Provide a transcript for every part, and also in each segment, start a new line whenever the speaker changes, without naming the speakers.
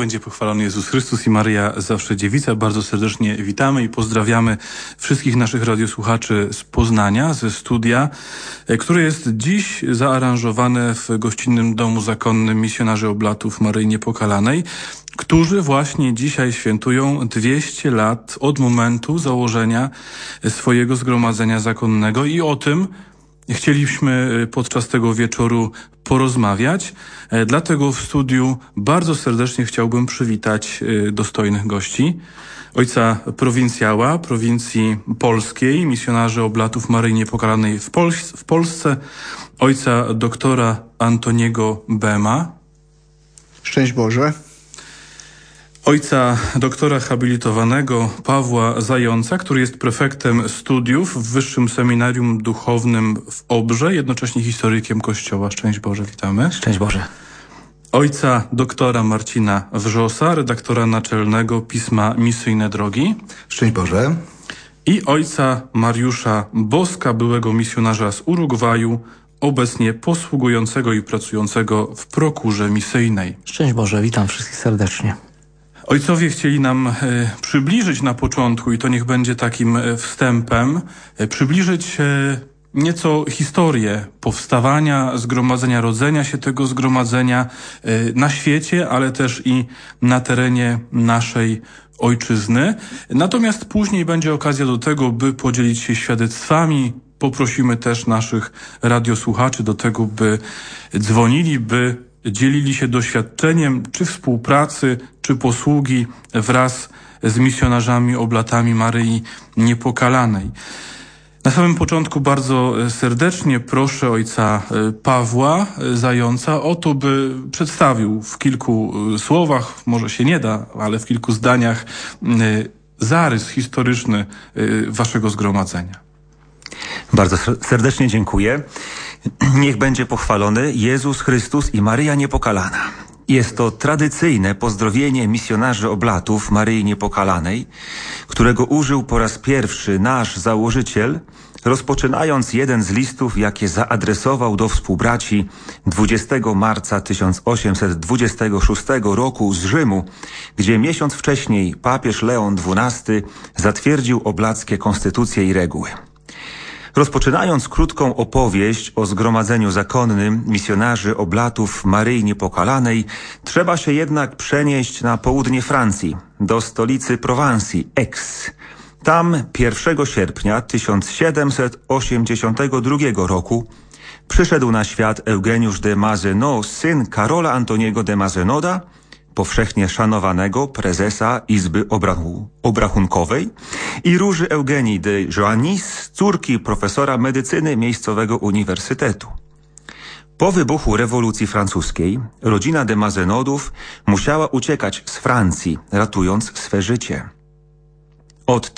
będzie pochwalony Jezus Chrystus i Maryja zawsze dziewica. Bardzo serdecznie witamy i pozdrawiamy wszystkich naszych radiosłuchaczy z Poznania, ze studia, które jest dziś zaaranżowane w gościnnym domu zakonnym misjonarzy Oblatów Maryi Niepokalanej, którzy właśnie dzisiaj świętują 200 lat od momentu założenia swojego zgromadzenia zakonnego i o tym chcieliśmy podczas tego wieczoru porozmawiać. Dlatego w studiu bardzo serdecznie chciałbym przywitać dostojnych gości. Ojca prowincjała prowincji polskiej, misjonarzy Oblatów Maryi Niepokalanej w Polsce, ojca doktora Antoniego Bema.
Szczęść Boże.
Ojca doktora habilitowanego Pawła Zająca, który jest prefektem studiów w Wyższym Seminarium Duchownym w Obrze, jednocześnie historykiem Kościoła. Szczęść Boże, witamy.
Szczęść Boże.
Ojca doktora Marcina Wrzosa, redaktora naczelnego pisma Misyjne Drogi.
Szczęść Boże.
I ojca Mariusza Boska, byłego misjonarza z Urugwaju, obecnie posługującego i pracującego w prokurze misyjnej.
Szczęść Boże, witam wszystkich serdecznie.
Ojcowie chcieli nam przybliżyć na początku, i to niech będzie takim wstępem, przybliżyć nieco historię powstawania zgromadzenia, rodzenia się tego zgromadzenia na świecie, ale też i na terenie naszej ojczyzny. Natomiast później będzie okazja do tego, by podzielić się świadectwami. Poprosimy też naszych radiosłuchaczy do tego, by dzwonili, by dzielili się doświadczeniem, czy współpracy, czy posługi wraz z misjonarzami Oblatami Maryi Niepokalanej. Na samym początku bardzo serdecznie proszę ojca Pawła Zająca o to, by przedstawił w kilku słowach, może się nie da, ale w kilku zdaniach, zarys historyczny waszego zgromadzenia.
Bardzo serdecznie dziękuję. Niech będzie pochwalony Jezus Chrystus i Maryja Niepokalana. Jest to tradycyjne pozdrowienie misjonarzy Oblatów Maryi Niepokalanej, którego użył po raz pierwszy nasz założyciel, rozpoczynając jeden z listów, jakie zaadresował do współbraci 20 marca 1826 roku z Rzymu, gdzie miesiąc wcześniej papież Leon XII zatwierdził oblackie konstytucje i reguły. Rozpoczynając krótką opowieść o zgromadzeniu zakonnym misjonarzy Oblatów Maryi Niepokalanej, trzeba się jednak przenieść na południe Francji, do stolicy Prowansji, Aix. Tam 1 sierpnia 1782 roku przyszedł na świat Eugeniusz de Mazenod, syn Karola Antoniego de Mazenoda, powszechnie szanowanego prezesa Izby Obrachunkowej, i Róży Eugenii de Joannis, córki profesora medycyny miejscowego uniwersytetu. Po wybuchu rewolucji francuskiej rodzina de Mazenodów musiała uciekać z Francji, ratując swe życie. Od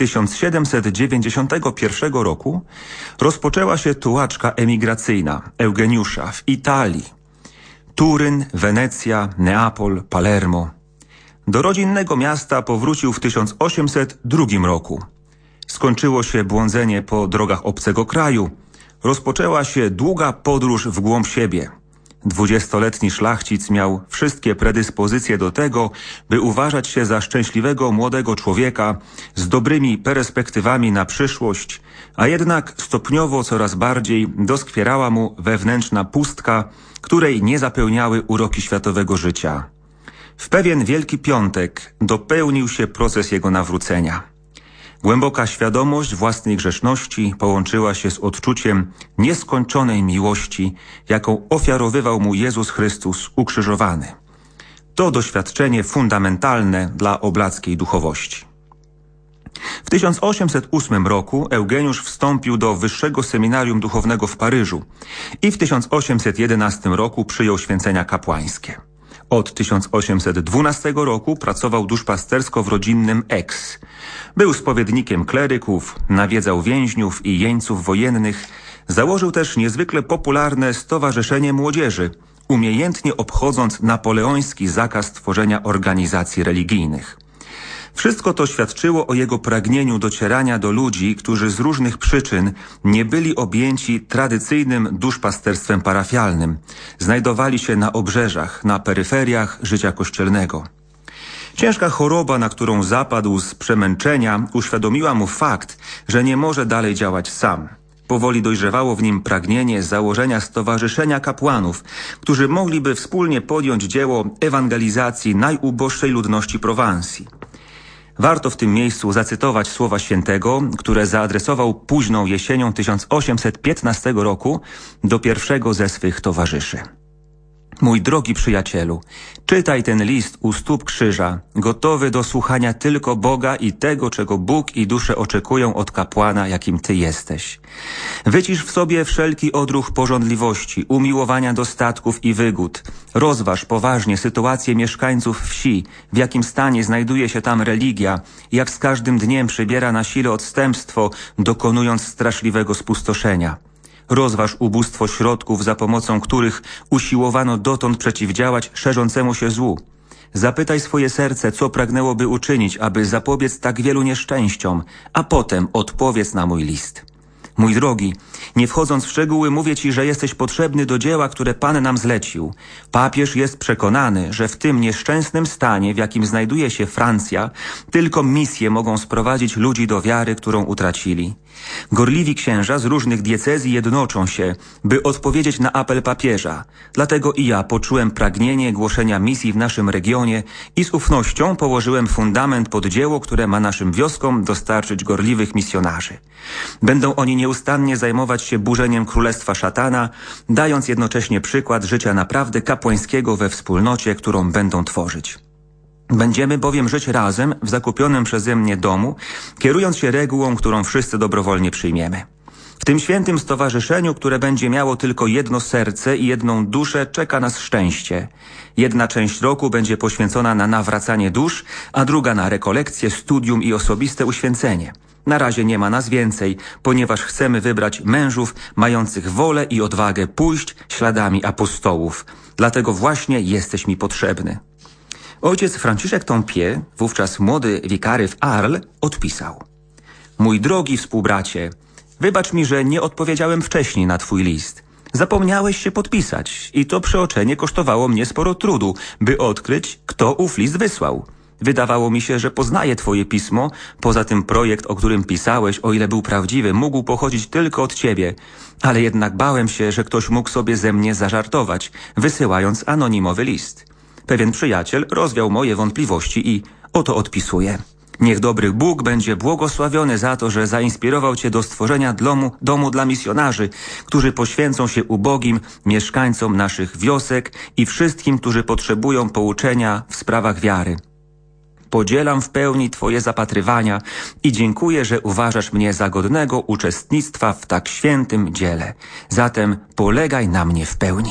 1791 roku rozpoczęła się tułaczka emigracyjna Eugeniusza w Italii. Turyn, Wenecja, Neapol, Palermo. Do rodzinnego miasta powrócił w 1802 roku. Skończyło się błądzenie po drogach obcego kraju. Rozpoczęła się długa podróż w głąb siebie. 20-letni szlachcic miał wszystkie predyspozycje do tego, by uważać się za szczęśliwego młodego człowieka z dobrymi perspektywami na przyszłość, a jednak stopniowo coraz bardziej doskwierała mu wewnętrzna pustka, której nie zapełniały uroki światowego życia. W pewien Wielki Piątek dopełnił się proces jego nawrócenia. Głęboka świadomość własnej grzeszności połączyła się z odczuciem nieskończonej miłości, jaką ofiarowywał mu Jezus Chrystus ukrzyżowany. To doświadczenie fundamentalne dla oblackiej duchowości. W 1808 roku Eugeniusz wstąpił do Wyższego Seminarium Duchownego w Paryżu i w 1811 roku przyjął święcenia kapłańskie. Od 1812 roku pracował duszpastersko w rodzinnym Aix. Był spowiednikiem kleryków, nawiedzał więźniów i jeńców wojennych. Założył też niezwykle popularne Stowarzyszenie Młodzieży, umiejętnie obchodząc napoleoński zakaz tworzenia organizacji religijnych. Wszystko to świadczyło o jego pragnieniu docierania do ludzi, którzy z różnych przyczyn nie byli objęci tradycyjnym duszpasterstwem parafialnym. Znajdowali się na obrzeżach, na peryferiach życia kościelnego. Ciężka choroba, na którą zapadł z przemęczenia, uświadomiła mu fakt, że nie może dalej działać sam. Powoli dojrzewało w nim pragnienie założenia stowarzyszenia kapłanów, którzy mogliby wspólnie podjąć dzieło ewangelizacji najuboższej ludności Prowansji. Warto w tym miejscu zacytować słowa świętego, które zaadresował późną jesienią 1815 roku do pierwszego ze swych towarzyszy. Mój drogi przyjacielu, czytaj ten list u stóp krzyża, gotowy do słuchania tylko Boga i tego, czego Bóg i dusze oczekują od kapłana, jakim ty jesteś. Wycisz w sobie wszelki odruch pożądliwości, umiłowania dostatków i wygód. Rozważ poważnie sytuację mieszkańców wsi, w jakim stanie znajduje się tam religia, jak z każdym dniem przybiera na sile odstępstwo, dokonując straszliwego spustoszenia. Rozważ ubóstwo środków, za pomocą których usiłowano dotąd przeciwdziałać szerzącemu się złu. Zapytaj swoje serce, co pragnęłoby uczynić, aby zapobiec tak wielu nieszczęściom, a potem odpowiedz na mój list. Mój drogi, nie wchodząc w szczegóły, mówię ci, że jesteś potrzebny do dzieła, które Pan nam zlecił. Papież jest przekonany, że w tym nieszczęsnym stanie, w jakim znajduje się Francja, tylko misje mogą sprowadzić ludzi do wiary, którą utracili. Gorliwi księża z różnych diecezji jednoczą się, by odpowiedzieć na apel papieża. Dlatego i ja poczułem pragnienie głoszenia misji w naszym regionie i z ufnością położyłem fundament pod dzieło, które ma naszym wioskom dostarczyć gorliwych misjonarzy. Będą oni nieustannie zajmować się burzeniem królestwa szatana, dając jednocześnie przykład życia naprawdę kapłańskiego we wspólnocie, którą będą tworzyć. Będziemy bowiem żyć razem w zakupionym przeze mnie domu, kierując się regułą, którą wszyscy dobrowolnie przyjmiemy. W tym świętym stowarzyszeniu, które będzie miało tylko jedno serce i jedną duszę, czeka nas szczęście. Jedna część roku będzie poświęcona na nawracanie dusz, a druga na rekolekcje, studium i osobiste uświęcenie. Na razie nie ma nas więcej, ponieważ chcemy wybrać mężów mających wolę i odwagę pójść śladami apostołów. Dlatego właśnie jesteś mi potrzebny. Ojciec Franciszek Tompier, wówczas młody wikary w Arles, odpisał: Mój drogi współbracie, wybacz mi, że nie odpowiedziałem wcześniej na twój list. Zapomniałeś się podpisać i to przeoczenie kosztowało mnie sporo trudu, by odkryć, kto ów list wysłał. Wydawało mi się, że poznaję twoje pismo, poza tym projekt, o którym pisałeś, o ile był prawdziwy, mógł pochodzić tylko od ciebie, ale jednak bałem się, że ktoś mógł sobie ze mnie zażartować, wysyłając anonimowy list. Pewien przyjaciel rozwiał moje wątpliwości i oto odpisuję. Niech dobry Bóg będzie błogosławiony za to, że zainspirował cię do stworzenia domu dla misjonarzy, którzy poświęcą się ubogim mieszkańcom naszych wiosek i wszystkim, którzy potrzebują pouczenia w sprawach wiary. Podzielam w pełni twoje zapatrywania i dziękuję, że uważasz mnie za godnego uczestnictwa w tak świętym dziele. Zatem polegaj na mnie w pełni.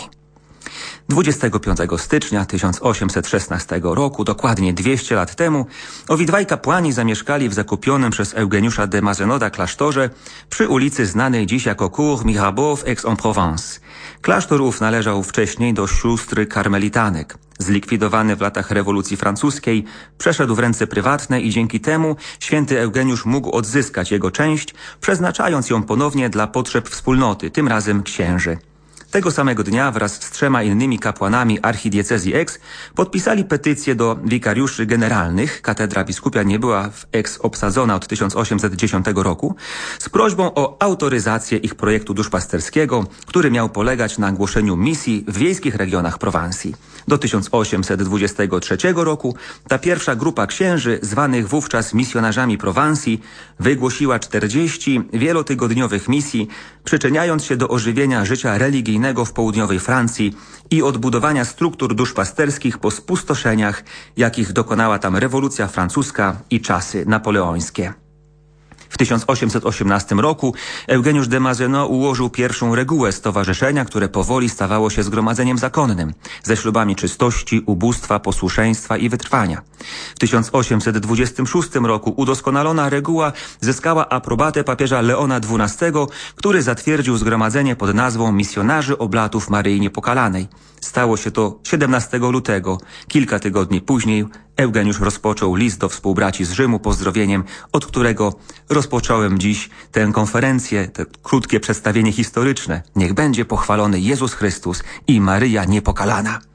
25 stycznia 1816 roku, dokładnie 200 lat temu, owi dwaj kapłani zamieszkali w zakupionym przez Eugeniusza de Mazenoda klasztorze przy ulicy znanej dziś jako Cours Mirabeau w Aix-en-Provence. Klasztor ów należał wcześniej do sióstr karmelitanek. Zlikwidowany w latach rewolucji francuskiej, przeszedł w ręce prywatne i dzięki temu święty Eugeniusz mógł odzyskać jego część, przeznaczając ją ponownie dla potrzeb wspólnoty, tym razem księży. Tego samego dnia wraz z 3 innymi kapłanami archidiecezji Aix podpisali petycję do wikariuszy generalnych, katedra biskupia nie była w Aix obsadzona od 1810 roku, z prośbą o autoryzację ich projektu duszpasterskiego, który miał polegać na głoszeniu misji w wiejskich regionach Prowansji. Do 1823 roku ta pierwsza grupa księży, zwanych wówczas misjonarzami Prowansji, wygłosiła 40 wielotygodniowych misji, przyczyniając się do ożywienia życia religijnego w południowej Francji i odbudowania struktur duszpasterskich po spustoszeniach, jakich dokonała tam rewolucja francuska i czasy napoleońskie. W 1818 roku Eugeniusz de Mazenod ułożył pierwszą regułę stowarzyszenia, które powoli stawało się zgromadzeniem zakonnym, ze ślubami czystości, ubóstwa, posłuszeństwa i wytrwania. W 1826 roku udoskonalona reguła zyskała aprobatę papieża Leona XII, który zatwierdził zgromadzenie pod nazwą Misjonarzy Oblatów Maryi Niepokalanej. Stało się to 17 lutego. Kilka tygodni później Eugeniusz rozpoczął list do współbraci z Rzymu pozdrowieniem, od którego rozpocząłem dziś tę konferencję, te krótkie przedstawienie historyczne. Niech będzie pochwalony Jezus Chrystus i Maryja Niepokalana.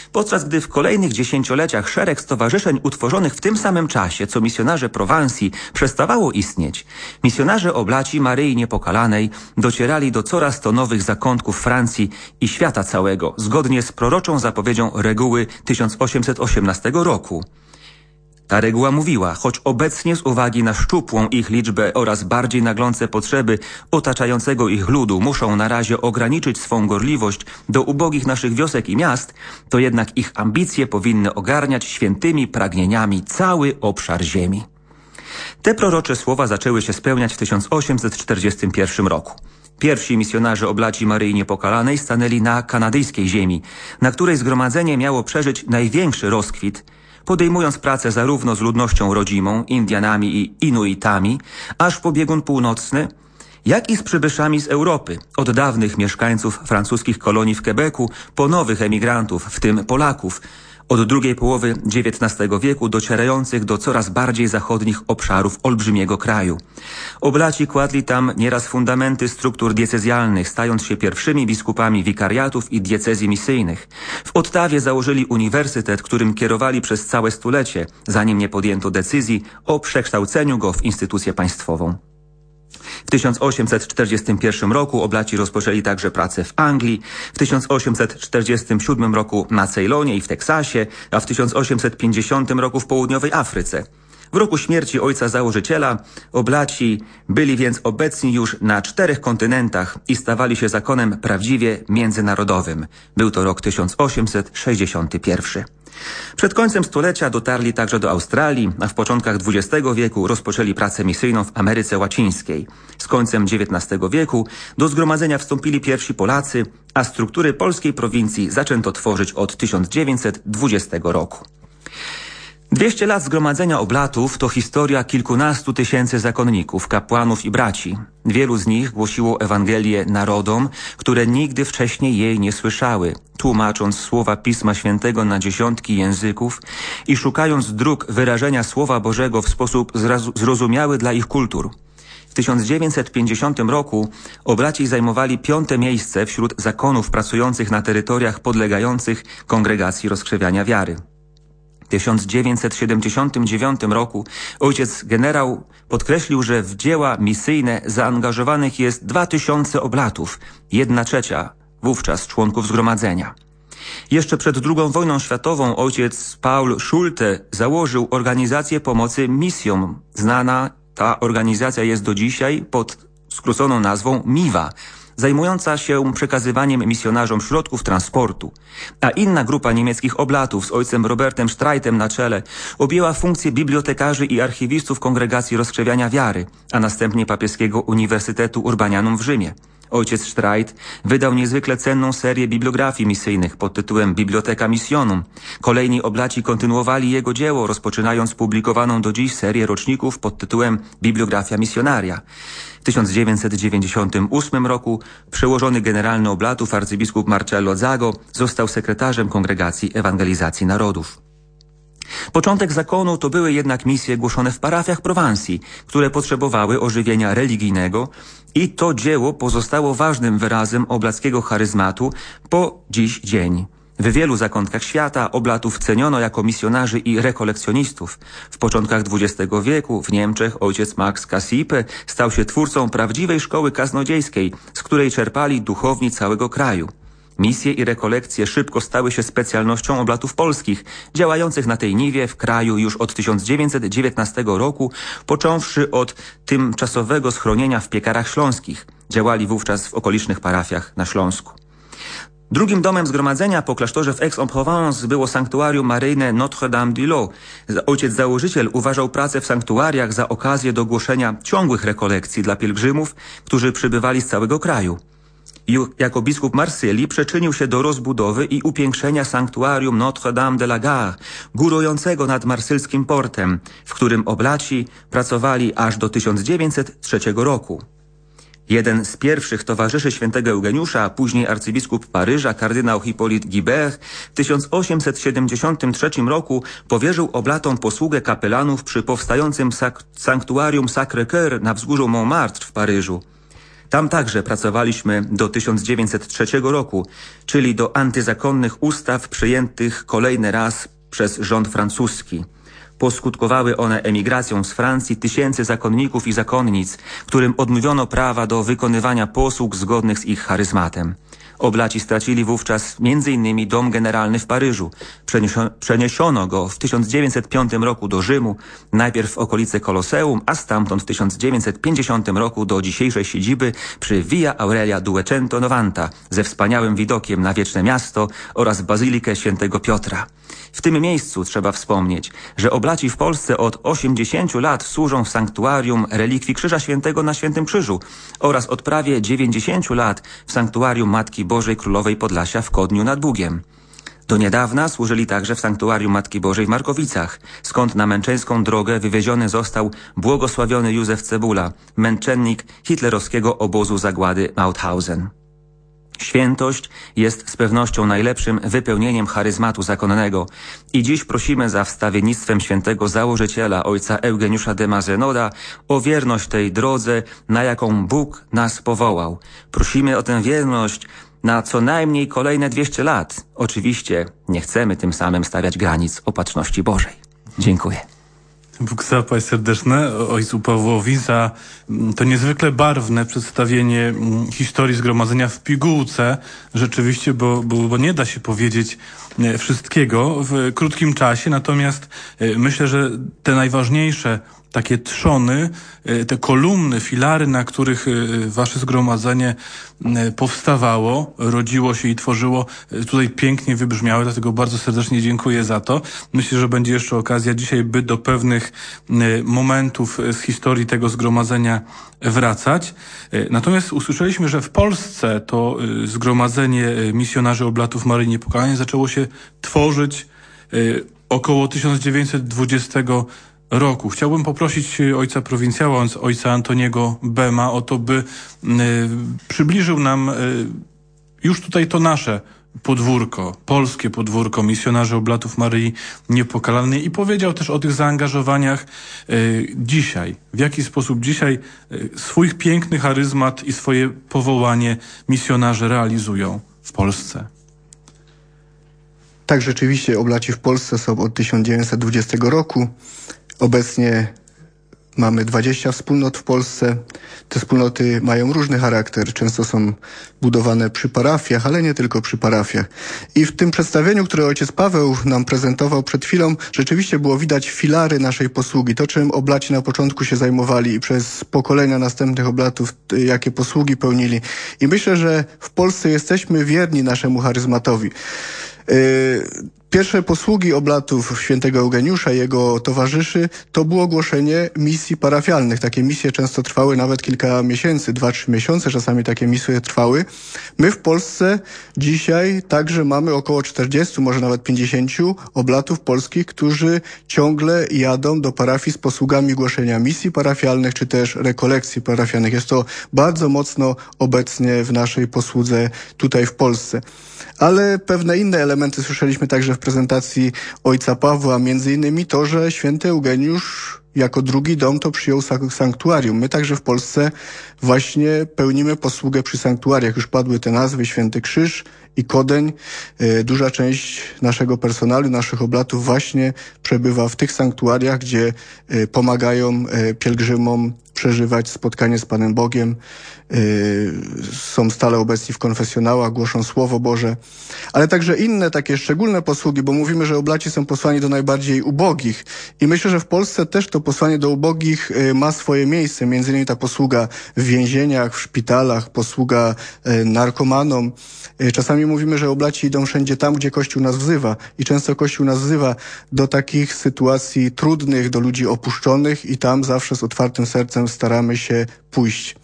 podczas gdy w kolejnych dziesięcioleciach szereg stowarzyszeń utworzonych w tym samym czasie, co misjonarze Prowansji, przestawało istnieć, misjonarze Oblaci Maryi Niepokalanej docierali do coraz to nowych zakątków Francji i świata całego, zgodnie z proroczą zapowiedzią reguły 1818 roku. Ta reguła mówiła, choć obecnie z uwagi na szczupłą ich liczbę oraz bardziej naglące potrzeby otaczającego ich ludu muszą na razie ograniczyć swą gorliwość do ubogich naszych wiosek i miast, to jednak ich ambicje powinny ogarniać świętymi pragnieniami cały obszar ziemi. Te prorocze słowa zaczęły się spełniać w 1841 roku. Pierwsi misjonarze Oblaci Maryi Niepokalanej stanęli na kanadyjskiej ziemi, na której zgromadzenie miało przeżyć największy rozkwit, podejmując pracę zarówno z ludnością rodzimą, Indianami i Inuitami, aż po biegun północny, jak i z przybyszami z Europy, od dawnych mieszkańców francuskich kolonii w Quebecu, po nowych emigrantów, w tym Polaków, od drugiej połowy XIX wieku docierających do coraz bardziej zachodnich obszarów olbrzymiego kraju. Oblaci kładli tam nieraz fundamenty struktur diecezjalnych, stając się pierwszymi biskupami wikariatów i diecezji misyjnych. W Ottawie założyli uniwersytet, którym kierowali przez całe stulecie, zanim nie podjęto decyzji o przekształceniu go w instytucję państwową. W 1841 roku Oblaci rozpoczęli także pracę w Anglii, w 1847 roku na Ceylonie i w Teksasie, a w 1850 roku w południowej Afryce. W roku śmierci ojca założyciela Oblaci byli więc obecni już na 4 kontynentach i stawali się zakonem prawdziwie międzynarodowym. Był to rok 1861. Przed końcem stulecia dotarli także do Australii, a w początkach XX wieku rozpoczęli pracę misyjną w Ameryce Łacińskiej. Z końcem XIX wieku do zgromadzenia wstąpili pierwsi Polacy, a struktury polskiej prowincji zaczęto tworzyć od 1920 roku. 200 lat zgromadzenia Oblatów to historia kilkunastu tysięcy zakonników, kapłanów i braci. Wielu z nich głosiło Ewangelię narodom, które nigdy wcześniej jej nie słyszały, tłumacząc słowa Pisma Świętego na dziesiątki języków i szukając dróg wyrażenia Słowa Bożego w sposób zrozumiały dla ich kultur. W 1950 roku Oblaci zajmowali 5. miejsce wśród zakonów pracujących na terytoriach podlegających Kongregacji Rozkrzewiania Wiary. W 1979 roku ojciec generał podkreślił, że w dzieła misyjne zaangażowanych jest 2000 oblatów, 1/3 wówczas członków zgromadzenia. Jeszcze przed II wojną światową ojciec Paul Schulte założył organizację pomocy misjom. Znana ta organizacja jest do dzisiaj pod skróconą nazwą MIWA, zajmująca się przekazywaniem misjonarzom środków transportu, a inna grupa niemieckich oblatów z ojcem Robertem Streitem na czele objęła funkcję bibliotekarzy i archiwistów Kongregacji Rozkrzewiania Wiary, a następnie Papieskiego Uniwersytetu Urbanianum w Rzymie. Ojciec Streit wydał niezwykle cenną serię bibliografii misyjnych pod tytułem Biblioteka Missionum. Kolejni oblaci kontynuowali jego dzieło, rozpoczynając publikowaną do dziś serię roczników pod tytułem Bibliografia Missionaria. W 1998 roku przełożony generalny oblatów arcybiskup Marcello Zago został sekretarzem Kongregacji Ewangelizacji Narodów. Początek zakonu to były jednak misje głoszone w parafiach Prowansji, które potrzebowały ożywienia religijnego i to dzieło pozostało ważnym wyrazem oblackiego charyzmatu po dziś dzień. W wielu zakątkach świata oblatów ceniono jako misjonarzy i rekolekcjonistów. W początkach XX wieku w Niemczech ojciec Max Kassipe stał się twórcą prawdziwej szkoły kaznodziejskiej, z której czerpali duchowni całego kraju. Misje i rekolekcje szybko stały się specjalnością oblatów polskich, działających na tej niwie w kraju już od 1919 roku, począwszy od tymczasowego schronienia w Piekarach Śląskich. Działali wówczas w okolicznych parafiach na Śląsku. Drugim domem zgromadzenia po klasztorze w Aix-en-Provence było sanktuarium maryjne Notre-Dame-du-Lot. Ojciec założyciel uważał pracę w sanktuariach za okazję do głoszenia ciągłych rekolekcji dla pielgrzymów, którzy przybywali z całego kraju. Jako biskup Marsylii przyczynił się do rozbudowy i upiększenia sanktuarium Notre-Dame de la Gare, górującego nad marsylskim portem, w którym oblaci pracowali aż do 1903 roku. Jeden z pierwszych towarzyszy świętego Eugeniusza, a później arcybiskup Paryża, kardynał Hippolyte Guibert, w 1873 roku powierzył oblatom posługę kapelanów przy powstającym sanktuarium Sacré-Cœur na wzgórzu Montmartre w Paryżu. Tam także pracowaliśmy do 1903 roku, czyli do antyzakonnych ustaw przyjętych kolejny raz przez rząd francuski. Poskutkowały one emigracją z Francji tysięcy zakonników i zakonnic, którym odmówiono prawa do wykonywania posług zgodnych z ich charyzmatem. Oblaci stracili wówczas m.in. dom generalny w Paryżu. Przeniesiono go w 1905 roku do Rzymu, najpierw w okolice Koloseum, a stamtąd w 1950 roku do dzisiejszej siedziby przy Via Aurelia Duecento Novanta ze wspaniałym widokiem na wieczne miasto oraz bazylikę świętego Piotra. W tym miejscu trzeba wspomnieć, że oblaci w Polsce od 80 lat służą w sanktuarium relikwii Krzyża Świętego na Świętym Krzyżu oraz od prawie 90 lat w sanktuarium Matki Bożej Królowej Podlasia w Kodniu nad Bugiem. Do niedawna służyli także w sanktuarium Matki Bożej w Markowicach, skąd na męczeńską drogę wywieziony został błogosławiony Józef Cebula, męczennik hitlerowskiego obozu zagłady Mauthausen. Świętość jest z pewnością najlepszym wypełnieniem charyzmatu zakonnego i dziś prosimy za wstawiennictwem świętego założyciela ojca Eugeniusza de Mazenoda o wierność tej drodze, na jaką Bóg nas powołał. Prosimy o tę wierność na co najmniej kolejne 200 lat. Oczywiście nie chcemy tym samym stawiać granic opatrzności Bożej. Dziękuję.
Bóg zapłać serdeczne ojcu Pawłowi za to niezwykle barwne przedstawienie historii zgromadzenia w pigułce. Rzeczywiście, bo nie da się powiedzieć wszystkiego w krótkim czasie. Natomiast myślę, że te najważniejsze takie trzony, te kolumny, filary, na których wasze zgromadzenie powstawało, rodziło się i tworzyło, tutaj pięknie wybrzmiały, dlatego bardzo serdecznie dziękuję za to. Myślę, że będzie jeszcze okazja dzisiaj, by do pewnych momentów z historii tego zgromadzenia wracać. Natomiast usłyszeliśmy, że w Polsce to zgromadzenie misjonarzy Oblatów Maryi Niepokałanej zaczęło się tworzyć około 1920 roku. Chciałbym poprosić ojca prowincjała, ojca Antoniego Bema o to, by przybliżył nam już tutaj to nasze podwórko, polskie podwórko misjonarzy Oblatów Maryi Niepokalanej i powiedział też o tych zaangażowaniach dzisiaj. W jaki sposób dzisiaj swój piękny charyzmat i swoje powołanie misjonarze realizują w Polsce.
Tak, rzeczywiście Oblaci w Polsce są od 1920 roku. Obecnie mamy 20 wspólnot w Polsce. Te wspólnoty mają różny charakter. Często są budowane przy parafiach, ale nie tylko przy parafiach. I w tym przedstawieniu, które ojciec Paweł nam prezentował przed chwilą, rzeczywiście było widać filary naszej posługi. To, czym Oblaci na początku się zajmowali i przez pokolenia następnych Oblatów, jakie posługi pełnili. I myślę, że w Polsce jesteśmy wierni naszemu charyzmatowi. Pierwsze posługi Oblatów świętego Eugeniusza i jego towarzyszy to było głoszenie misji parafialnych. Takie misje często trwały nawet kilka miesięcy, 2-3 miesiące, czasami takie misje trwały. My w Polsce dzisiaj także mamy około 40, może nawet 50 Oblatów polskich, którzy ciągle jadą do parafii z posługami głoszenia misji parafialnych, czy też rekolekcji parafialnych. Jest to bardzo mocno obecnie w naszej posłudze tutaj w Polsce. Ale pewne inne elementy słyszeliśmy także w prezentacji ojca Pawła, między innymi to, że święty Eugeniusz jako drugi dom to przyjął sanktuarium. My także w Polsce właśnie pełnimy posługę przy sanktuariach. Już padły te nazwy, Święty Krzyż i Kodeń. Duża część naszego personelu, naszych Oblatów właśnie przebywa w tych sanktuariach, gdzie pomagają pielgrzymom przeżywać spotkanie z Panem Bogiem. Są stale obecni w konfesjonałach, głoszą Słowo Boże, ale także inne takie szczególne posługi, bo mówimy, że Oblaci są posłani do najbardziej ubogich i myślę, że w Polsce też to posłanie do ubogich ma swoje miejsce, między innymi ta posługa w więzieniach, w szpitalach, posługa narkomanom. Czasami mówimy, że Oblaci idą wszędzie tam, gdzie Kościół nas wzywa i często Kościół nas wzywa do takich sytuacji trudnych, do ludzi opuszczonych i tam zawsze z otwartym sercem staramy się pójść.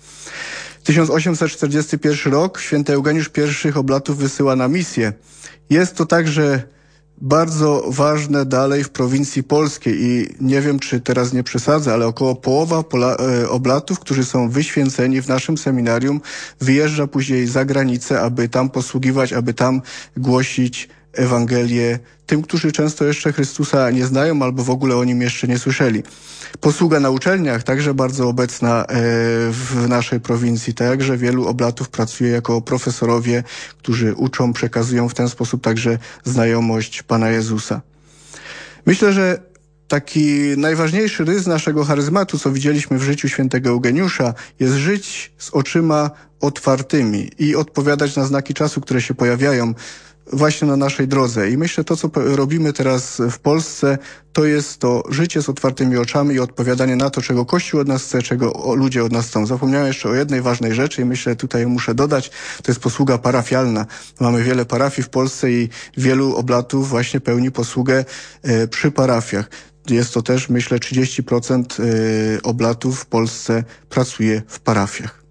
1841 rok, święty Eugeniusz pierwszych Oblatów wysyła na misję. Jest to także bardzo ważne dalej w prowincji polskiej i nie wiem, czy teraz nie przesadzę, ale około połowa Oblatów, którzy są wyświęceni w naszym seminarium, wyjeżdża później za granicę, aby tam posługiwać, aby tam głosić Ewangelię tym, którzy często jeszcze Chrystusa nie znają albo w ogóle o Nim jeszcze nie słyszeli. Posługa na uczelniach także bardzo obecna w naszej prowincji. Także wielu oblatów pracuje jako profesorowie, którzy uczą, przekazują w ten sposób także znajomość Pana Jezusa. Myślę, że taki najważniejszy rys naszego charyzmatu, co widzieliśmy w życiu świętego Eugeniusza, jest żyć z oczyma otwartymi i odpowiadać na znaki czasu, które się pojawiają właśnie na naszej drodze. I myślę, to co robimy teraz w Polsce, to jest to życie z otwartymi oczami i odpowiadanie na to, czego Kościół od nas chce, czego ludzie od nas chcą. Zapomniałem jeszcze o jednej ważnej rzeczy i myślę, tutaj muszę dodać, to jest posługa parafialna. Mamy wiele parafii w Polsce i wielu oblatów właśnie pełni posługę przy parafiach. Jest to też, myślę, 30% oblatów w Polsce pracuje w parafiach.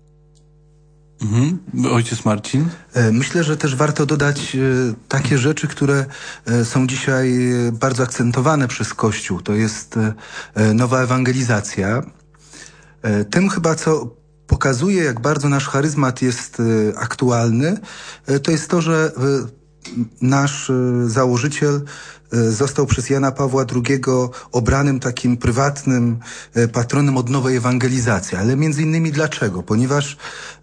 Ojciec Marcin?
Myślę, że też warto dodać takie rzeczy, które są dzisiaj bardzo akcentowane przez Kościół. To jest nowa ewangelizacja. Tym chyba, co pokazuje, jak bardzo nasz charyzmat jest aktualny, to jest to, że nasz założyciel został przez Jana Pawła II obranym takim prywatnym patronem od nowej ewangelizacji. Ale między innymi dlaczego? Ponieważ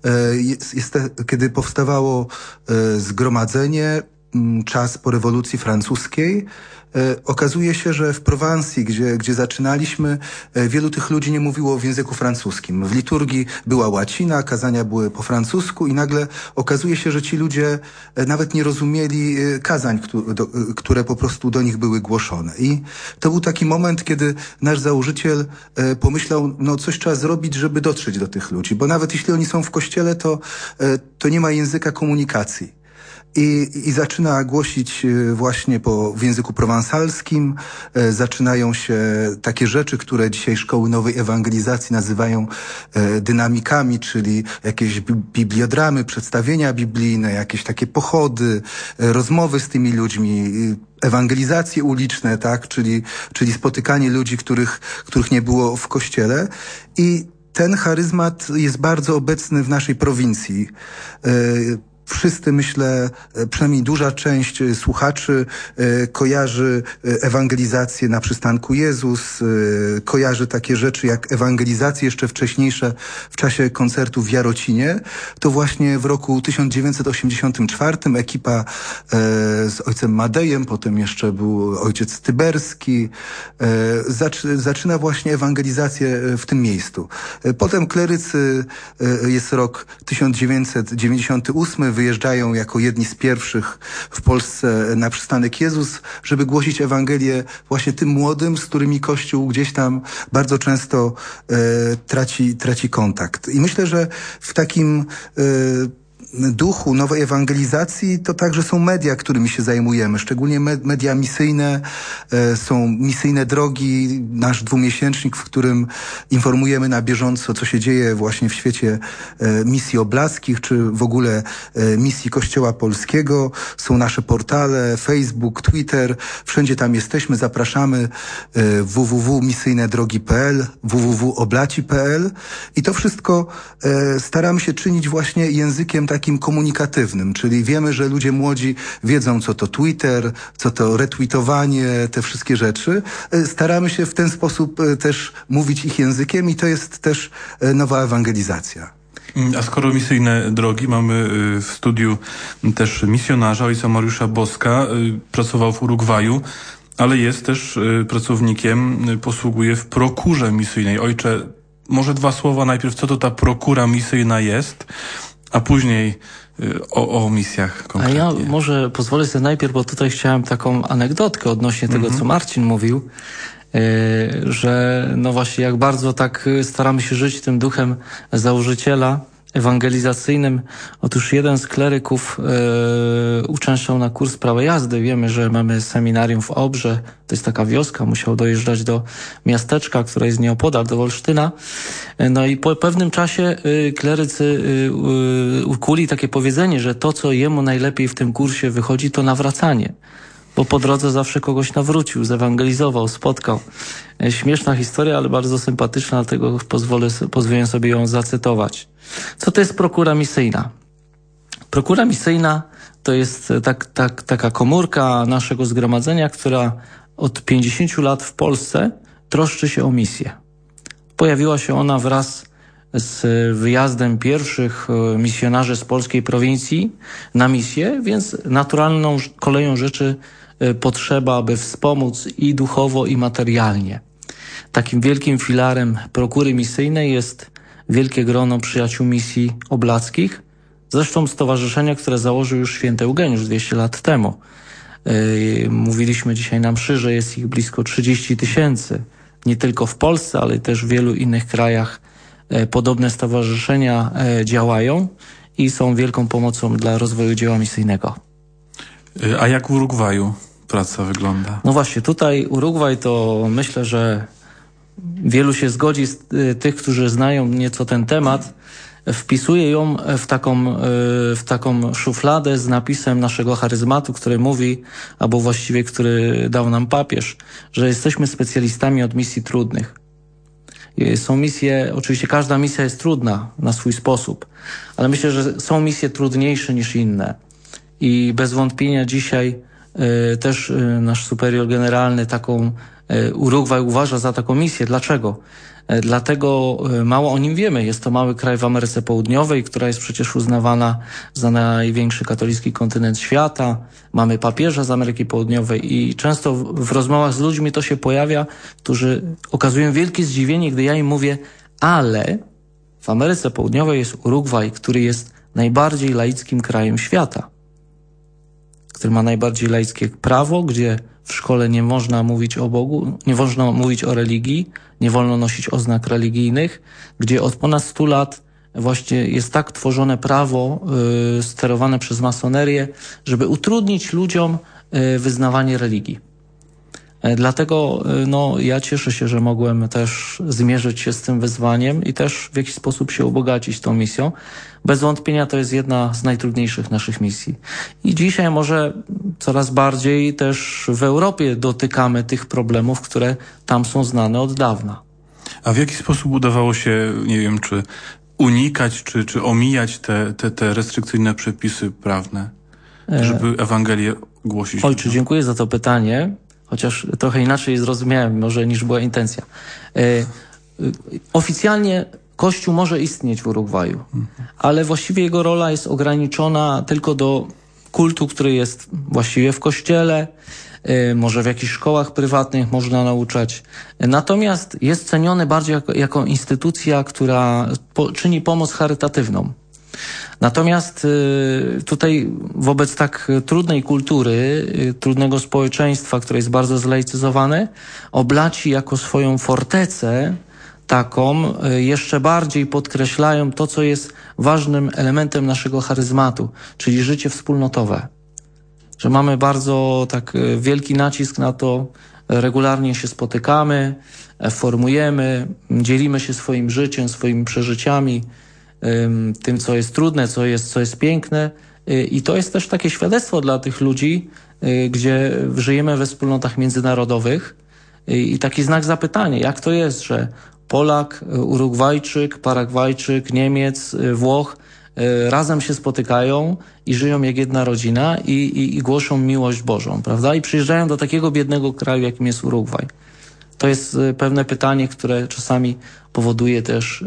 kiedy powstawało zgromadzenie, czas po rewolucji francuskiej, okazuje się, że w Prowansji, gdzie zaczynaliśmy, wielu tych ludzi nie mówiło w języku francuskim. W liturgii była łacina, kazania były po francusku i nagle okazuje się, że ci ludzie nawet nie rozumieli kazań, które po prostu do nich były głoszone. I to był taki moment, kiedy nasz założyciel pomyślał, no coś trzeba zrobić, żeby dotrzeć do tych ludzi, bo nawet jeśli oni są w kościele, to nie ma języka komunikacji. I zaczyna głosić właśnie w języku prowansalskim. Zaczynają się takie rzeczy, które dzisiaj szkoły nowej ewangelizacji nazywają dynamikami, czyli jakieś bibliodramy, przedstawienia biblijne, jakieś takie pochody, rozmowy z tymi ludźmi, ewangelizacje uliczne, tak, czyli spotykanie ludzi, których nie było w kościele. I ten charyzmat jest bardzo obecny w naszej prowincji. Wszyscy, myślę, przynajmniej duża część słuchaczy kojarzy ewangelizację na przystanku Jezus, kojarzy takie rzeczy jak ewangelizacje jeszcze wcześniejsze w czasie koncertu w Jarocinie. To właśnie w roku 1984 ekipa z ojcem Madejem, potem jeszcze był ojciec Tyberski, zaczyna właśnie ewangelizację w tym miejscu. Potem klerycy, jest rok 1998, wyjeżdżają jako jedni z pierwszych w Polsce na przystanek Jezus, żeby głosić Ewangelię właśnie tym młodym, z którymi Kościół gdzieś tam bardzo często traci kontakt. I myślę, że w takim duchu nowej ewangelizacji to także są media, którymi się zajmujemy, szczególnie media misyjne, są misyjne drogi, nasz 2-miesięcznik, w którym informujemy na bieżąco, co się dzieje właśnie w świecie misji oblaskich, czy w ogóle misji Kościoła Polskiego. Są nasze portale, Facebook, Twitter, wszędzie tam jesteśmy, zapraszamy, www.misyjnedrogi.pl, www.oblaci.pl i to wszystko staramy się czynić właśnie językiem takim komunikatywnym, czyli wiemy, że ludzie młodzi wiedzą, co to Twitter, co to retweetowanie, te wszystkie rzeczy. Staramy się w ten sposób też mówić ich językiem i to jest też nowa ewangelizacja.
A skoro misyjne drogi, mamy w studiu też misjonarza, ojca Mariusza Boska, pracował w Urugwaju, ale jest też pracownikiem, posługuje w prokurze misyjnej. Ojcze, może 2 słowa najpierw, co to ta prokura misyjna jest, a później o misjach konkretnie.
A ja może pozwolę sobie najpierw, bo tutaj chciałem taką anegdotkę odnośnie tego, co Marcin mówił, że no właśnie jak bardzo tak staramy się żyć tym duchem założyciela ewangelizacyjnym. Otóż jeden z kleryków uczęszczał na kurs prawa jazdy. Wiemy, że mamy seminarium w Obrze. To jest taka wioska. Musiał dojeżdżać do miasteczka, które jest nieopodal, do Wolsztyna. No i po pewnym czasie klerycy ukuli takie powiedzenie, że to, co jemu najlepiej w tym kursie wychodzi, to nawracanie. Bo po drodze zawsze kogoś nawrócił, zewangelizował, spotkał. Śmieszna historia, ale bardzo sympatyczna, dlatego pozwolę sobie ją zacytować. Co to jest prokura misyjna? Prokura misyjna to jest taka komórka naszego zgromadzenia, która od 50 lat w Polsce troszczy się o misję. Pojawiła się ona wraz z wyjazdem pierwszych misjonarzy z polskiej prowincji na misję, więc naturalną koleją rzeczy potrzeba, aby wspomóc i duchowo, i materialnie. Takim wielkim filarem prokury misyjnej jest wielkie grono przyjaciół misji oblackich, zresztą stowarzyszenia, które założył już święty Eugeniusz 200 lat temu. Mówiliśmy dzisiaj na mszy, że jest ich blisko 30 000. Nie tylko w Polsce, ale też w wielu innych krajach podobne stowarzyszenia działają i są wielką pomocą dla rozwoju dzieła misyjnego.
A jak w Urugwaju praca wygląda?
No właśnie, tutaj Urugwaj to myślę, że wielu się zgodzi z tych, którzy znają nieco ten temat. Wpisuje ją w taką szufladę z napisem naszego charyzmatu, który mówi, albo właściwie który dał nam papież, że jesteśmy specjalistami od misji trudnych. Są misje, oczywiście każda misja jest trudna na swój sposób, ale myślę, że są misje trudniejsze niż inne. I bez wątpienia dzisiaj też nasz superior generalny taką Urugwaj uważa za taką misję. Dlaczego? Dlatego mało o nim wiemy. Jest to mały kraj w Ameryce Południowej, która jest przecież uznawana za największy katolicki kontynent świata. Mamy papieża z Ameryki Południowej i często w rozmowach z ludźmi to się pojawia, którzy okazują wielkie zdziwienie, gdy ja im mówię, ale w Ameryce Południowej jest Urugwaj, który jest najbardziej laickim krajem świata, który ma najbardziej laickie prawo, gdzie w szkole nie można mówić o Bogu, nie wolno mówić o religii, nie wolno nosić oznak religijnych, gdzie od ponad 100 lat właśnie jest tak tworzone prawo sterowane przez masonerię, żeby utrudnić ludziom wyznawanie religii. Dlatego ja cieszę się, że mogłem też zmierzyć się z tym wyzwaniem i też w jakiś sposób się ubogacić tą misją. Bez wątpienia to jest jedna z najtrudniejszych naszych misji. I dzisiaj może coraz bardziej też w Europie dotykamy tych problemów, które tam są znane od dawna.
A w jaki sposób udawało się, nie wiem, czy unikać, czy omijać te restrykcyjne przepisy prawne, żeby Ewangelię głosić?
Ojcze, dziękuję za to pytanie. Chociaż trochę inaczej zrozumiałem może niż była intencja. Oficjalnie Kościół może istnieć w Urugwaju, ale właściwie jego rola jest ograniczona tylko do kultu, który jest właściwie w kościele, może w jakichś szkołach prywatnych można nauczać. Natomiast jest ceniony bardziej jako instytucja, która czyni pomoc charytatywną. Natomiast tutaj wobec tak trudnej kultury, trudnego społeczeństwa, które jest bardzo zlaicyzowane, oblaci jako swoją fortecę taką jeszcze bardziej podkreślają to, co jest ważnym elementem naszego charyzmatu, czyli życie wspólnotowe. Że mamy bardzo tak wielki nacisk na to, regularnie się spotykamy, formujemy, dzielimy się swoim życiem, swoimi przeżyciami, tym, co jest trudne, co jest piękne. I to jest też takie świadectwo dla tych ludzi, gdzie żyjemy we wspólnotach międzynarodowych i taki znak zapytania, jak to jest, że Polak, Urugwajczyk, Paragwajczyk, Niemiec, Włoch razem się spotykają i żyją jak jedna rodzina i głoszą miłość Bożą, prawda? I przyjeżdżają do takiego biednego kraju, jakim jest Urugwaj. To jest pewne pytanie, które czasami powoduje też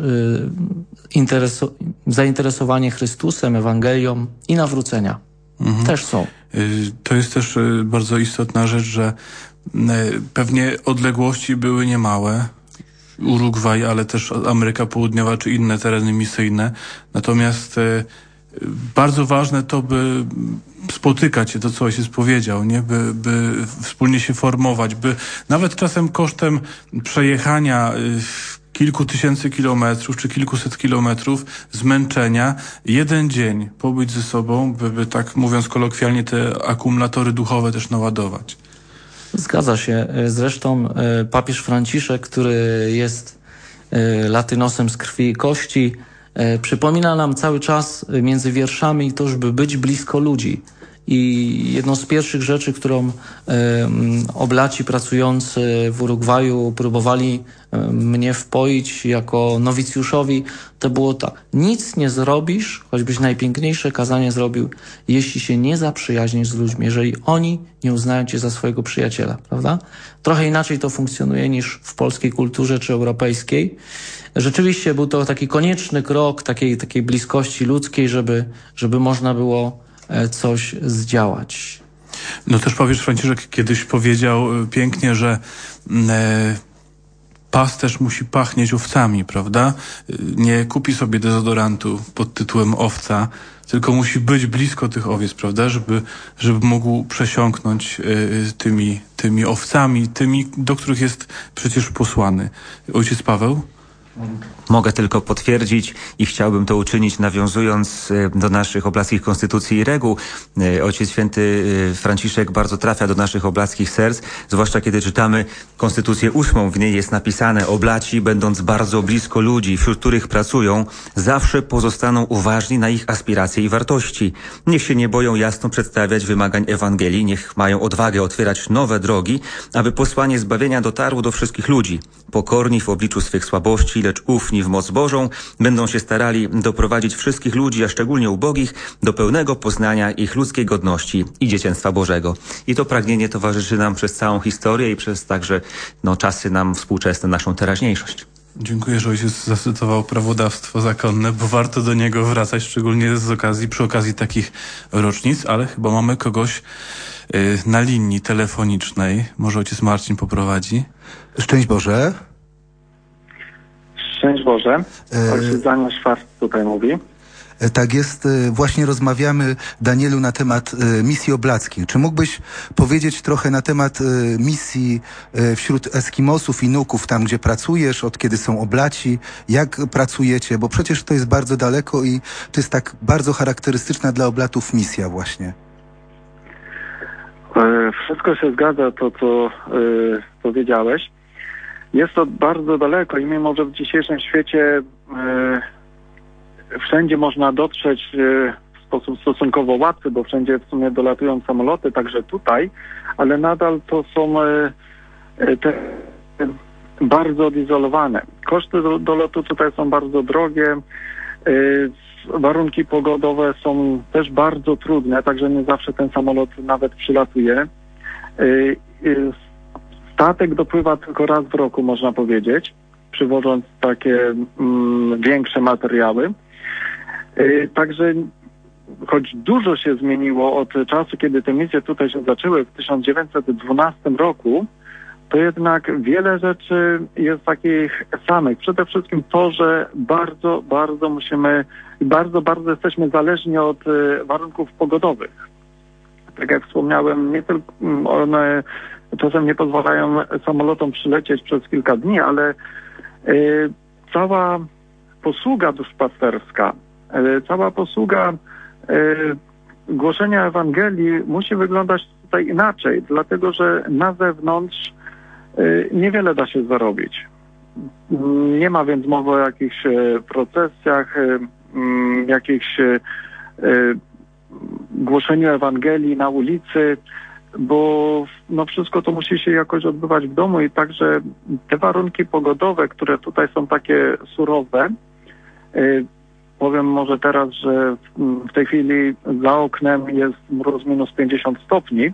zainteresowanie Chrystusem, Ewangelią i nawrócenia. Też są.
To jest też bardzo istotna rzecz, że pewnie odległości były niemałe. Urugwaj, ale też Ameryka Południowa czy inne tereny misyjne. Natomiast bardzo ważne to, by spotykać się, to co ojciec powiedział, nie? By wspólnie się formować, by nawet czasem kosztem przejechania kilku tysięcy kilometrów czy kilkuset kilometrów zmęczenia, jeden dzień pobyć ze sobą, by tak mówiąc kolokwialnie te akumulatory duchowe też naładować.
Zgadza się. Zresztą papież Franciszek, który jest latynosem z krwi i kości, przypomina nam cały czas między wierszami to, żeby być blisko ludzi. I jedną z pierwszych rzeczy, którą oblaci pracujący w Urugwaju próbowali mnie wpoić jako nowicjuszowi, to było tak: nic nie zrobisz, choćbyś najpiękniejsze kazanie zrobił, jeśli się nie zaprzyjaźnisz z ludźmi, jeżeli oni nie uznają cię za swojego przyjaciela, prawda? Trochę inaczej to funkcjonuje niż w polskiej kulturze czy europejskiej. Rzeczywiście był to taki konieczny krok takiej bliskości ludzkiej, żeby można było coś zdziałać.
No też papież Franciszek kiedyś powiedział pięknie, że pasterz musi pachnieć owcami, prawda? Nie kupi sobie dezodorantu pod tytułem owca, tylko musi być blisko tych owiec, prawda? Żeby mógł przesiąknąć tymi owcami, tymi, do których jest przecież posłany. Ojciec Paweł?
Mogę tylko potwierdzić i chciałbym to uczynić, nawiązując do naszych oblackich konstytucji i reguł. Ojciec Święty Franciszek bardzo trafia do naszych oblackich serc, zwłaszcza kiedy czytamy Konstytucję 8. W niej jest napisane: oblaci, będąc bardzo blisko ludzi, wśród których pracują, zawsze pozostaną uważni na ich aspiracje i wartości. Niech się nie boją jasno przedstawiać wymagań Ewangelii, niech mają odwagę otwierać nowe drogi, aby posłanie zbawienia dotarło do wszystkich ludzi. Pokorni w obliczu swych słabości, lecz ufni w moc Bożą, będą się starali doprowadzić wszystkich ludzi, a szczególnie ubogich, do pełnego poznania ich ludzkiej godności i dzieciństwa Bożego. I to pragnienie towarzyszy nam przez całą historię i przez także czasy nam współczesne, naszą teraźniejszość.
Dziękuję, że ojciec zacytował prawodawstwo zakonne, bo warto do niego wracać, szczególnie przy okazji takich rocznic, ale chyba mamy kogoś na linii telefonicznej. Może ojciec Marcin poprowadzi?
Szczęść Boże.
Szczęść Boże. Ojciec Daniel Szwarc tutaj mówi.
Tak jest. Właśnie rozmawiamy, Danielu, na temat misji oblackiej. Czy mógłbyś powiedzieć trochę na temat misji wśród Eskimosów i Nuków, tam gdzie pracujesz, od kiedy są oblaci, jak pracujecie? Bo przecież to jest bardzo daleko i to jest tak bardzo charakterystyczna dla oblatów misja właśnie.
Wszystko się zgadza, to co powiedziałeś. Jest to bardzo daleko i mimo, że w dzisiejszym świecie wszędzie można dotrzeć w sposób stosunkowo łatwy, bo wszędzie w sumie dolatują samoloty, także tutaj, ale nadal to są te bardzo odizolowane. Koszty do lotu tutaj są bardzo drogie, warunki pogodowe są też bardzo trudne, także nie zawsze ten samolot nawet przylatuje. Statek dopływa tylko raz w roku, można powiedzieć, przywożąc takie większe materiały. Także choć dużo się zmieniło od czasu, kiedy te misje tutaj się zaczęły w 1912 roku, to jednak wiele rzeczy jest takich samych. Przede wszystkim to, że bardzo musimy, bardzo jesteśmy zależni od warunków pogodowych. Tak jak wspomniałem, nie tylko one czasem nie pozwalają samolotom przylecieć przez kilka dni, ale cała posługa duszpasterska, cała posługa głoszenia Ewangelii musi wyglądać tutaj inaczej, dlatego że na zewnątrz niewiele da się zarobić. Nie ma więc mowy o jakichś procesjach, jakichś głoszeniu Ewangelii na ulicy, bo wszystko to musi się jakoś odbywać w domu i także te warunki pogodowe, które tutaj są takie surowe, powiem może teraz, że w tej chwili za oknem jest mróz minus 50 stopni,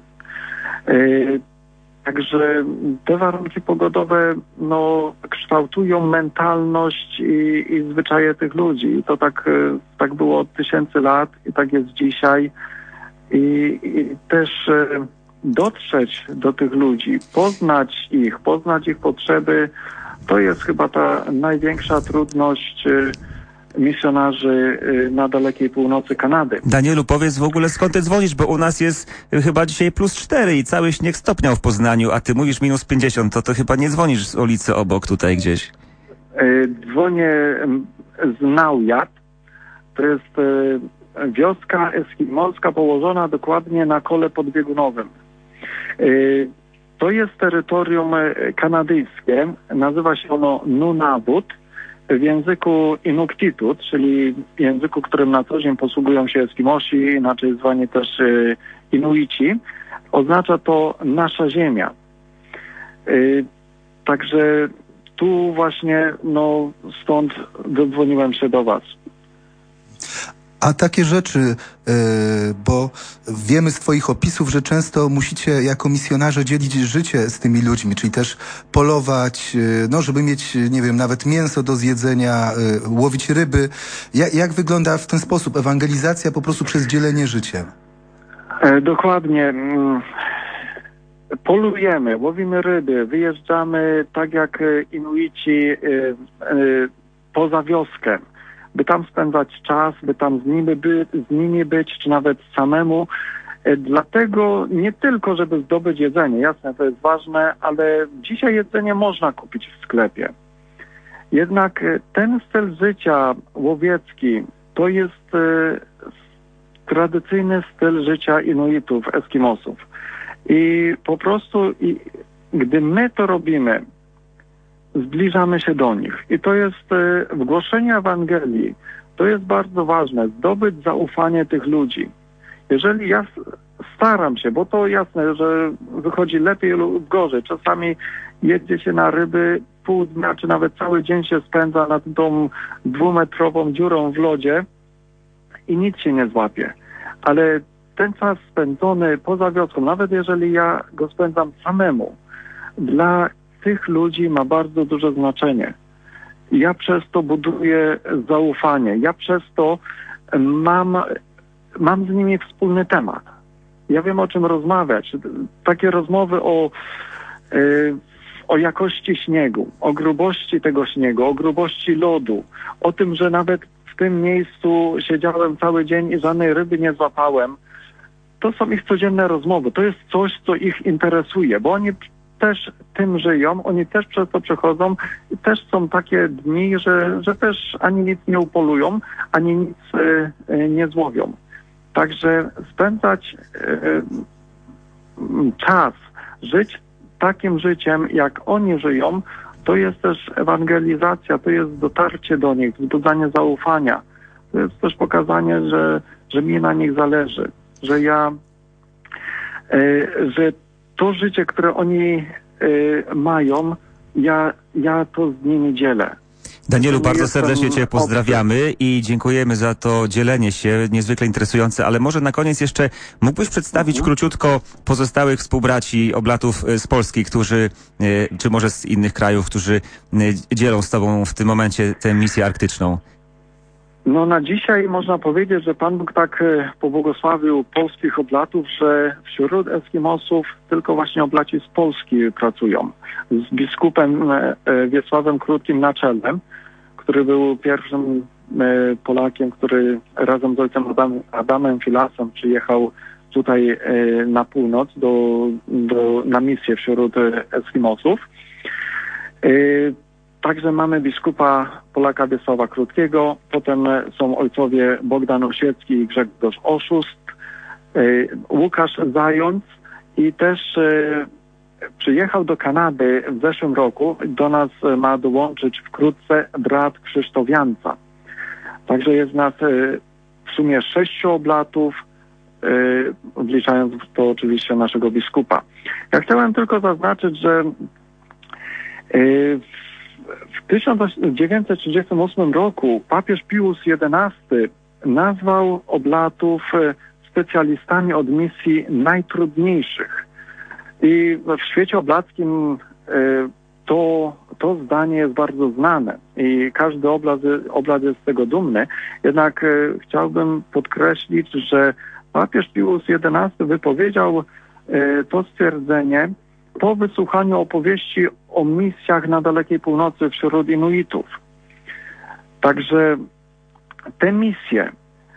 także te warunki pogodowe kształtują mentalność i zwyczaje tych ludzi. I to tak było od tysięcy lat i tak jest dzisiaj. I też dotrzeć do tych ludzi, poznać ich potrzeby, to jest chyba ta największa trudność misjonarzy na dalekiej północy Kanady.
Danielu, powiedz w ogóle, skąd ty dzwonisz, bo u nas jest chyba dzisiaj +4 i cały śnieg stopniał w Poznaniu, a ty mówisz minus 50, to chyba nie dzwonisz z ulicy obok tutaj gdzieś.
Dzwonię z Naujat. To jest wioska eskimolska położona dokładnie na kole podbiegunowym. To jest terytorium kanadyjskie, nazywa się ono Nunavut w języku Inuktitut, czyli języku, którym na co dzień posługują się Eskimosi, inaczej zwani też Inuici, oznacza to nasza ziemia. Także tu właśnie, stąd dodzwoniłem się do was.
A takie rzeczy, bo wiemy z twoich opisów, że często musicie jako misjonarze dzielić życie z tymi ludźmi, czyli też polować, żeby mieć, nie wiem, nawet mięso do zjedzenia, łowić ryby. Jak wygląda w ten sposób ewangelizacja po prostu przez dzielenie życiem?
Dokładnie. Polujemy, łowimy ryby, wyjeżdżamy tak jak Inuici poza wioskę, by tam spędzać czas, by tam z nimi być, czy nawet samemu. Dlatego nie tylko, żeby zdobyć jedzenie, jasne, to jest ważne, ale dzisiaj jedzenie można kupić w sklepie. Jednak ten styl życia łowiecki to jest tradycyjny styl życia Inuitów, Eskimosów. I po prostu, gdy my to robimy, zbliżamy się do nich. I to jest w głoszeniu Ewangelii, to jest bardzo ważne, zdobyć zaufanie tych ludzi. Jeżeli ja staram się, bo to jasne, że wychodzi lepiej lub gorzej. Czasami jedzie się na ryby, pół dnia, czy nawet cały dzień się spędza nad tą 2-metrową dziurą w lodzie i nic się nie złapie. Ale ten czas spędzony poza wioską, nawet jeżeli ja go spędzam samemu, dla tych ludzi ma bardzo duże znaczenie. Ja przez to buduję zaufanie. Ja przez to mam z nimi wspólny temat. Ja wiem, o czym rozmawiać. Takie rozmowy o jakości śniegu, o grubości tego śniegu, o grubości lodu, o tym, że nawet w tym miejscu siedziałem cały dzień i żadnej ryby nie złapałem. To są ich codzienne rozmowy. To jest coś, co ich interesuje, bo oni też tym żyją, oni też przez to przechodzą i też są takie dni, że też ani nic nie upolują, ani nic nie złowią. Także spędzać czas, żyć takim życiem, jak oni żyją, to jest też ewangelizacja, to jest dotarcie do nich, wzbudzanie zaufania. To jest też pokazanie, że mi na nich zależy, że że to życie, które oni mają, ja to z nimi dzielę.
Danielu, bardzo serdecznie Cię pozdrawiamy i dziękujemy za to dzielenie się, niezwykle interesujące, ale może na koniec jeszcze mógłbyś przedstawić króciutko pozostałych współbraci oblatów z Polski, którzy, czy może z innych krajów, którzy dzielą z Tobą w tym momencie tę misję arktyczną?
Na dzisiaj można powiedzieć, że Pan Bóg tak pobłogosławił polskich oblatów, że wśród Eskimosów tylko właśnie oblaci z Polski pracują. Z biskupem Wiesławem Krótkim na czele, który był pierwszym Polakiem, który razem z ojcem Adamem Filasem przyjechał tutaj na północ na misję wśród Eskimosów. Także mamy biskupa Polaka Wiesława Krótkiego, potem są ojcowie Bogdan Osiecki i Grzegorz Oszust, Łukasz Zając i też przyjechał do Kanady w zeszłym roku. Do nas ma dołączyć wkrótce brat Krzysztof Janca. Także jest nas w sumie 6 oblatów, wliczając w to oczywiście naszego biskupa. Ja chciałem tylko zaznaczyć, że w 1938 roku papież Pius XI nazwał oblatów specjalistami od misji najtrudniejszych. I w świecie oblackim to zdanie jest bardzo znane i każdy oblat jest z tego dumny. Jednak chciałbym podkreślić, że papież Pius XI wypowiedział to stwierdzenie po wysłuchaniu opowieści o misjach na dalekiej północy wśród Inuitów. Także te misje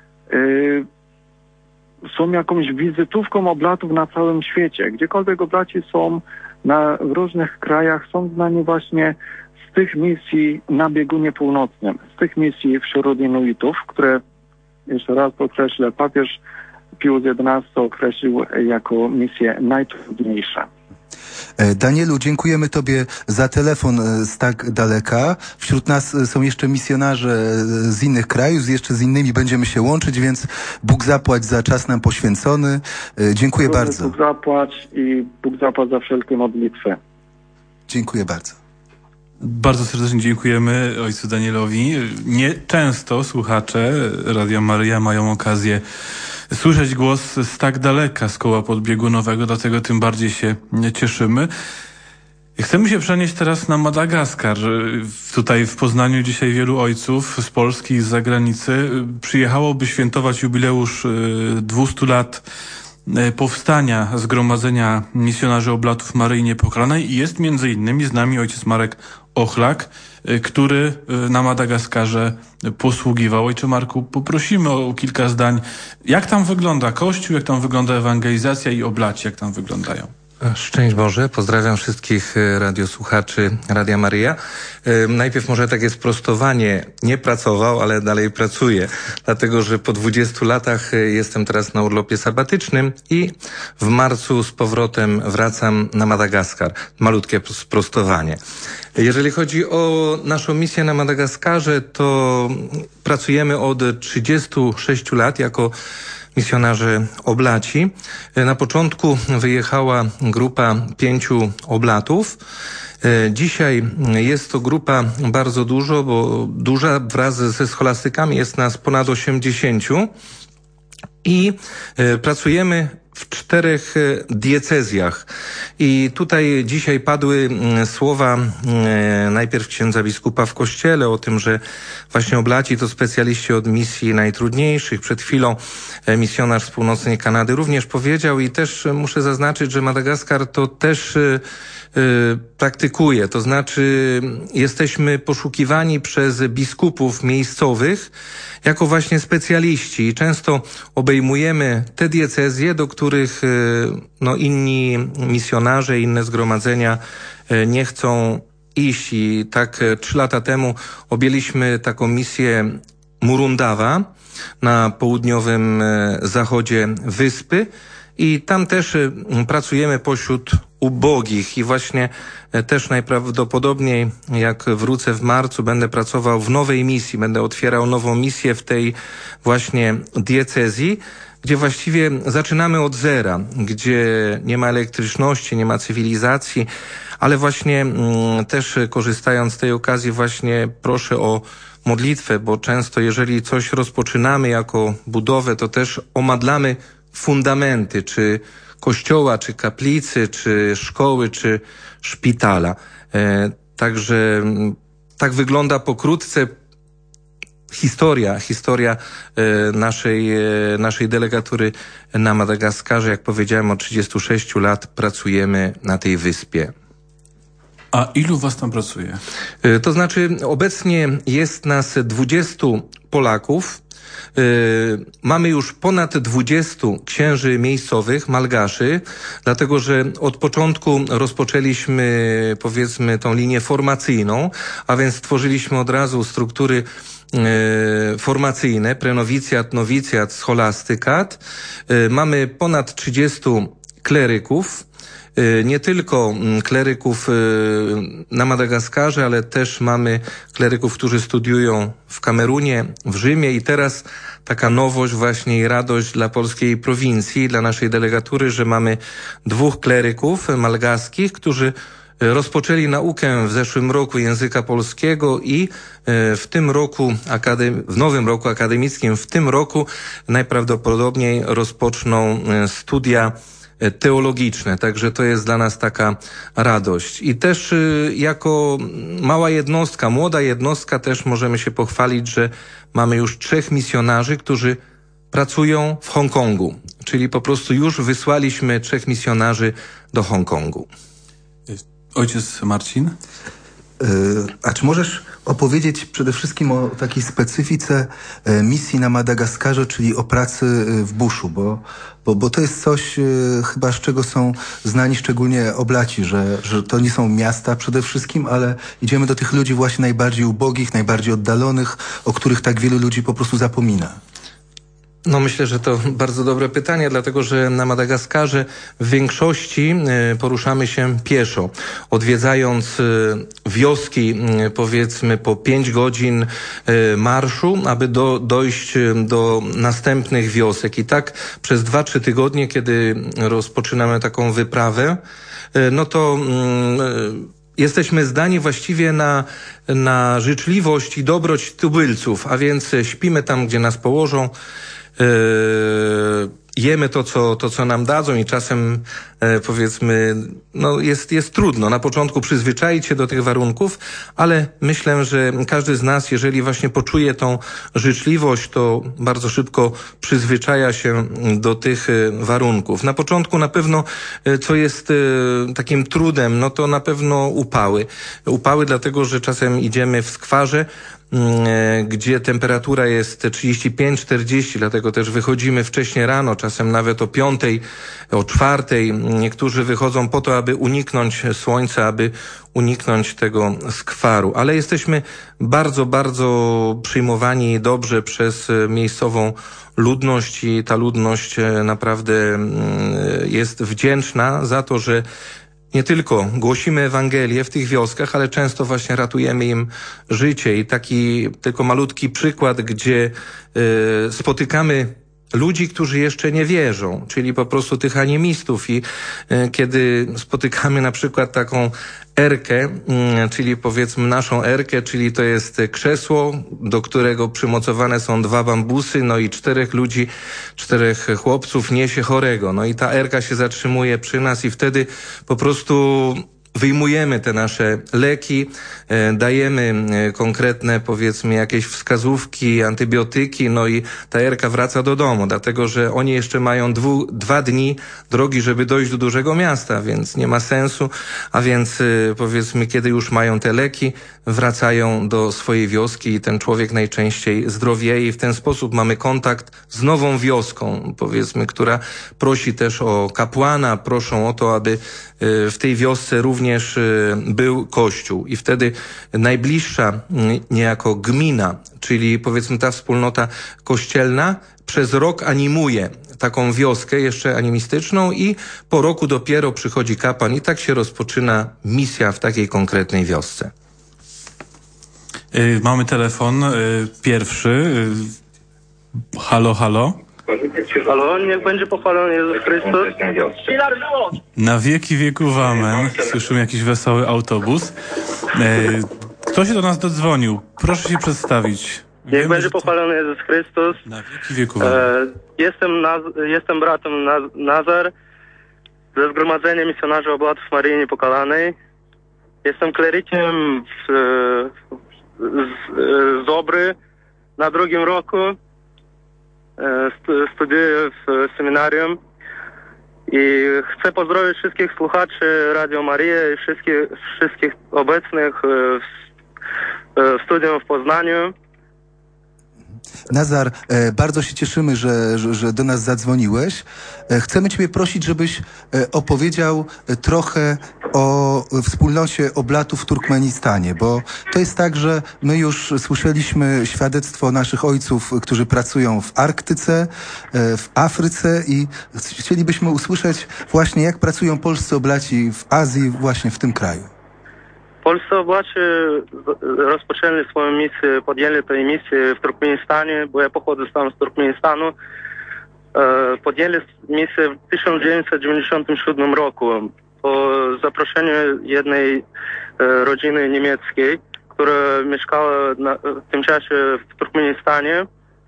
są jakąś wizytówką oblatów na całym świecie. Gdziekolwiek oblaci są w różnych krajach, są znani właśnie z tych misji na biegunie północnym, z tych misji wśród Inuitów, które, jeszcze raz podkreślę, papież Pius XI określił jako misje najtrudniejsze.
Danielu, dziękujemy Tobie za telefon z tak daleka. Wśród nas są jeszcze misjonarze z innych krajów, jeszcze z innymi będziemy się łączyć, więc Bóg zapłać za czas nam poświęcony. Dziękuję bardzo.
Bóg zapłać i Bóg zapłać za wszelkie modlitwy.
Dziękuję bardzo.
Bardzo serdecznie dziękujemy ojcu Danielowi. Nie często słuchacze Radia Maryja mają okazję słyszeć głos z tak daleka, z koła podbiegunowego, dlatego tym bardziej się cieszymy. Chcemy się przenieść teraz na Madagaskar. Tutaj w Poznaniu dzisiaj wielu ojców z Polski i z zagranicy przyjechało, by świętować jubileusz 200 lat powstania Zgromadzenia Misjonarzy Oblatów Maryi Niepokalanej i jest między innymi z nami ojciec Marek Ochlak, który na Madagaskarze posługiwał. Ojcze Marku, poprosimy o kilka zdań. Jak tam wygląda Kościół, jak tam wygląda ewangelizacja i oblaci, jak tam wyglądają?
Szczęść Boże, pozdrawiam wszystkich radiosłuchaczy Radia Maryja. Najpierw może takie sprostowanie, nie pracował, ale dalej pracuję, dlatego że po 20 latach jestem teraz na urlopie sabatycznym i w marcu z powrotem wracam na Madagaskar. Malutkie sprostowanie. Jeżeli chodzi o naszą misję na Madagaskarze, to pracujemy od 36 lat jako misjonarze oblaci. Na początku wyjechała grupa 5 oblatów. Dzisiaj jest to grupa bardzo duża, wraz ze scholastykami jest nas ponad 80 i pracujemy w 4 diecezjach. I tutaj dzisiaj padły słowa najpierw księdza biskupa w kościele o tym, że właśnie oblaci to specjaliści od misji najtrudniejszych. Przed chwilą misjonarz z północnej Kanady również powiedział i też muszę zaznaczyć, że Madagaskar to też praktykuje. To znaczy jesteśmy poszukiwani przez biskupów miejscowych jako właśnie specjaliści i często obejmujemy te diecezje, do których inni misjonarze, inne zgromadzenia nie chcą iść. I tak 3 lata temu objęliśmy taką misję Murundawa na południowym zachodzie wyspy i tam też pracujemy pośród ubogich i właśnie też najprawdopodobniej jak wrócę w marcu będę pracował w nowej misji, będę otwierał nową misję w tej właśnie diecezji, gdzie właściwie zaczynamy od zera, gdzie nie ma elektryczności, nie ma cywilizacji, ale właśnie też korzystając z tej okazji właśnie proszę o modlitwę, bo często jeżeli coś rozpoczynamy jako budowę, to też omadlamy fundamenty, czy kościoła, czy kaplicy, czy szkoły, czy szpitala. Także tak wygląda pokrótce historia naszej delegatury na Madagaskarze. Jak powiedziałem, od 36 lat pracujemy na tej wyspie.
A ilu was tam pracuje?
To znaczy obecnie jest nas 20 Polaków. Mamy już ponad 20 księży miejscowych, malgaszy, dlatego że od początku rozpoczęliśmy, powiedzmy, tą linię formacyjną, a więc stworzyliśmy od razu struktury formacyjne, prenowicjat, nowicjat, scholastykat. Mamy ponad 30 kleryków, nie tylko kleryków na Madagaskarze, ale też mamy kleryków, którzy studiują w Kamerunie, w Rzymie i teraz taka nowość właśnie i radość dla polskiej prowincji, dla naszej delegatury, że mamy 2 kleryków malgaskich, którzy rozpoczęli naukę w zeszłym roku języka polskiego i w tym roku, w nowym roku akademickim, w tym roku najprawdopodobniej rozpoczną studia teologiczne, także to jest dla nas taka radość. I też jako mała jednostka, młoda jednostka też możemy się pochwalić, że mamy już 3 misjonarzy, którzy pracują w Hongkongu, czyli po prostu już wysłaliśmy 3 misjonarzy do Hongkongu.
Ojciec Marcin?
A czy możesz opowiedzieć przede wszystkim o takiej specyfice misji na Madagaskarze, czyli o pracy w buszu, bo to jest coś chyba, z czego są znani szczególnie oblaci, że to nie są miasta przede wszystkim, ale idziemy do tych ludzi właśnie najbardziej ubogich, najbardziej oddalonych, o których tak wielu ludzi po prostu zapomina.
No myślę, że to bardzo dobre pytanie, dlatego że na Madagaskarze w większości poruszamy się pieszo, odwiedzając wioski powiedzmy po 5 godzin marszu, aby dojść do następnych wiosek. I tak przez 2-3 tygodnie, kiedy rozpoczynamy taką wyprawę, no to jesteśmy zdani właściwie na życzliwość i dobroć tubylców, a więc śpimy tam, gdzie nas położą, jemy to, co nam dadzą i czasem powiedzmy, no jest trudno na początku przyzwyczaić się do tych warunków, ale myślę, że każdy z nas, jeżeli właśnie poczuje tą życzliwość, to bardzo szybko przyzwyczaja się do tych warunków. Na początku na pewno, co jest takim trudem, no to na pewno upały. Upały dlatego, że czasem idziemy w skwarze, gdzie temperatura jest 35-40, dlatego też wychodzimy wcześnie rano, czasem nawet o 5, o 4. Niektórzy wychodzą po to, aby uniknąć słońca, aby uniknąć tego skwaru. Ale jesteśmy bardzo, bardzo przyjmowani dobrze przez miejscową ludność i ta ludność naprawdę jest wdzięczna za to, że nie tylko głosimy Ewangelię w tych wioskach, ale często właśnie ratujemy im życie. I taki tylko malutki przykład, gdzie spotykamy ludzi, którzy jeszcze nie wierzą, czyli po prostu tych animistów. I kiedy spotykamy na przykład taką erkę, czyli powiedzmy naszą erkę, czyli to jest krzesło, do którego przymocowane są 2 bambusy, no i 4 ludzi, 4 chłopców niesie chorego. No i ta erka się zatrzymuje przy nas i wtedy po prostu wyjmujemy te nasze leki, dajemy konkretne, powiedzmy, jakieś wskazówki, antybiotyki, no i ta erka wraca do domu, dlatego że oni jeszcze mają 2 dni drogi, żeby dojść do dużego miasta, więc nie ma sensu, a więc powiedzmy, kiedy już mają te leki, wracają do swojej wioski i ten człowiek najczęściej zdrowieje i w ten sposób mamy kontakt z nową wioską, powiedzmy, która prosi też o kapłana, proszą o to, aby w tej wiosce również był kościół i wtedy najbliższa niejako gmina, czyli powiedzmy ta wspólnota kościelna przez rok animuje taką wioskę jeszcze animistyczną i po roku dopiero przychodzi kapłan i tak się rozpoczyna misja w takiej konkretnej wiosce.
Mamy telefon pierwszy. Halo, halo.
Halo, niech będzie pochwalony Jezus Chrystus.
Na wieki wieków amen. Słyszymy jakiś wesoły autobus. Kto się do nas dodzwonił? Proszę się przedstawić.
Niech będzie pochwalony Jezus Chrystus.
Na wieki wieków amen.
Jestem bratem Nazar ze Zgromadzenia Misjonarzy Oblatów Maryi Niepokalanej. Jestem klerykiem z Obry na 2. roku. Studiuję w seminarium i chcę pozdrowić wszystkich słuchaczy Radio Maryja i wszystkich obecnych w studium w Poznaniu.
Nazar, bardzo się cieszymy, że do nas zadzwoniłeś. Chcemy Ciebie prosić, żebyś opowiedział trochę o wspólnocie Oblatów w Turkmenistanie, bo to jest tak, że my już słyszeliśmy świadectwo naszych ojców, którzy pracują w Arktyce, w Afryce i chcielibyśmy usłyszeć właśnie, jak pracują polscy oblaci w Azji, właśnie w tym kraju.
Polscy oblaci rozpoczęli swoją misję, podjęli tę misję w Turkmenistanie, bo ja pochodzę z Turkmenistanu. Podjęli misję w 1997 roku po zaproszeniu jednej rodziny niemieckiej, która mieszkała w tym czasie w Turkmenistanie.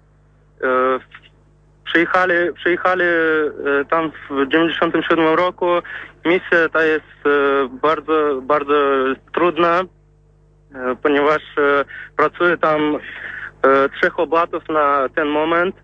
Przyjechali tam w 1997 roku. Misja ta jest bardzo, bardzo trudna, ponieważ pracuje tam 3 oblatów na ten moment.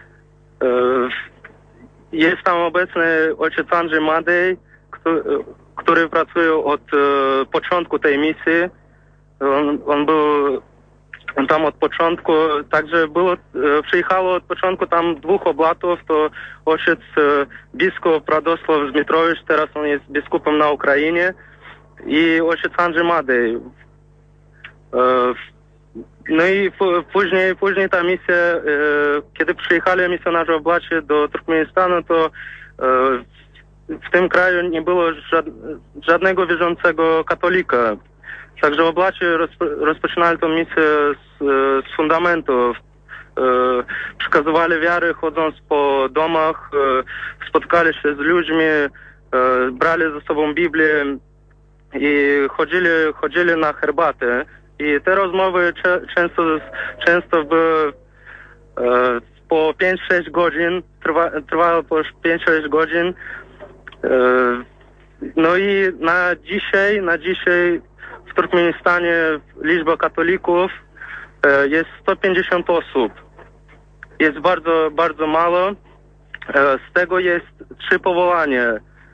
Jest tam obecny ojciec Andrzej Madej, który pracuje od początku tej misji. On był tam od początku, także przyjechało od początku tam 2 oblatów, to ojciec biskup Radosław Zmitrowicz, teraz on jest biskupem na Ukrainie, i ojciec Andrzej Madej. No i później ta misja, kiedy przyjechali misjonarze oblaci do Turkmenistanu, to w tym kraju nie było żadnego wierzącego katolika. Także oblaci rozpoczynali tę misję z fundamentów. Przekazywali wiarę, chodząc po domach, spotkali się z ludźmi, brali ze sobą Biblię i chodzili na herbatę. I te rozmowy często były po 5-6 godzin, trwały po 5-6 godzin. No i na dzisiaj w Turkmenistanie liczba katolików jest 150 osób. Jest bardzo, bardzo mało. Z tego jest 3 powołania.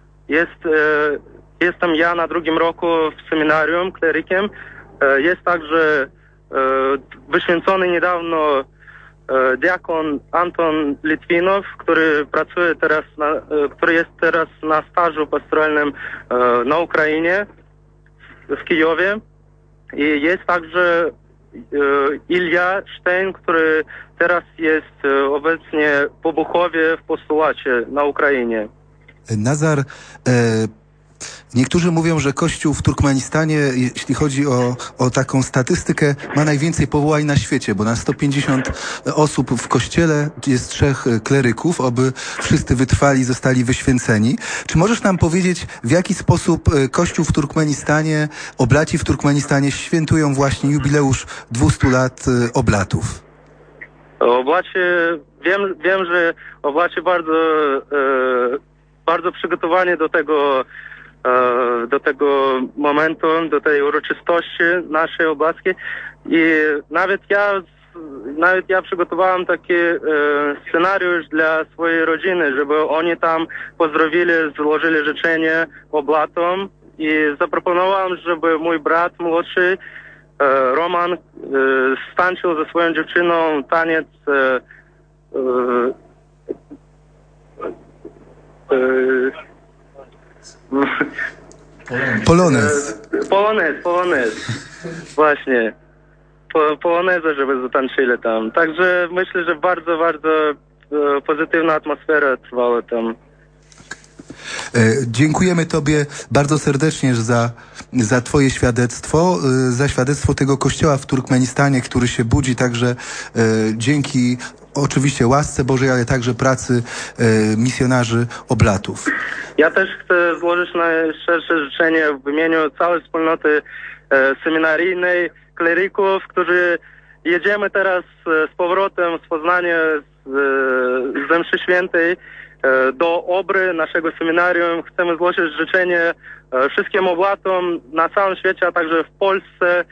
Jestem ja na 2. roku w seminarium klerykiem. Jest także wyświęcony niedawno diakon Anton Litwinow, który pracuje teraz, który jest teraz na stażu pastoralnym na Ukrainie, w Kijowie. I jest także Ilja Stein, który teraz jest obecnie po Buchowie w postulacie na Ukrainie.
Nazar, niektórzy mówią, że Kościół w Turkmenistanie, jeśli chodzi o taką statystykę, ma najwięcej powołań na świecie, bo na 150 osób w Kościele jest 3 kleryków, oby wszyscy wytrwali, zostali wyświęceni. Czy możesz nam powiedzieć, w jaki sposób Kościół w Turkmenistanie, oblaci w Turkmenistanie świętują właśnie jubileusz 200 lat oblatów?
Oblacie, wiem, że oblacie bardzo przygotowani do tego momentu, do tej uroczystości naszej oblackiej. I nawet ja przygotowałem taki scenariusz dla swojej rodziny, żeby oni tam pozdrowili, złożyli życzenie oblatom i zaproponowałem, żeby mój brat młodszy Roman stańczył ze swoją dziewczyną taniec
Polonez.
Właśnie. Polonezę, żeby zatańczyli tam. Także myślę, że bardzo, bardzo pozytywna atmosfera trwała tam.
Dziękujemy Tobie bardzo serdecznie za Twoje świadectwo, za świadectwo tego kościoła w Turkmenistanie, który się budzi także dzięki oczywiście łasce Bożej, ale także pracy misjonarzy oblatów. Ja
też chcę złożyć najszersze życzenie w imieniu całej wspólnoty seminaryjnej, kleryków, którzy jedziemy teraz z powrotem z Poznania z mszy świętej do Obry, naszego seminarium. Chcemy złożyć życzenie wszystkim oblatom na całym świecie, a także w Polsce,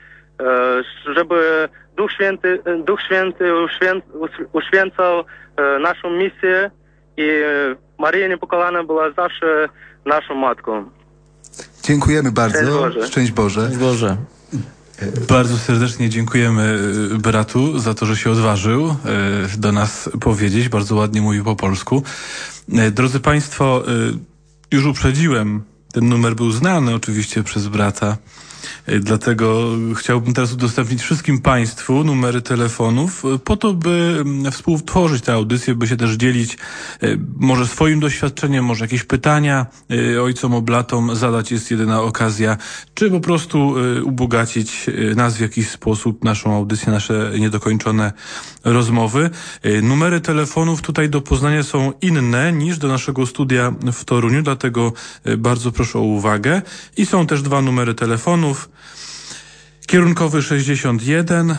żeby Duch Święty uświęcał naszą misję i Maryja Niepokalana była zawsze naszą matką.
Dziękujemy bardzo. Szczęść Boże.
Szczęść Boże.
Bardzo serdecznie dziękujemy bratu za to, że się odważył do nas powiedzieć. Bardzo ładnie mówił po polsku. Drodzy Państwo, już uprzedziłem, ten numer był znany oczywiście przez brata. Dlatego chciałbym teraz udostępnić wszystkim Państwu numery telefonów po to, by współtworzyć tę audycję, by się też dzielić może swoim doświadczeniem, może jakieś pytania ojcom oblatom zadać, jest jedyna okazja, czy po prostu ubogacić nas w jakiś sposób, naszą audycję, nasze niedokończone rozmowy. Numery telefonów tutaj do poznania są inne niż do naszego studia w Toruniu, dlatego bardzo proszę o uwagę. I są też 2 numery telefonów. Kierunkowy 61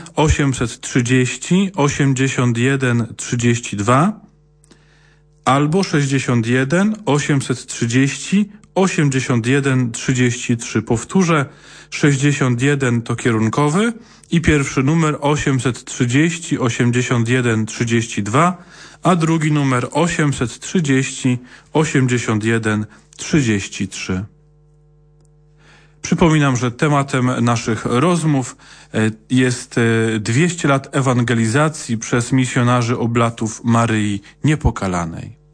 830 81 32 albo 61 830 81 33. Powtórzę, 61 to kierunkowy i pierwszy numer 830 81 32, a drugi numer 830 81 33. Przypominam, że tematem naszych rozmów jest 200 lat ewangelizacji przez misjonarzy oblatów Maryi Niepokalanej.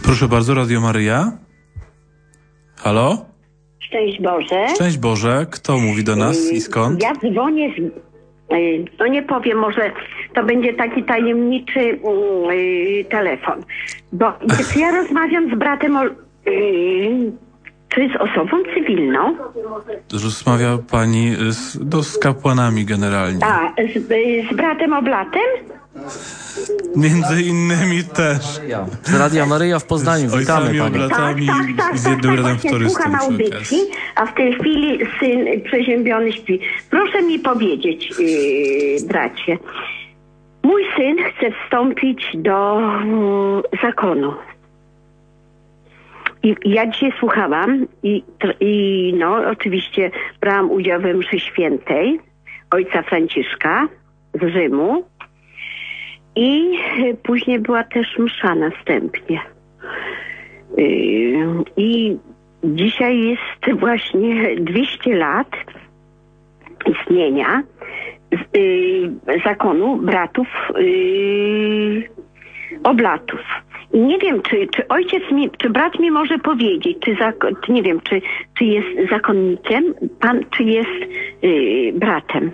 Proszę bardzo, Radio Maryja. Halo?
Szczęść Boże.
Szczęść Boże. Kto mówi do nas i skąd?
Ja dzwonię no nie powiem, może to będzie taki tajemniczy telefon. Bo ja rozmawiam z bratem czy z osobą cywilną?
Rozmawia pani z kapłanami generalnie.
A, z bratem Oblatem?
Między innymi też.
Z Radia Maryja w Poznaniu. Witamy panią.
Oblatami i z jednym redemptorystą.
Słucham audycji, a w tej chwili syn przeziębiony śpi. Proszę mi powiedzieć, bracie, mój syn chce wstąpić do zakonu. I ja dzisiaj słuchałam i no oczywiście brałam udział we mszy świętej ojca Franciszka z Rzymu i później była też msza następnie. I dzisiaj jest właśnie 200 lat istnienia zakonu bratów Oblatów. I nie wiem, czy ojciec czy brat mi może powiedzieć, nie wiem, czy jest zakonnikiem, pan, czy jest bratem.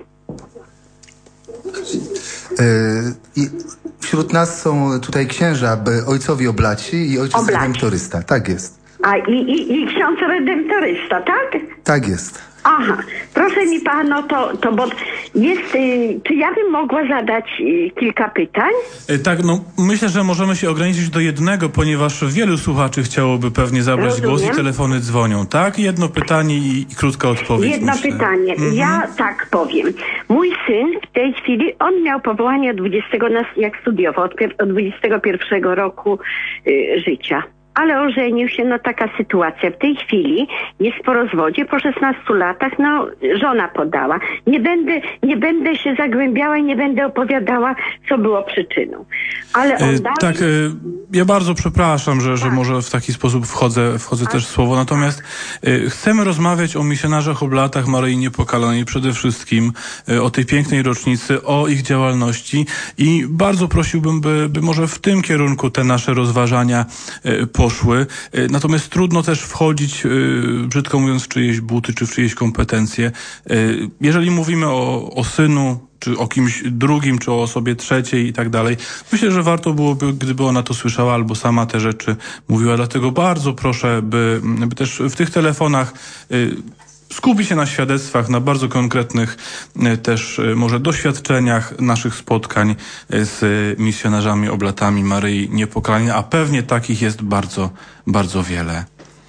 I wśród nas są tutaj księża, ojcowie Oblaci i ojciec redemptorysta. Tak jest.
A i ksiądz redemptorysta, tak?
Tak jest.
Aha, proszę mi pan, to bo jest, czy ja bym mogła zadać kilka pytań?
Tak, no myślę, że możemy się ograniczyć do jednego, ponieważ wielu słuchaczy chciałoby pewnie zabrać głos i telefony dzwonią, tak? Jedno pytanie i krótka odpowiedź.
Jedno pytanie. Ja tak powiem. Mój syn w tej chwili, on miał powołanie od 20, jak studiował, od 21 roku życia. Ale ożenił się, no taka sytuacja. W tej chwili jest po rozwodzie, po 16 latach, no żona podała. Nie będę się zagłębiała i nie będę opowiadała, co było przyczyną. Ale on dalej...
Tak, ja bardzo przepraszam, że może w taki sposób wchodzę też w słowo, natomiast chcemy rozmawiać o misjonarzach Oblatach Maryi Niepokalanej przede wszystkim, o tej pięknej rocznicy, o ich działalności i bardzo prosiłbym, by może w tym kierunku te nasze rozważania poszły. Natomiast trudno też wchodzić, brzydko mówiąc, w czyjeś buty, czy w czyjeś kompetencje. Jeżeli mówimy o synu, czy o kimś drugim, czy o osobie trzeciej i tak dalej, myślę, że warto byłoby, gdyby ona to słyszała albo sama te rzeczy mówiła. Dlatego bardzo proszę, by też w tych telefonach skupi się na świadectwach, na bardzo konkretnych też może doświadczeniach naszych spotkań z misjonarzami Oblatami Maryi Niepokalanej, a pewnie takich jest bardzo, bardzo wiele.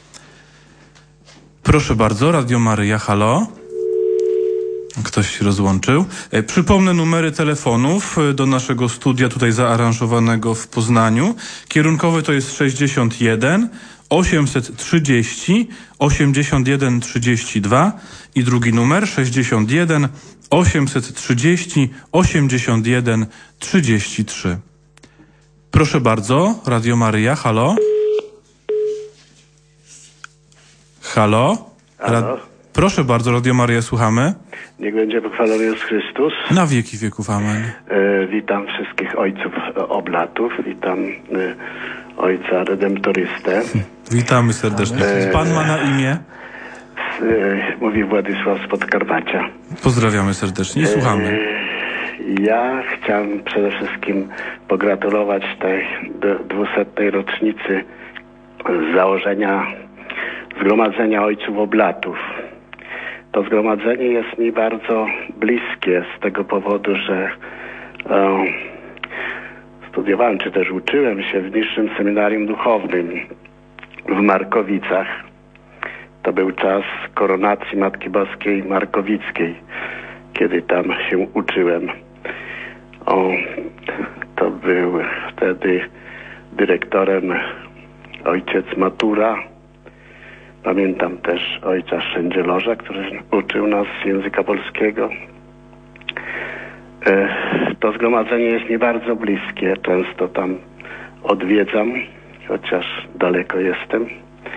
Proszę bardzo, Radio Maryja, halo? Ktoś się rozłączył. Przypomnę numery telefonów do naszego studia tutaj zaaranżowanego w Poznaniu. Kierunkowy to jest 61 830 81 32 i drugi numer 61 830 81 33. Proszę bardzo, Radio Maryja, halo? Halo? Proszę bardzo, Radio Maryja, słuchamy.
Niech będzie pochwalony Jezus Chrystus.
Na wieki wieków, amen.
Witam wszystkich ojców Oblatów, witam ojca redemptorystę.
Witamy serdecznie. Pan ma na imię?
Mówi Władysław z Podkarpacia.
Pozdrawiamy serdecznie i słuchamy.
Ja chciałem przede wszystkim pogratulować tej 200. rocznicy założenia Zgromadzenia Ojców Oblatów. To zgromadzenie jest mi bardzo bliskie z tego powodu, że studiowałem, czy też uczyłem się w niższym seminarium duchownym w Markowicach. To był czas koronacji Matki Boskiej Markowickiej, kiedy tam się uczyłem. To był wtedy dyrektorem ojciec Matura. Pamiętam też ojca Szczędzieloża, który uczył nas języka polskiego. To zgromadzenie jest mi bardzo bliskie. Często tam odwiedzam, chociaż daleko jestem.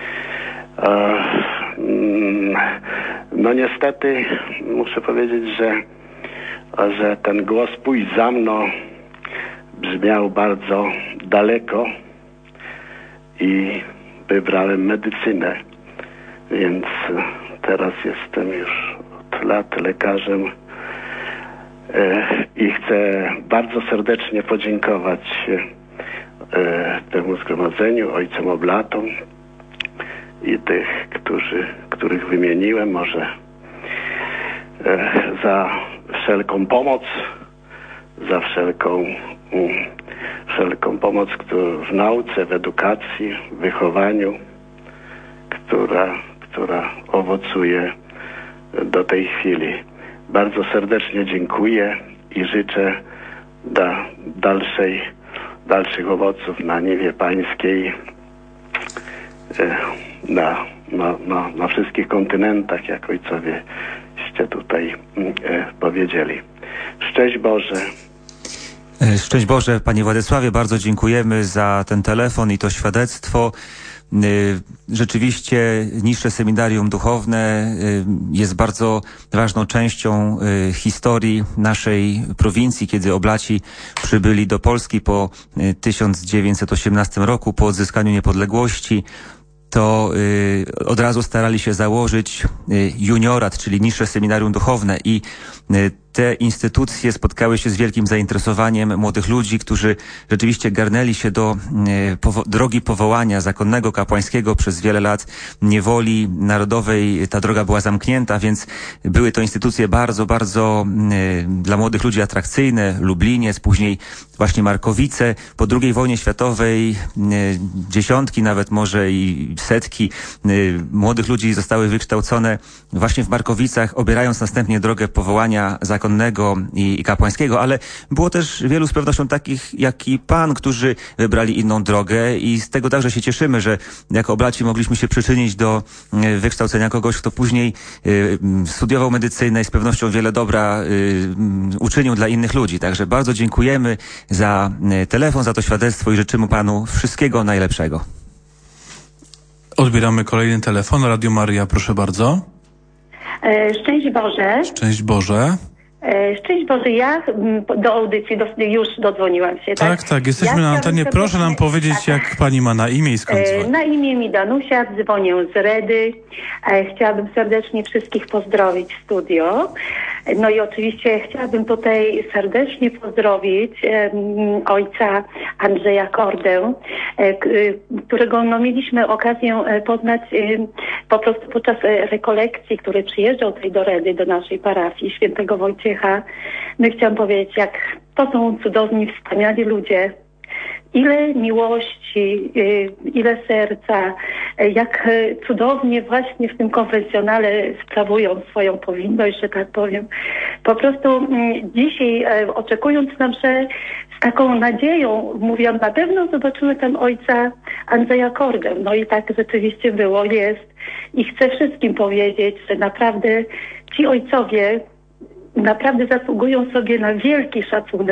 No niestety muszę powiedzieć, że ten głos pójdź za mną brzmiał bardzo daleko i wybrałem medycynę, więc teraz jestem już od lat lekarzem i chcę bardzo serdecznie podziękować temu zgromadzeniu, ojcom oblatom i tych, których wymieniłem, może za wszelką pomoc, za wszelką pomoc w nauce, w edukacji, w wychowaniu, która owocuje do tej chwili. Bardzo serdecznie dziękuję i życzę dalszych owoców na niwie pańskiej, na wszystkich kontynentach, jak ojcowieście tutaj powiedzieli. Szczęść Boże.
Szczęść Boże, Panie Władysławie, bardzo dziękujemy za ten telefon i to świadectwo. Rzeczywiście niższe seminarium duchowne jest bardzo ważną częścią historii naszej prowincji, kiedy oblaci przybyli do Polski po 1918 roku, po odzyskaniu niepodległości. To od razu starali się założyć juniorat, czyli niższe seminarium duchowne i te instytucje spotkały się z wielkim zainteresowaniem młodych ludzi, którzy rzeczywiście garnęli się do drogi powołania zakonnego, kapłańskiego. Przez wiele lat niewoli narodowej ta droga była zamknięta, więc były to instytucje bardzo, bardzo dla młodych ludzi atrakcyjne. Lubliniec, później właśnie Markowice. Po II wojnie światowej dziesiątki, nawet może i setki młodych ludzi zostały wykształcone właśnie w Markowicach, obierając następnie drogę powołania zakonnego i kapłańskiego, ale było też wielu z pewnością takich jak i pan, którzy wybrali inną drogę i z tego także się cieszymy, że jako oblaci mogliśmy się przyczynić do wykształcenia kogoś, kto później studiował medycynę i z pewnością wiele dobra uczynił dla innych ludzi. Także bardzo dziękujemy za telefon, za to świadectwo i życzymy panu wszystkiego najlepszego.
Odbieramy kolejny telefon. Radio Maryja, proszę bardzo.
Szczęść Boże.
Szczęść Boże.
Szczęść Boże, ja do audycji już dodzwoniłam się, tak?
Tak, jesteśmy na antenie. Proszę nam powiedzieć, jak pani ma na imię i skąd dzwoni.
Na imię mi Danusia, dzwonię z Redy. Chciałabym serdecznie wszystkich pozdrowić w studio. No i oczywiście chciałabym tutaj serdecznie pozdrowić ojca Andrzeja Kordę, którego mieliśmy okazję poznać po prostu podczas rekolekcji, który przyjeżdżał tutaj do Redy, do naszej parafii świętego Wojciecha. No i chciałam powiedzieć, jak to są cudowni, wspaniali ludzie. Ile miłości, ile serca, jak cudownie właśnie w tym konfesjonale sprawują swoją powinność, że tak powiem. Po prostu dzisiaj oczekując na mszę z taką nadzieją, mówiłam, na pewno zobaczymy tam ojca Andrzeja Kordę. No i tak rzeczywiście było, jest. I chcę wszystkim powiedzieć, że naprawdę ci ojcowie naprawdę zasługują sobie na wielki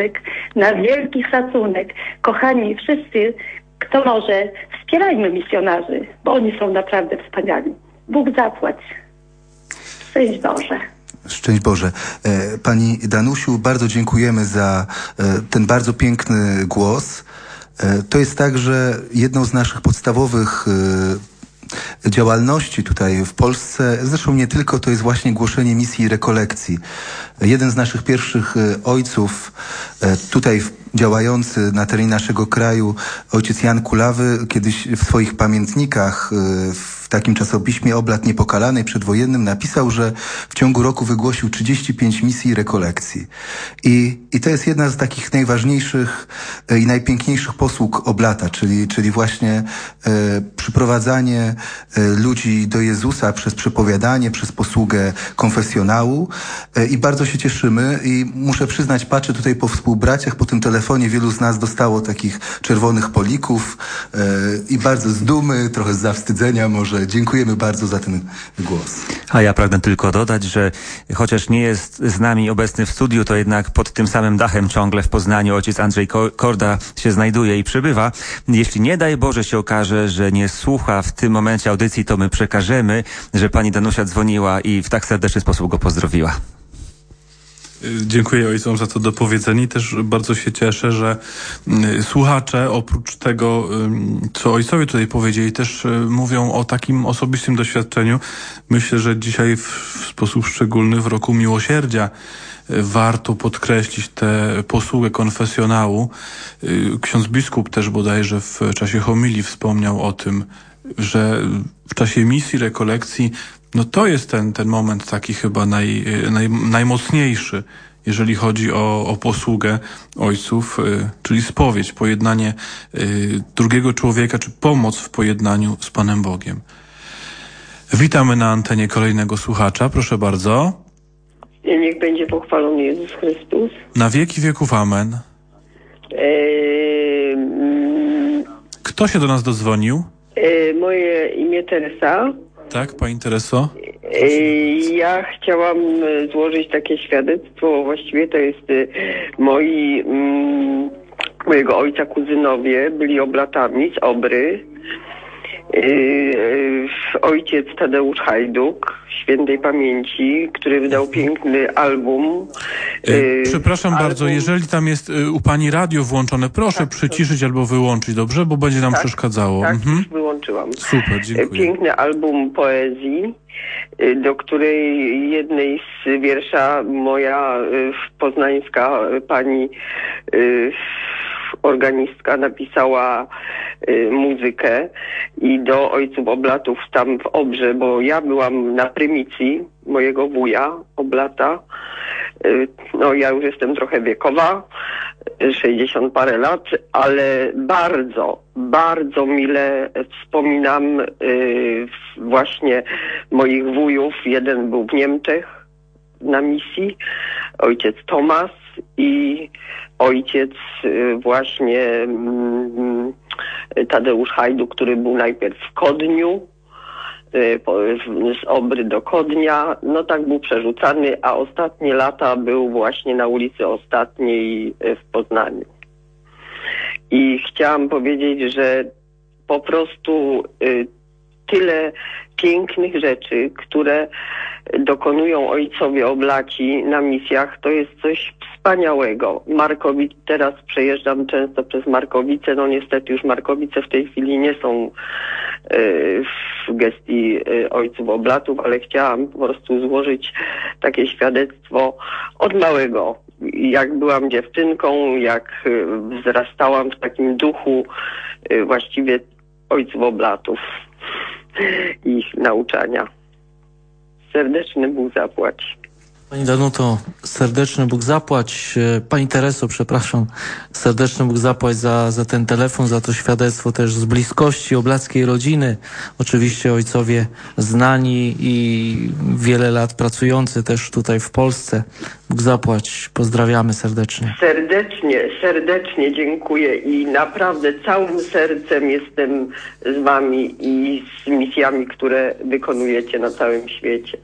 szacunek. Kochani, wszyscy, kto może, wspierajmy misjonarzy, bo oni są naprawdę wspaniali. Bóg zapłać. Szczęść Boże.
Szczęść Boże. Pani Danusiu, bardzo dziękujemy za ten bardzo piękny głos. To jest tak, że jedną z naszych podstawowych działalności tutaj w Polsce, zresztą nie tylko, to jest właśnie głoszenie misji i rekolekcji. Jeden z naszych pierwszych ojców tutaj działający na terenie naszego kraju, ojciec Jan Kulawy, kiedyś w swoich pamiętnikach w takim czasopiśmie Oblat Niepokalanej przedwojennym napisał, że w ciągu roku wygłosił 35 misji i rekolekcji. I to jest jedna z takich najważniejszych i najpiękniejszych posług Oblata, czyli właśnie przyprowadzanie ludzi do Jezusa przez przepowiadanie, przez posługę konfesjonału. I bardzo się cieszymy i muszę przyznać, patrzę tutaj po współbraciach, po tym telefonie wielu z nas dostało takich czerwonych polików i bardzo z dumy, trochę z zawstydzenia może. Dziękujemy bardzo za ten głos.
A ja pragnę tylko dodać, że chociaż nie jest z nami obecny w studiu, to jednak pod tym samym dachem ciągle w Poznaniu ojciec Andrzej Korda się znajduje i przebywa. Jeśli nie daj Boże się okaże, że nie słucha w tym momencie audycji, to my przekażemy, że pani Danusia dzwoniła i w tak serdeczny sposób go pozdrowiła.
Dziękuję ojcom za to dopowiedzenie i też bardzo się cieszę, że słuchacze oprócz tego, co ojcowie tutaj powiedzieli, też mówią o takim osobistym doświadczeniu. Myślę, że dzisiaj w sposób szczególny w roku miłosierdzia warto podkreślić tę posługę konfesjonału. Ksiądz biskup też bodajże w czasie homilii wspomniał o tym, że w czasie misji, rekolekcji, no to jest ten moment taki chyba najmocniejszy, jeżeli chodzi o posługę ojców, czyli spowiedź, pojednanie drugiego człowieka, czy pomoc w pojednaniu z Panem Bogiem. Witamy na antenie kolejnego słuchacza, proszę bardzo.
Niech będzie pochwalony Jezus Chrystus.
Na wieki wieków amen. Kto się do nas dodzwonił?
Moje imię Teresa.
Tak, pani Tereso?
Ja chciałam złożyć takie świadectwo, właściwie to jest mojego ojca kuzynowie, byli oblatami z Obry. Ojciec Tadeusz Hajduk, świętej pamięci, który wydał piękny album.
Przepraszam bardzo, jeżeli tam jest u pani radio włączone, proszę przyciszyć albo wyłączyć, dobrze? Bo będzie nam przeszkadzało.
Tak, już wyłączyłam.
Super, dziękuję.
Piękny album poezji, do której jednej z wiersza moja poznańska pani organistka napisała muzykę i do ojców oblatów tam w Obrze, bo ja byłam na prymicji mojego wuja oblata. No ja już jestem trochę wiekowa, 60 parę lat, ale bardzo, bardzo mile wspominam właśnie moich wujów. Jeden był w Niemczech na misji, ojciec Tomasz i ojciec właśnie Tadeusz Hajduk, który był najpierw w Kodniu, z Obry do Kodnia, no tak był przerzucany, a ostatnie lata był właśnie na ulicy Ostatniej w Poznaniu. I chciałam powiedzieć, że po prostu tyle pięknych rzeczy, które dokonują ojcowie oblaci na misjach, to jest coś wspaniałego. Teraz przejeżdżam często przez Markowice, no niestety już Markowice w tej chwili nie są w gestii ojców oblatów, ale chciałam po prostu złożyć takie świadectwo od małego. Jak byłam dziewczynką, jak wzrastałam w takim duchu właściwie ojców oblatów i ich nauczania. Serdeczny Bóg zapłać.
Pani Danuto, serdeczny Bóg zapłać. Pani Tereso, przepraszam, serdeczny Bóg zapłać za ten telefon, za to świadectwo też z bliskości oblackiej rodziny. Oczywiście ojcowie znani i wiele lat pracujący też tutaj w Polsce. Bóg zapłać. Pozdrawiamy serdecznie.
Serdecznie dziękuję i naprawdę całym sercem jestem z wami i z misjami, które wykonujecie na całym świecie.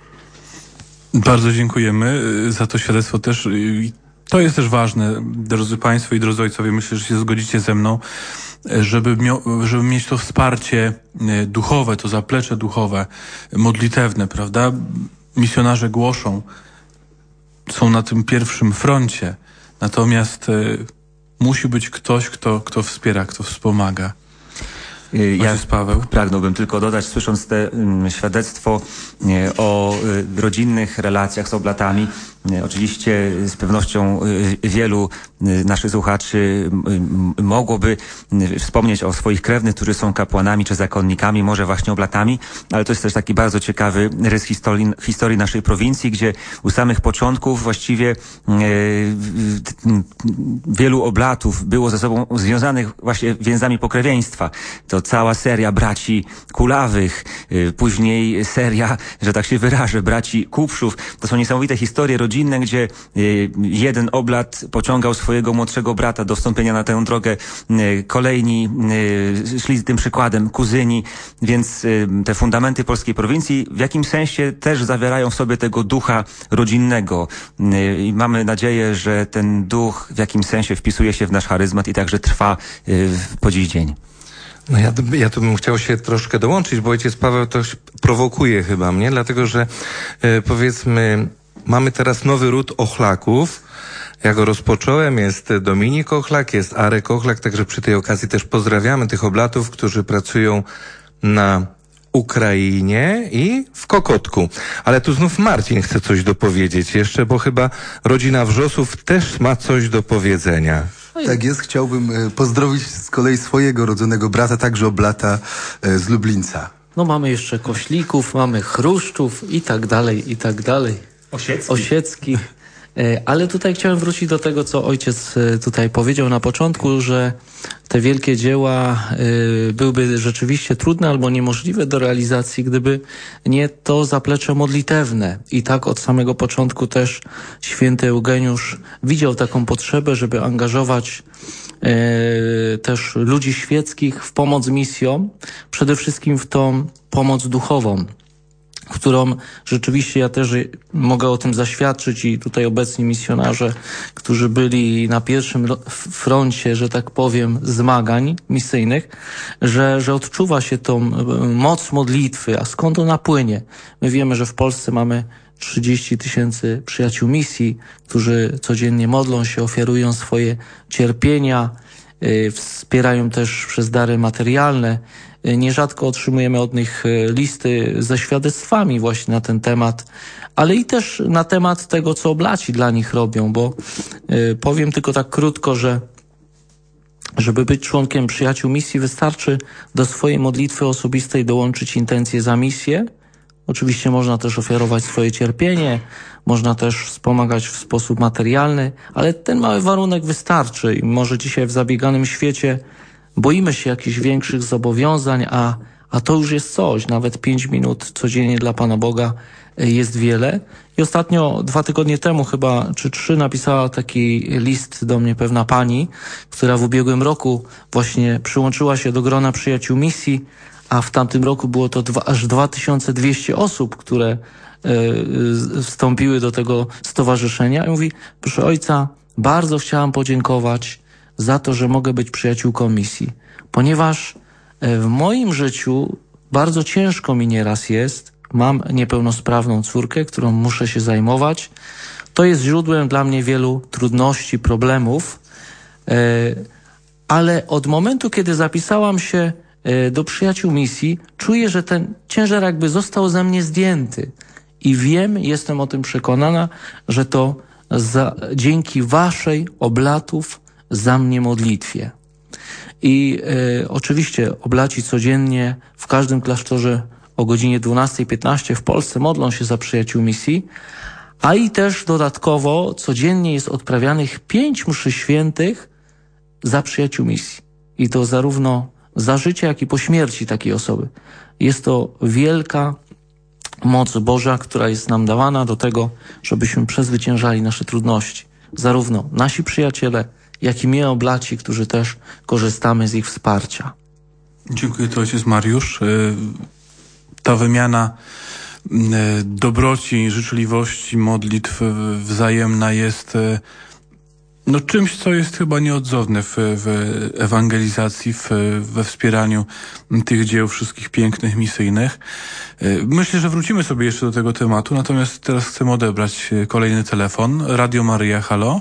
Bardzo dziękujemy za to świadectwo też. To jest też ważne, drodzy Państwo i drodzy ojcowie, myślę, że się zgodzicie ze mną, żeby mieć to wsparcie duchowe, to zaplecze duchowe, modlitewne, prawda? Misjonarze głoszą, są na tym pierwszym froncie, natomiast musi być ktoś, kto wspiera, kto wspomaga.
Ja pragnąłbym tylko dodać, słysząc te świadectwo o rodzinnych relacjach z oblatami, oczywiście z pewnością wielu naszych słuchaczy mogłoby wspomnieć o swoich krewnych, którzy są kapłanami czy zakonnikami, może właśnie oblatami, ale to jest też taki bardzo ciekawy rys historii naszej prowincji, gdzie u samych początków właściwie wielu oblatów było ze sobą związanych właśnie więzami pokrewieństwa. To cała seria braci Kulawych, później seria, że tak się wyrażę, braci Kupszów. To są niesamowite historie rodzinne, gdzie jeden oblat pociągał swojego młodszego brata do wstąpienia na tę drogę. Kolejni szli tym przykładem, kuzyni, więc te fundamenty polskiej prowincji w jakimś sensie też zawierają w sobie tego ducha rodzinnego. I mamy nadzieję, że ten duch w jakimś sensie wpisuje się w nasz charyzmat i także trwa po dziś dzień.
No ja tu bym chciał się troszkę dołączyć, bo ojciec Paweł to prowokuje chyba mnie, dlatego że powiedzmy mamy teraz nowy ród ochlaków. Ja go rozpocząłem, jest Dominik Ochlak, jest Arek Ochlak, także przy tej okazji też pozdrawiamy tych oblatów, którzy pracują na Ukrainie i w Kokotku. Ale tu znów Marcin chce coś dopowiedzieć jeszcze, bo chyba rodzina Wrzosów też ma coś do powiedzenia.
Tak jest, chciałbym pozdrowić z kolei swojego rodzonego brata, także oblata z Lublińca.
No mamy jeszcze Koślików, mamy Chruszczów i tak dalej, i tak dalej. Osiecki. Ale tutaj chciałem wrócić do tego, co ojciec tutaj powiedział na początku, że te wielkie dzieła byłyby rzeczywiście trudne albo niemożliwe do realizacji, gdyby nie to zaplecze modlitewne. I tak od samego początku też święty Eugeniusz widział taką potrzebę, żeby angażować też ludzi świeckich w pomoc misjom, przede wszystkim w tą pomoc duchową, którą rzeczywiście ja też mogę o tym zaświadczyć i tutaj obecni misjonarze, którzy byli na pierwszym froncie, że tak powiem, zmagań misyjnych, że odczuwa się tą moc modlitwy. A skąd ona płynie? My wiemy, że w Polsce mamy 30 000 przyjaciół misji, którzy codziennie modlą się, ofiarują swoje cierpienia, wspierają też przez dary materialne. Nierzadko otrzymujemy od nich listy ze świadectwami właśnie na ten temat, ale i też na temat tego, co oblaci dla nich robią, bo powiem tylko tak krótko, że żeby być członkiem przyjaciół misji, wystarczy do swojej modlitwy osobistej dołączyć intencję za misję. Oczywiście można też ofiarować swoje cierpienie, można też wspomagać w sposób materialny, ale ten mały warunek wystarczy i może dzisiaj w zabieganym świecie boimy się jakichś większych zobowiązań, a to już jest coś. Nawet 5 minut codziennie dla Pana Boga jest wiele. I ostatnio 2 tygodnie temu chyba, czy 3, napisała taki list do mnie pewna pani, która w ubiegłym roku właśnie przyłączyła się do grona przyjaciół misji, a w tamtym roku było to aż 2200 osób, które wstąpiły do tego stowarzyszenia. I mówi, proszę ojca, bardzo chciałam podziękować za to, że mogę być przyjaciółką misji, ponieważ w moim życiu bardzo ciężko mi nieraz jest. Mam niepełnosprawną córkę, którą muszę się zajmować. To jest źródłem dla mnie wielu trudności, problemów, ale od momentu, kiedy zapisałam się do przyjaciół misji, czuję, że ten ciężar jakby został ze mnie zdjęty. I wiem, jestem o tym przekonana, że to dzięki waszej oblatów za mnie modlitwie. I oczywiście oblaci codziennie w każdym klasztorze o godzinie 12:15 w Polsce modlą się za przyjaciół misji, a i też dodatkowo codziennie jest odprawianych 5 mszy świętych za przyjaciół misji. I to zarówno za życie, jak i po śmierci takiej osoby. Jest to wielka moc Boża, która jest nam dawana do tego, żebyśmy przezwyciężali nasze trudności. Zarówno nasi przyjaciele, jak i my oblaci, którzy też korzystamy z ich wsparcia.
Dziękuję, to ojciec Mariusz. Ta wymiana dobroci, życzliwości, modlitw wzajemna jest czymś, co jest chyba nieodzowne w ewangelizacji, we wspieraniu tych dzieł wszystkich pięknych, misyjnych. Myślę, że wrócimy sobie jeszcze do tego tematu, natomiast teraz chcemy odebrać kolejny telefon. Radio Maryja, halo?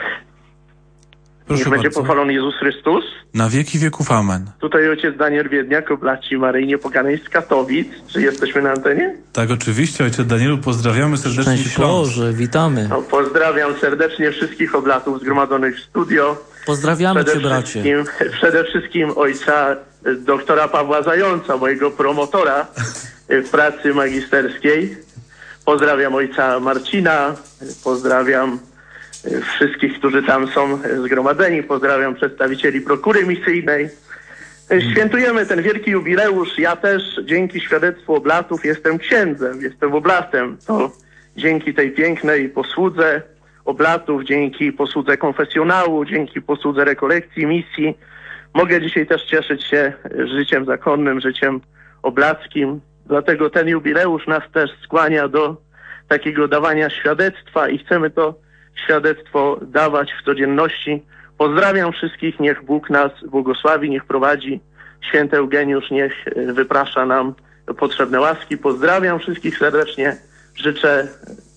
Proszę
Niech będzie pochwalony Jezus Chrystus.
Na wieki wieków, amen.
Tutaj ojciec Daniel Wiedniak, oblaci Maryi Niepokanej z Katowic. Czy jesteśmy na antenie?
Tak, oczywiście. Ojciec Danielu, pozdrawiamy serdecznie Śląsk.
Boże, witamy.
No, pozdrawiam serdecznie wszystkich oblatów zgromadzonych w studio.
Pozdrawiamy cię, bracie.
Przede wszystkim ojca doktora Pawła Zająca, mojego promotora w pracy magisterskiej. Pozdrawiam ojca Marcina, pozdrawiam wszystkich, którzy tam są zgromadzeni. Pozdrawiam przedstawicieli prokury misyjnej. Świętujemy ten wielki jubileusz. Ja też dzięki świadectwu oblatów jestem księdzem, jestem oblatem. To dzięki tej pięknej posłudze oblatów, dzięki posłudze konfesjonału, dzięki posłudze rekolekcji, misji mogę dzisiaj też cieszyć się życiem zakonnym, życiem oblackim. Dlatego ten jubileusz nas też skłania do takiego dawania świadectwa i chcemy to świadectwo dawać w codzienności. Pozdrawiam wszystkich, niech Bóg nas błogosławi, niech prowadzi święty Eugeniusz, niech wyprasza nam potrzebne łaski. Pozdrawiam wszystkich serdecznie, życzę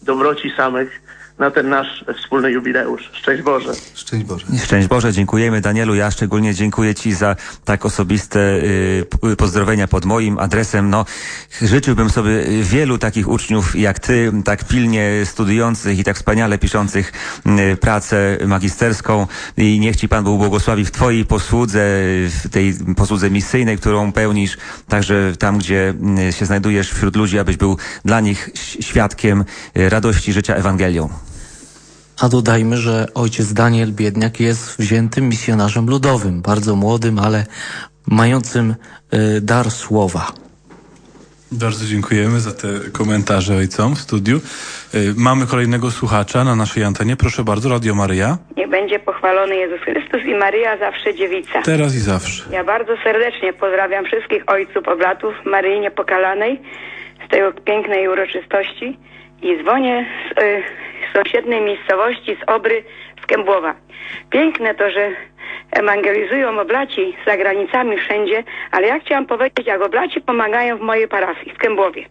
dobroci samych na ten nasz wspólny jubileusz. Szczęść Boże.
Szczęść Boże.
Szczęść Boże, dziękujemy Danielu. Ja szczególnie dziękuję Ci za tak osobiste pozdrowienia pod moim adresem. No, życzyłbym sobie wielu takich uczniów jak Ty, tak pilnie studiujących i tak wspaniale piszących pracę magisterską i niech Ci Pan Bóg błogosławi w Twojej posłudze, w tej posłudze misyjnej, którą pełnisz, także tam, gdzie się znajdujesz wśród ludzi, abyś był dla nich świadkiem radości życia Ewangelią.
A dodajmy, że ojciec Daniel Biedniak jest wziętym misjonarzem ludowym, bardzo młodym, ale mającym dar słowa.
Bardzo dziękujemy za te komentarze ojcom w studiu. Mamy kolejnego słuchacza na naszej antenie. Proszę bardzo, Radio Maryja.
Niech będzie pochwalony Jezus Chrystus i Maryja zawsze dziewica.
Teraz i zawsze.
Ja bardzo serdecznie pozdrawiam wszystkich ojców oblatów Maryi Niepokalanej z tej pięknej uroczystości i dzwonię z sąsiedniej miejscowości, z Obry, z Kębłowa. Piękne to, że ewangelizują oblaci za granicami wszędzie, ale ja chciałam powiedzieć, jak oblaci pomagają w mojej parafii, w Kębłowie.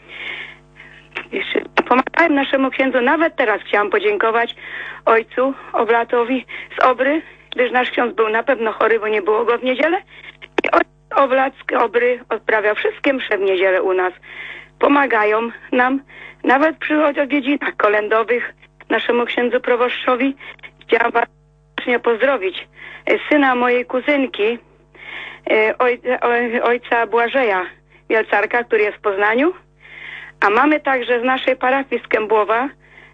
Pomagają naszemu księdzu, nawet teraz chciałam podziękować ojcu oblatowi z Obry, gdyż nasz ksiądz był na pewno chory, bo nie było go w niedzielę. I ojciec oblat z Obry odprawia wszystkie msze w niedzielę u nas. Pomagają nam, nawet przy odwiedzinach kolędowych naszemu księdzu proboszczowi. Chciałam bardzo serdecznie pozdrowić syna mojej kuzynki, ojca Błażeja Wielcarka, który jest w Poznaniu. A mamy także z naszej parafii z Kębłowa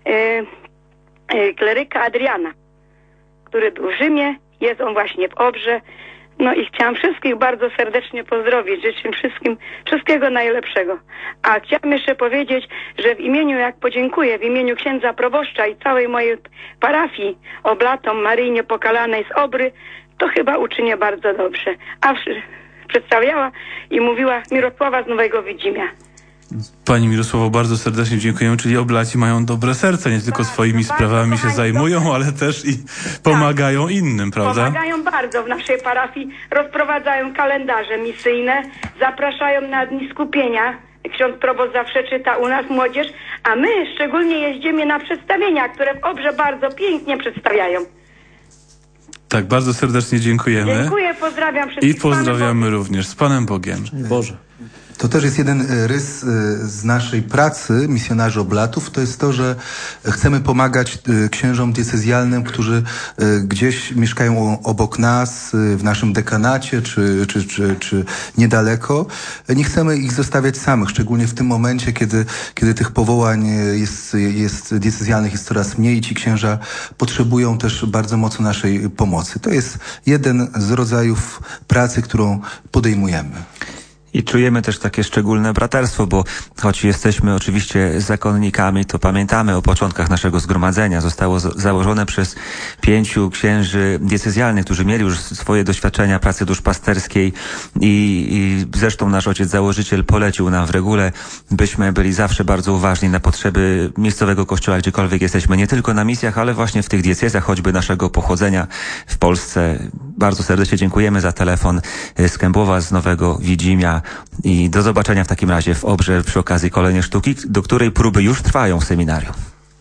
kleryka Adriana, który był w Rzymie, jest on właśnie w Obrze. No i chciałam wszystkich bardzo serdecznie pozdrowić, życzę wszystkim wszystkiego najlepszego. A chciałam jeszcze powiedzieć, że w imieniu, jak podziękuję, w imieniu księdza proboszcza i całej mojej parafii oblatom Maryi Niepokalanej z Obry, to chyba uczynię bardzo dobrze. A przedstawiała i mówiła Mirosława z Nowego Widzimia.
Pani Mirosławo, bardzo serdecznie dziękujemy, czyli oblaci mają dobre serce, nie tylko swoimi sprawami się zajmują, ale też i pomagają innym, prawda?
Pomagają bardzo w naszej parafii, rozprowadzają kalendarze misyjne, zapraszają na dni skupienia. Ksiądz proboszcz zawsze czyta u nas młodzież, a my szczególnie jeździmy na przedstawienia, które w Obrze bardzo pięknie przedstawiają.
Tak, bardzo serdecznie dziękujemy.
Dziękuję, pozdrawiam wszystkich.
I pozdrawiamy również. Z Panem Bogiem.
Boże.
To też jest jeden rys z naszej pracy misjonarzy oblatów, to jest to, że chcemy pomagać księżom diecezjalnym, którzy gdzieś mieszkają obok nas, w naszym dekanacie, czy niedaleko. Nie chcemy ich zostawiać samych, szczególnie w tym momencie, kiedy tych powołań jest diecezjalnych jest coraz mniej i ci księża potrzebują też bardzo mocno naszej pomocy. To jest jeden z rodzajów pracy, którą podejmujemy.
I czujemy też takie szczególne braterstwo, bo choć jesteśmy oczywiście zakonnikami, to pamiętamy o początkach naszego zgromadzenia. Zostało założone przez 5 księży diecezjalnych, którzy mieli już swoje doświadczenia pracy duszpasterskiej i zresztą nasz ojciec założyciel polecił nam w regule, byśmy byli zawsze bardzo uważni na potrzeby miejscowego kościoła, gdziekolwiek jesteśmy, nie tylko na misjach, ale właśnie w tych diecezjach, choćby naszego pochodzenia w Polsce. Bardzo serdecznie dziękujemy za telefon z Kębłowa, z Nowego Widzimia i do zobaczenia w takim razie w Obrze przy okazji kolejnej sztuki, do której próby już trwają w seminarium.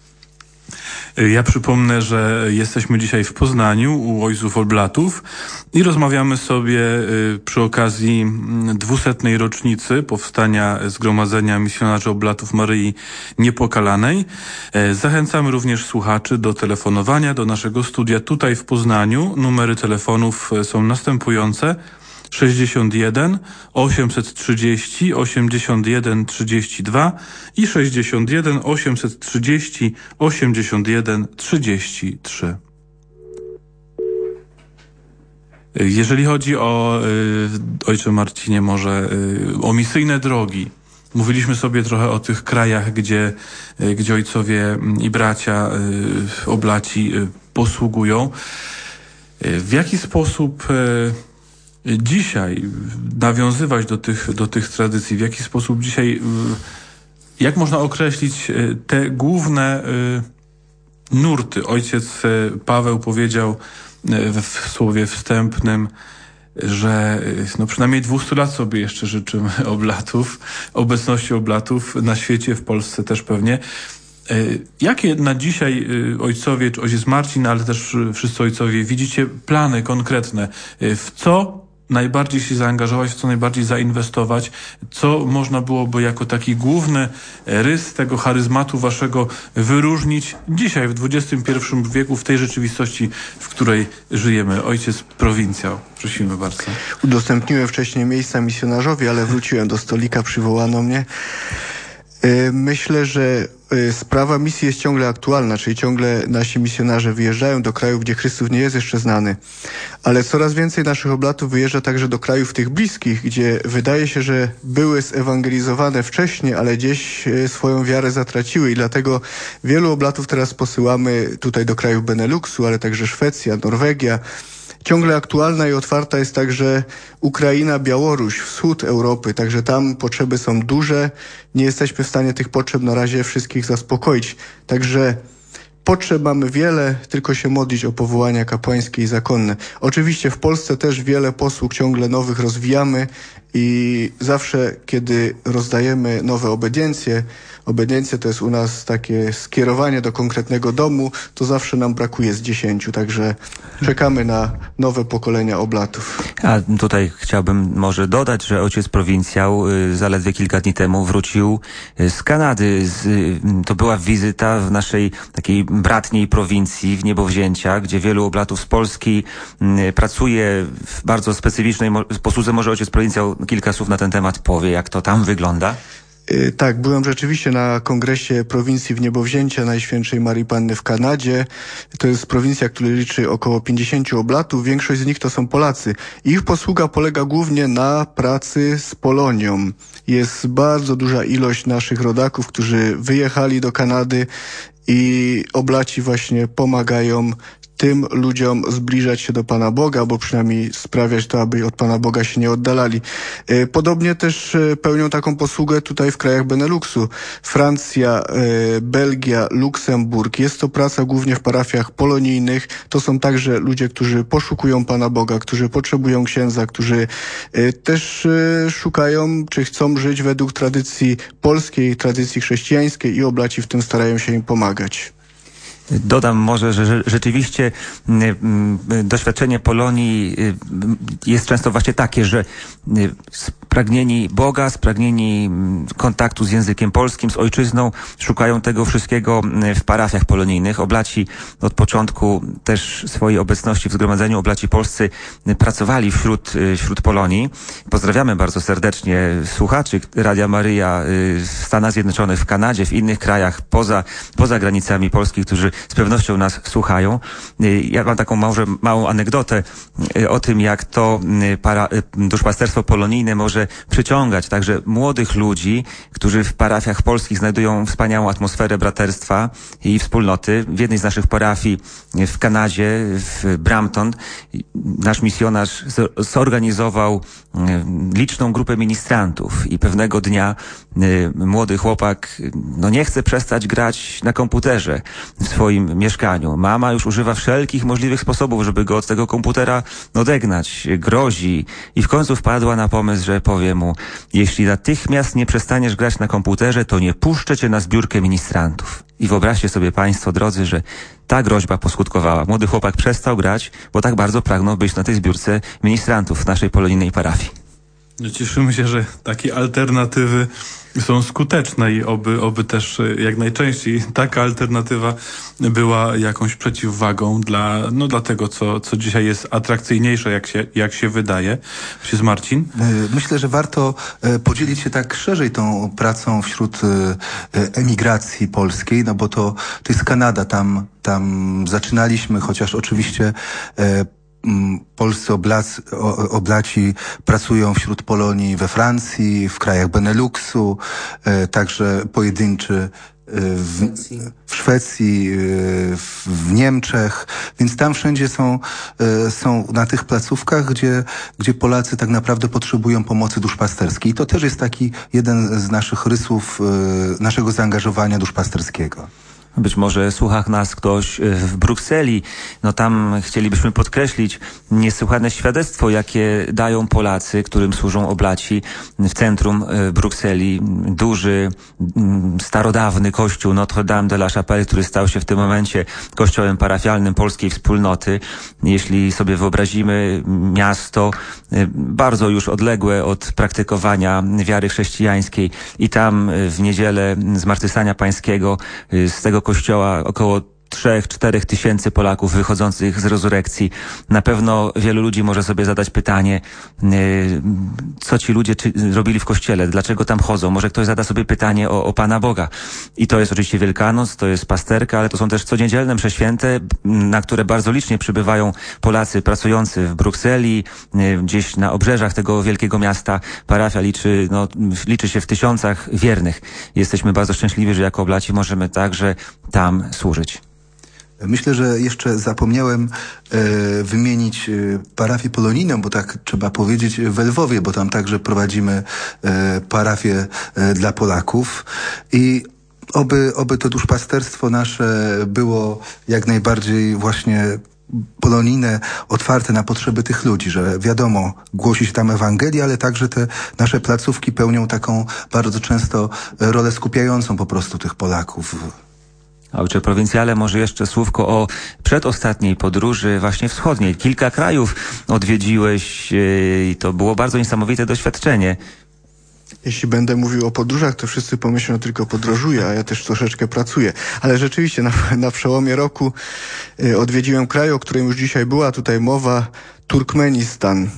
Ja przypomnę, że jesteśmy dzisiaj w Poznaniu u ojców oblatów i rozmawiamy sobie przy okazji 200. rocznicy powstania Zgromadzenia Misjonarzy Oblatów Maryi Niepokalanej. Zachęcamy również słuchaczy do telefonowania do naszego studia tutaj w Poznaniu. Numery telefonów są następujące: 61 830 81 32 i 61 830 81 33. Jeżeli chodzi o, ojcze Marcinie, może o misyjne drogi. Mówiliśmy sobie trochę o tych krajach, gdzie ojcowie i bracia oblaci posługują. W jaki sposób dzisiaj nawiązywać do tych tradycji? W jaki sposób dzisiaj, jak można określić te główne nurty? Ojciec Paweł powiedział w słowie wstępnym, że przynajmniej 200 lat sobie jeszcze życzymy oblatów, obecności oblatów na świecie, w Polsce też pewnie. Jakie na dzisiaj ojcowie, czy ojciec Marcin, ale też wszyscy ojcowie, widzicie plany konkretne? W co najbardziej się zaangażować, w co najbardziej zainwestować? Co można byłoby jako taki główny rys tego charyzmatu waszego wyróżnić dzisiaj, w XXI wieku, w tej rzeczywistości, w której żyjemy? Ojciec prowincjał, prosimy bardzo.
Udostępniłem wcześniej miejsca misjonarzowi, ale wróciłem do stolika, przywołano mnie. Myślę, że sprawa misji jest ciągle aktualna, czyli ciągle nasi misjonarze wyjeżdżają do krajów, gdzie Chrystus nie jest jeszcze znany. Ale coraz więcej naszych oblatów wyjeżdża także do krajów tych bliskich, gdzie wydaje się, że były zewangelizowane wcześniej, ale gdzieś swoją wiarę zatraciły i dlatego wielu oblatów teraz posyłamy tutaj do krajów Beneluxu, ale także Szwecja, Norwegia. Ciągle aktualna i otwarta jest także Ukraina, Białoruś, wschód Europy, także tam potrzeby są duże. Nie jesteśmy w stanie tych potrzeb na razie wszystkich zaspokoić. Także potrzeb mamy wiele, tylko się modlić o powołania kapłańskie i zakonne. Oczywiście w Polsce też wiele posług ciągle nowych rozwijamy i zawsze, kiedy rozdajemy nowe obediencje to jest u nas takie skierowanie do konkretnego domu, to zawsze nam brakuje z 10, także czekamy na nowe pokolenia oblatów.
A tutaj chciałbym może dodać, że ojciec prowincjał zaledwie kilka dni temu wrócił z Kanady. To była wizyta w naszej takiej bratniej prowincji w Niebowzięcia, gdzie wielu oblatów z Polski pracuje w bardzo specyficznej posłudze. Może ojciec prowincjał kilka słów na ten temat powie, jak to tam wygląda?
Tak, byłem rzeczywiście na kongresie prowincji w Niebowzięcia Najświętszej Marii Panny w Kanadzie. To jest prowincja, która liczy około 50 oblatów. Większość z nich to są Polacy. Ich posługa polega głównie na pracy z Polonią. Jest bardzo duża ilość naszych rodaków, którzy wyjechali do Kanady i oblaci właśnie pomagają tym ludziom zbliżać się do Pana Boga, bo przynajmniej sprawiać to, aby od Pana Boga się nie oddalali. Podobnie też pełnią taką posługę tutaj w krajach Beneluxu. Francja, Belgia, Luksemburg. Jest to praca głównie w parafiach polonijnych. To są także ludzie, którzy poszukują Pana Boga, którzy potrzebują księdza, którzy też szukają, czy chcą żyć według tradycji polskiej, tradycji chrześcijańskiej i oblaci w tym starają się im pomagać.
Dodam może, że rzeczywiście doświadczenie Polonii jest często właśnie takie, że spragnieni Boga, spragnieni kontaktu z językiem polskim, z ojczyzną, szukają tego wszystkiego w parafiach polonijnych. Oblaci od początku też swojej obecności w zgromadzeniu, oblaci polscy pracowali wśród Polonii. Pozdrawiamy bardzo serdecznie słuchaczy Radia Maryja w Stanach Zjednoczonych, w Kanadzie, w innych krajach poza granicami Polski, którzy z pewnością nas słuchają. Ja mam taką małą anegdotę o tym, jak to duszpasterstwo polonijne może przyciągać także młodych ludzi, którzy w parafiach polskich znajdują wspaniałą atmosferę braterstwa i wspólnoty. W jednej z naszych parafii w Kanadzie, w Brampton, nasz misjonarz zorganizował liczną grupę ministrantów i pewnego dnia młody chłopak nie chce przestać grać na komputerze w swoim mieszkaniu. Mama już używa wszelkich możliwych sposobów, żeby go od tego komputera odegnać, grozi i w końcu wpadła na pomysł, że powie mu: jeśli natychmiast nie przestaniesz grać na komputerze, to nie puszczę cię na zbiórkę ministrantów. I wyobraźcie sobie państwo, drodzy, że ta groźba poskutkowała. Młody chłopak przestał grać, bo tak bardzo pragnął być na tej zbiórce ministrantów w naszej polonijnej parafii.
Cieszymy się, że takie alternatywy są skuteczne i oby też jak najczęściej taka alternatywa była jakąś przeciwwagą dla tego, co dzisiaj jest atrakcyjniejsze, jak się wydaje. Ojciec Marcin?
Myślę, że warto podzielić się tak szerzej tą pracą wśród emigracji polskiej, bo to jest Kanada, tam zaczynaliśmy, chociaż oczywiście polscy oblaci pracują wśród Polonii we Francji, w krajach Beneluxu, także pojedynczy w Szwecji, w Niemczech, więc tam wszędzie są na tych placówkach, gdzie Polacy tak naprawdę potrzebują pomocy duszpasterskiej. I to też jest taki jeden z naszych rysów naszego zaangażowania duszpasterskiego.
Być może słucha nas ktoś w Brukseli. No tam chcielibyśmy podkreślić niesłychane świadectwo, jakie dają Polacy, którym służą oblaci w centrum Brukseli. Duży, starodawny kościół Notre Dame de la Chapelle, który stał się w tym momencie kościołem parafialnym polskiej wspólnoty. Jeśli sobie wyobrazimy miasto bardzo już odległe od praktykowania wiary chrześcijańskiej i tam w niedzielę Zmartwychwstania Pańskiego z tego kościoła około 3-4 tysięcy Polaków wychodzących z rezurekcji. Na pewno wielu ludzi może sobie zadać pytanie, co ci ludzie robili w kościele, dlaczego tam chodzą. Może ktoś zada sobie pytanie o Pana Boga. I to jest oczywiście Wielkanoc, to jest pasterka, ale to są też coniedzielne msze święte, na które bardzo licznie przybywają Polacy pracujący w Brukseli, gdzieś na obrzeżach tego wielkiego miasta. Parafia liczy się w tysiącach wiernych. Jesteśmy bardzo szczęśliwi, że jako oblaci możemy także tam służyć.
Myślę, że jeszcze zapomniałem wymienić parafię polonijną, bo tak trzeba powiedzieć, w Lwowie, bo tam także prowadzimy parafię dla Polaków i oby to duszpasterstwo nasze było jak najbardziej właśnie polonijne, otwarte na potrzeby tych ludzi, że wiadomo, głosi się tam Ewangelię, ale także te nasze placówki pełnią taką bardzo często rolę skupiającą po prostu tych Polaków.
Ojcze prowincjale, może jeszcze słówko o przedostatniej podróży właśnie wschodniej. Kilka krajów odwiedziłeś i to było bardzo niesamowite doświadczenie.
Jeśli będę mówił o podróżach, to wszyscy pomyślą, tylko podróżuję, a ja też troszeczkę pracuję. Ale rzeczywiście na przełomie roku odwiedziłem kraj, o którym już dzisiaj była tutaj mowa, Turkmenistan.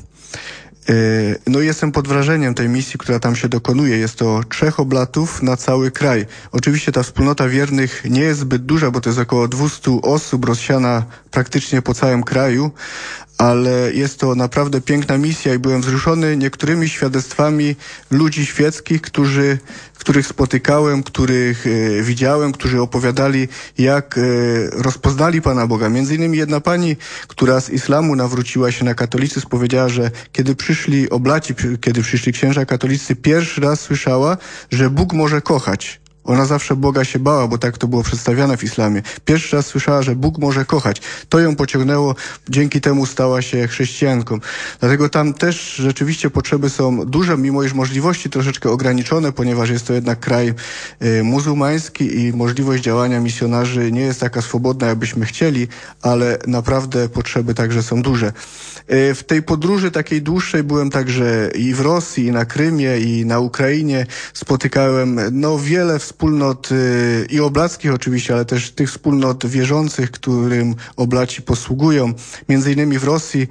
No i jestem pod wrażeniem tej misji, która tam się dokonuje. Jest to 3 oblatów na cały kraj. Oczywiście ta wspólnota wiernych nie jest zbyt duża, bo to jest około 200 osób rozsiana praktycznie po całym kraju, ale jest to naprawdę piękna misja i byłem wzruszony niektórymi świadectwami ludzi świeckich, których spotykałem, których widziałem, którzy opowiadali, jak rozpoznali Pana Boga. Między innymi jedna pani, która z islamu nawróciła się na katolicyzm, powiedziała, że kiedy przyszli oblaci, kiedy przyszli księża katolicy, pierwszy raz słyszała, że Bóg może kochać. Ona zawsze Boga się bała, bo tak to było przedstawiane w islamie. Pierwszy raz słyszała, że Bóg może kochać. To ją pociągnęło, dzięki temu stała się chrześcijanką. Dlatego tam też rzeczywiście potrzeby są duże, mimo iż możliwości troszeczkę ograniczone, ponieważ jest to jednak kraj muzułmański i możliwość działania misjonarzy nie jest taka swobodna, jakbyśmy chcieli, ale naprawdę potrzeby także są duże. W tej podróży takiej dłuższej byłem także i w Rosji, i na Krymie, i na Ukrainie. Spotykałem wiele wspólnot i oblackich oczywiście, ale też tych wspólnot wierzących, którym oblaci posługują. Między innymi w Rosji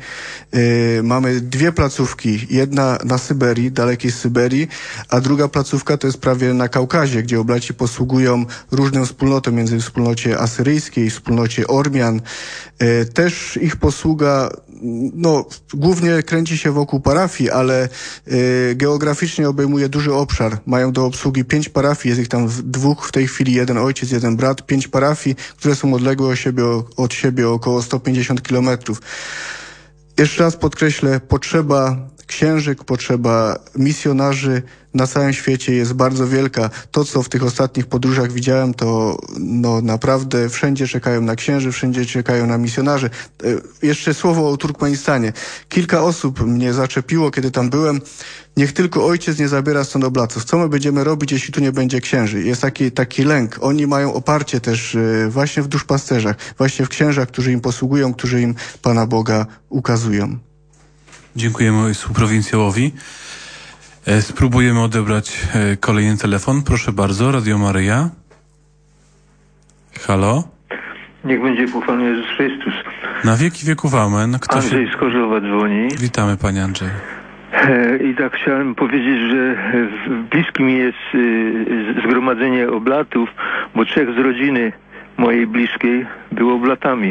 mamy 2 placówki. Jedna na Syberii, dalekiej Syberii, a druga placówka to jest prawie na Kaukazie, gdzie oblaci posługują różnym wspólnotom, między wspólnocie asyryjskiej, wspólnocie Ormian. Też ich posługa głównie kręci się wokół parafii, ale geograficznie obejmuje duży obszar. Mają do obsługi 5 parafii, jest ich tam 2 w tej chwili, 1 ojciec, 1 brat, 5 parafii, które są odległe od siebie około 150 kilometrów. Jeszcze raz podkreślę, potrzeba księżyk, potrzeba misjonarzy na całym świecie jest bardzo wielka. To, co w tych ostatnich podróżach widziałem, to naprawdę wszędzie czekają na księży, wszędzie czekają na misjonarzy. Jeszcze słowo o Turkmenistanie. Kilka osób mnie zaczepiło, kiedy tam byłem. Niech tylko ojciec nie zabiera stąd oblaców. Co my będziemy robić, jeśli tu nie będzie księży? Jest taki lęk. Oni mają oparcie też właśnie w duszpasterzach, właśnie w księżach, którzy im posługują, którzy im Pana Boga ukazują.
Dziękujemy ojcu prowincjałowi. Spróbujemy odebrać kolejny telefon. Proszę bardzo, Radio Maryja. Halo?
Niech będzie pochwalony Jezus Chrystus.
Na wieki wieków amen.
Andrzej z Chorzowa dzwoni.
Witamy, panie Andrzej.
I tak chciałem powiedzieć, że bliskim jest zgromadzenie oblatów, bo 3 z rodziny mojej bliskiej było oblatami.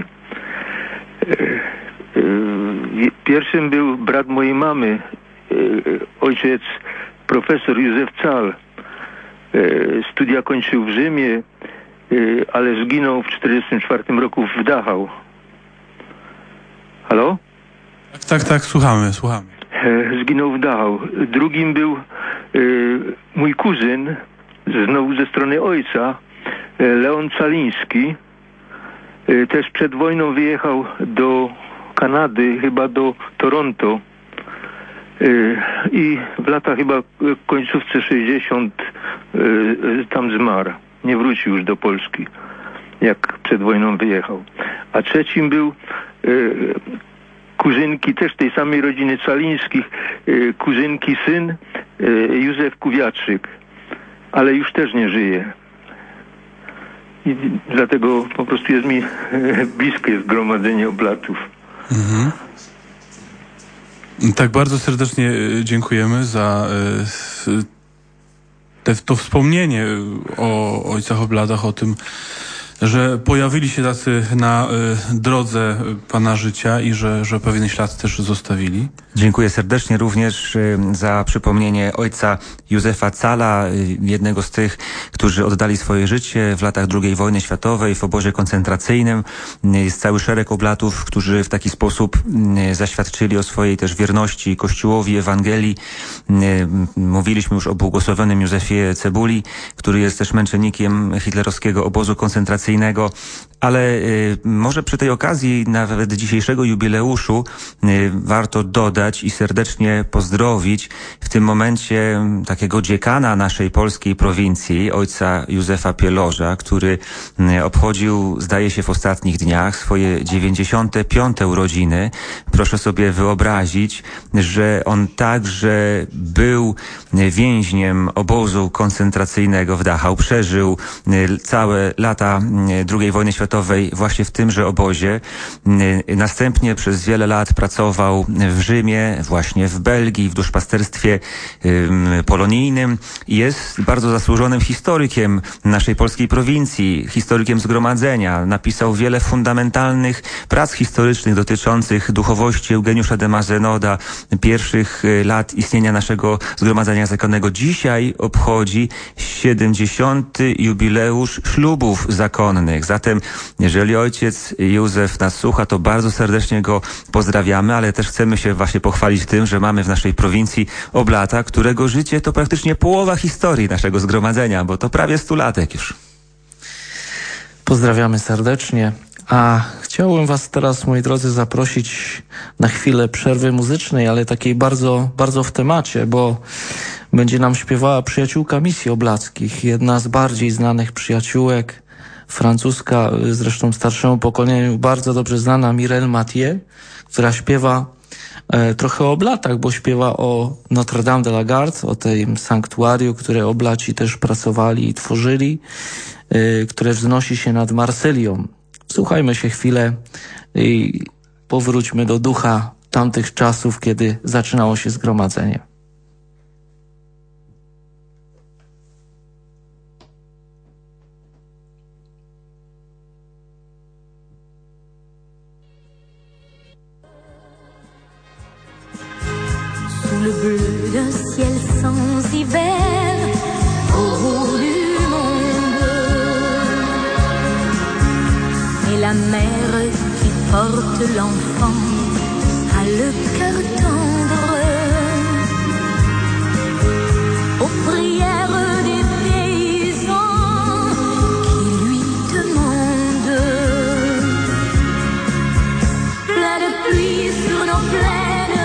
Pierwszym był brat mojej mamy, ojciec profesor Józef Cal. Studia kończył w Rzymie, ale zginął w 1944 roku w Dachau. Halo?
Tak, słuchamy.
Zginął w Dachau. Drugim był mój kuzyn, znowu ze strony ojca, Leon Caliński też przed wojną wyjechał do Kanady, chyba do Toronto, i w latach chyba końcówce 60 tam zmarł. Nie wrócił już do Polski, jak przed wojną wyjechał. A trzecim był kuzynki też tej samej rodziny Calińskich, kuzynki syn Józef Kuwiatrzyk, ale już też nie żyje. I dlatego po prostu jest mi bliskie zgromadzenie Oblatów.
Mhm. Tak, bardzo serdecznie dziękujemy za to wspomnienie o ojcach Obladach, o tym, że pojawili się tacy na drodze Pana życia i że pewien ślad też zostawili.
Dziękuję serdecznie również za przypomnienie ojca Józefa Cala, jednego z tych, którzy oddali swoje życie w latach II wojny światowej w obozie koncentracyjnym. Jest cały szereg oblatów, którzy w taki sposób zaświadczyli o swojej też wierności Kościołowi, Ewangelii. Mówiliśmy już o błogosławionym Józefie Cebuli, który jest też męczennikiem hitlerowskiego obozu koncentracyjnego. Ale może przy tej okazji nawet dzisiejszego jubileuszu warto dodać i serdecznie pozdrowić w tym momencie takiego dziekana naszej polskiej prowincji, ojca Józefa Pielorza, który obchodził, zdaje się, w ostatnich dniach swoje 95. urodziny. Proszę sobie wyobrazić, że on także był więźniem obozu koncentracyjnego w Dachau, przeżył całe lata II wojny światowej właśnie w tymże obozie. Następnie przez wiele lat pracował w Rzymie, właśnie w Belgii, w duszpasterstwie polonijnym. Jest bardzo zasłużonym historykiem naszej polskiej prowincji, historykiem zgromadzenia. Napisał wiele fundamentalnych prac historycznych dotyczących duchowości Eugeniusza de Mazenoda, pierwszych lat istnienia naszego zgromadzenia zakonnego. Dzisiaj obchodzi 70. jubileusz ślubów zakonnych. Zatem jeżeli ojciec Józef nas słucha, to bardzo serdecznie go pozdrawiamy, ale też chcemy się właśnie pochwalić tym, że mamy w naszej prowincji Oblata, którego życie to praktycznie połowa historii naszego zgromadzenia, bo to prawie 100-latek już.
Pozdrawiamy serdecznie. A chciałbym was teraz, moi drodzy, zaprosić na chwilę przerwy muzycznej, ale takiej bardzo, bardzo w temacie, bo będzie nam śpiewała przyjaciółka misji oblackich, jedna z bardziej znanych przyjaciółek, francuska, zresztą starszemu pokoleniu bardzo dobrze znana, Mireille Mathieu, która śpiewa trochę o Oblatach, bo śpiewa o Notre Dame de la Garde, o tym sanktuarium, które Oblaci też pracowali i tworzyli, które wznosi się nad Marsylią. Słuchajmy się chwilę i powróćmy do ducha tamtych czasów, kiedy zaczynało się zgromadzenie.
Sous le bleu d'un ciel sans hiver, au bout du monde, et la mère qui porte l'enfant a le cœur tendre aux prières des paysans qui lui demandent, plein de pluie sur nos plaines.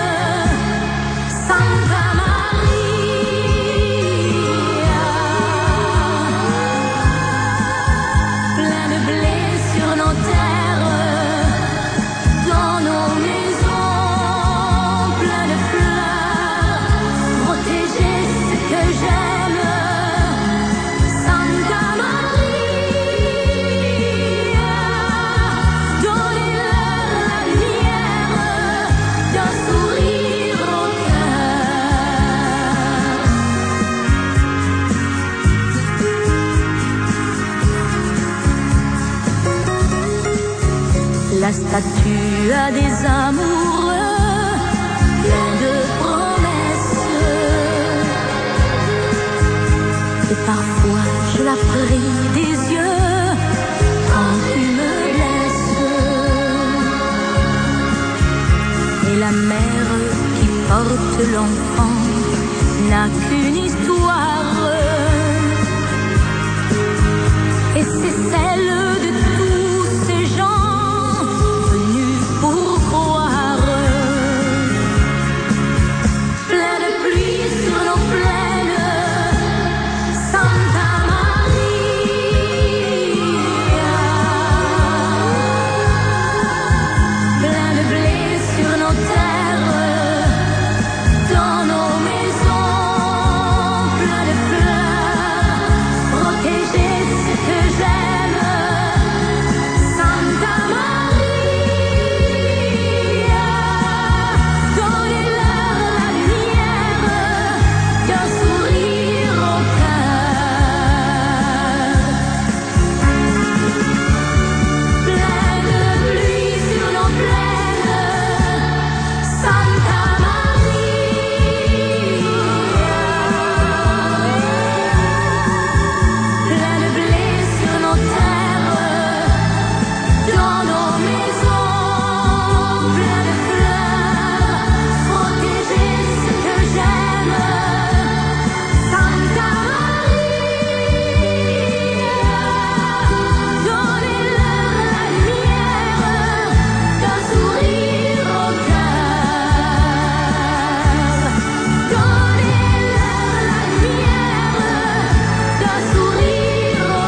La statue a des amoureux, plein de promesses. Et parfois je la prie des yeux quand tu me laisses. Et la mère qui porte l'enfant n'a qu'une histoire. Et c'est celle de tous ces gens venus pour croire. Plein de pluie sur nos plaines, Santa Maria. Plein de blé sur nos terres, dans nos maisons. Plein de fleurs, protéger ce que j'aime. Santa Maria, donnez-leur la lumière d'un sourire au cœur. Plein de pluie sur nos plaines, Santa Maria. Plein de blé sur nos terres, dans nos maisons. Plein de fleurs, protéger ce que j'aime. Santa Maria, donnez-leur la lumière d'un sourire au cœur. Donnez-leur la lumière d'un sourire au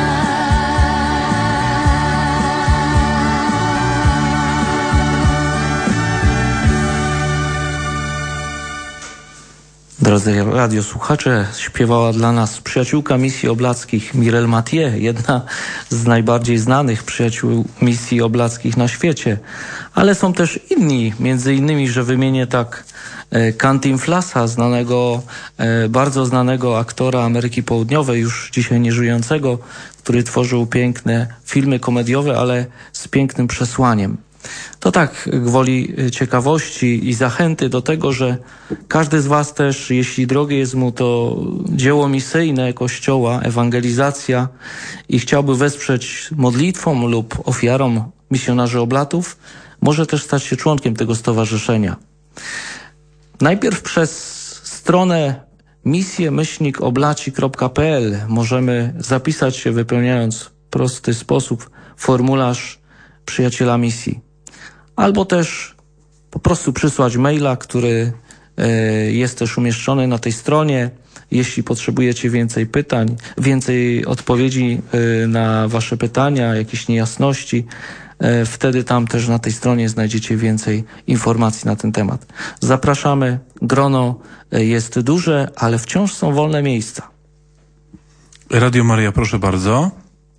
Drodzy radiosłuchacze, śpiewała dla nas przyjaciółka misji oblackich Mirel Mathieu, jedna z najbardziej znanych przyjaciół misji oblackich na świecie. Ale są też inni, między innymi, że wymienię tak Cantinflasa, bardzo znanego aktora Ameryki Południowej, już dzisiaj nieżyjącego, który tworzył piękne filmy komediowe, ale z pięknym przesłaniem. To tak gwoli ciekawości i zachęty do tego, że każdy z was też, jeśli drogie jest mu to dzieło misyjne Kościoła, ewangelizacja i chciałby wesprzeć modlitwą lub ofiarą misjonarzy oblatów, może też stać się członkiem tego stowarzyszenia. Najpierw przez stronę misje-oblaci.pl możemy zapisać się, wypełniając w prosty sposób formularz przyjaciela misji. Albo też po prostu przysłać maila, który jest też umieszczony na tej stronie. Jeśli potrzebujecie więcej pytań, więcej odpowiedzi na wasze pytania, jakieś niejasności, wtedy tam też na tej stronie znajdziecie więcej informacji na ten temat. Zapraszamy. Grono jest duże, ale wciąż są wolne miejsca.
Radio Maria, proszę bardzo.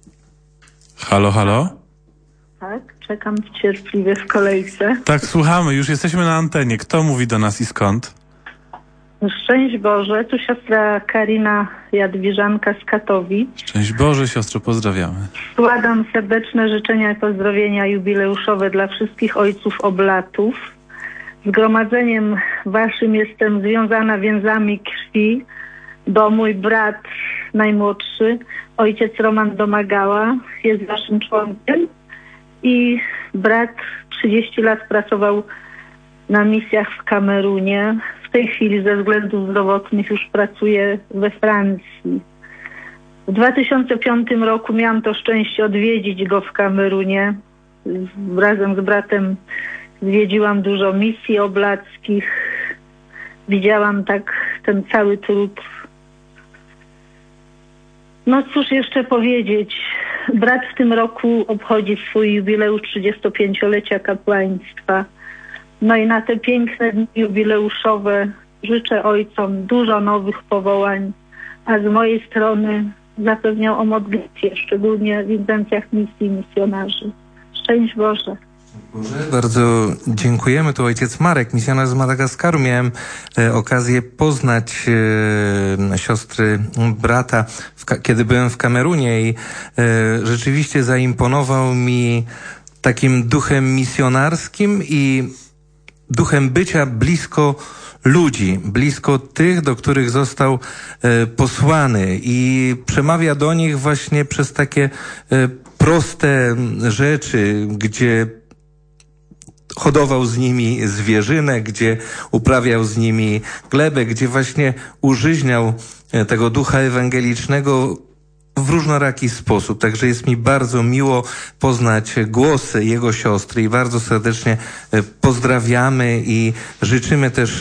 Halo, halo?
Tak, czekam cierpliwie w kolejce.
Tak, słuchamy, już jesteśmy na antenie. Kto mówi do nas i skąd?
Szczęść Boże, tu siostra Karina Jadwiżanka z Katowic.
Szczęść Boże, siostro, pozdrawiamy.
Składam serdeczne życzenia i pozdrowienia jubileuszowe dla wszystkich ojców oblatów. Zgromadzeniem waszym jestem związana więzami krwi, bo mój brat najmłodszy, ojciec Roman Domagała, jest waszym członkiem i brat 30 lat pracował na misjach w Kamerunie. W tej chwili ze względów zdrowotnych już pracuje we Francji. W 2005 roku miałam to szczęście odwiedzić go w Kamerunie. Razem z bratem zwiedziłam dużo misji oblackich. Widziałam tak ten cały trud. No cóż jeszcze powiedzieć. Brat w tym roku obchodzi swój jubileusz 35-lecia kapłaństwa. No i na te piękne dni jubileuszowe życzę ojcom dużo nowych powołań, a z mojej strony zapewniam o modlitwie, szczególnie w intencjach misji misjonarzy. Szczęść Boże.
Bardzo dziękujemy. Tu ojciec Marek, misjonarz z Madagaskaru. Miałem okazję poznać siostry brata, kiedy byłem w Kamerunie i rzeczywiście zaimponował mi takim duchem misjonarskim i duchem bycia blisko ludzi, blisko tych, do których został posłany i przemawia do nich właśnie przez takie proste rzeczy, gdzie hodował z nimi zwierzynę, gdzie uprawiał z nimi glebę, gdzie właśnie użyźniał tego ducha ewangelicznego w różnoraki sposób. Także jest mi bardzo miło poznać głosy jego siostry i bardzo serdecznie pozdrawiamy i życzymy też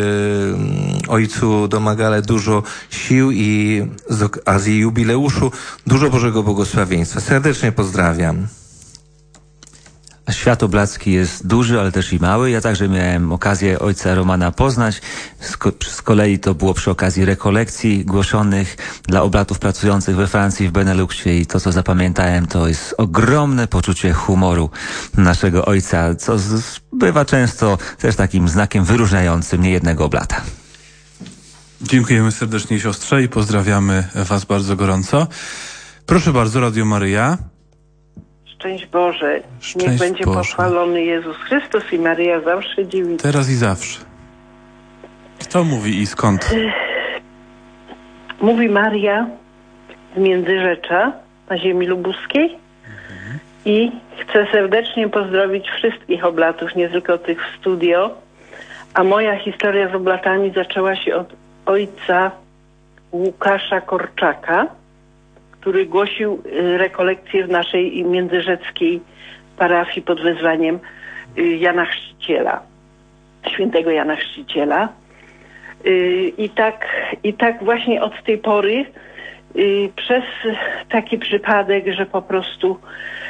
ojcu Domagale dużo sił i z okazji jubileuszu dużo Bożego błogosławieństwa. Serdecznie pozdrawiam.
Świat oblacki jest duży, ale też i mały. Ja także miałem okazję ojca Romana poznać. Z kolei to było przy okazji rekolekcji głoszonych dla oblatów pracujących we Francji, w Beneluxie i to, co zapamiętałem, to jest ogromne poczucie humoru naszego ojca, co bywa często też takim znakiem wyróżniającym niejednego oblata.
Dziękujemy serdecznie siostrze i pozdrawiamy was bardzo gorąco. Proszę bardzo, Radio Maryja.
Szczęść Boże. Niech będzie pochwalony Jezus Chrystus i Maryja zawsze dziewica.
Teraz i zawsze. Kto mówi i skąd?
Mówi Maria z Międzyrzecza na ziemi lubuskiej i chcę serdecznie pozdrowić wszystkich oblatów, nie tylko tych w studio. A moja historia z oblatami zaczęła się od ojca Łukasza Korczaka, który głosił rekolekcję w naszej międzyrzeckiej parafii pod wezwaniem Jana Chrzciciela, świętego Jana Chrzciciela. I tak właśnie od tej pory przez taki przypadek, że po prostu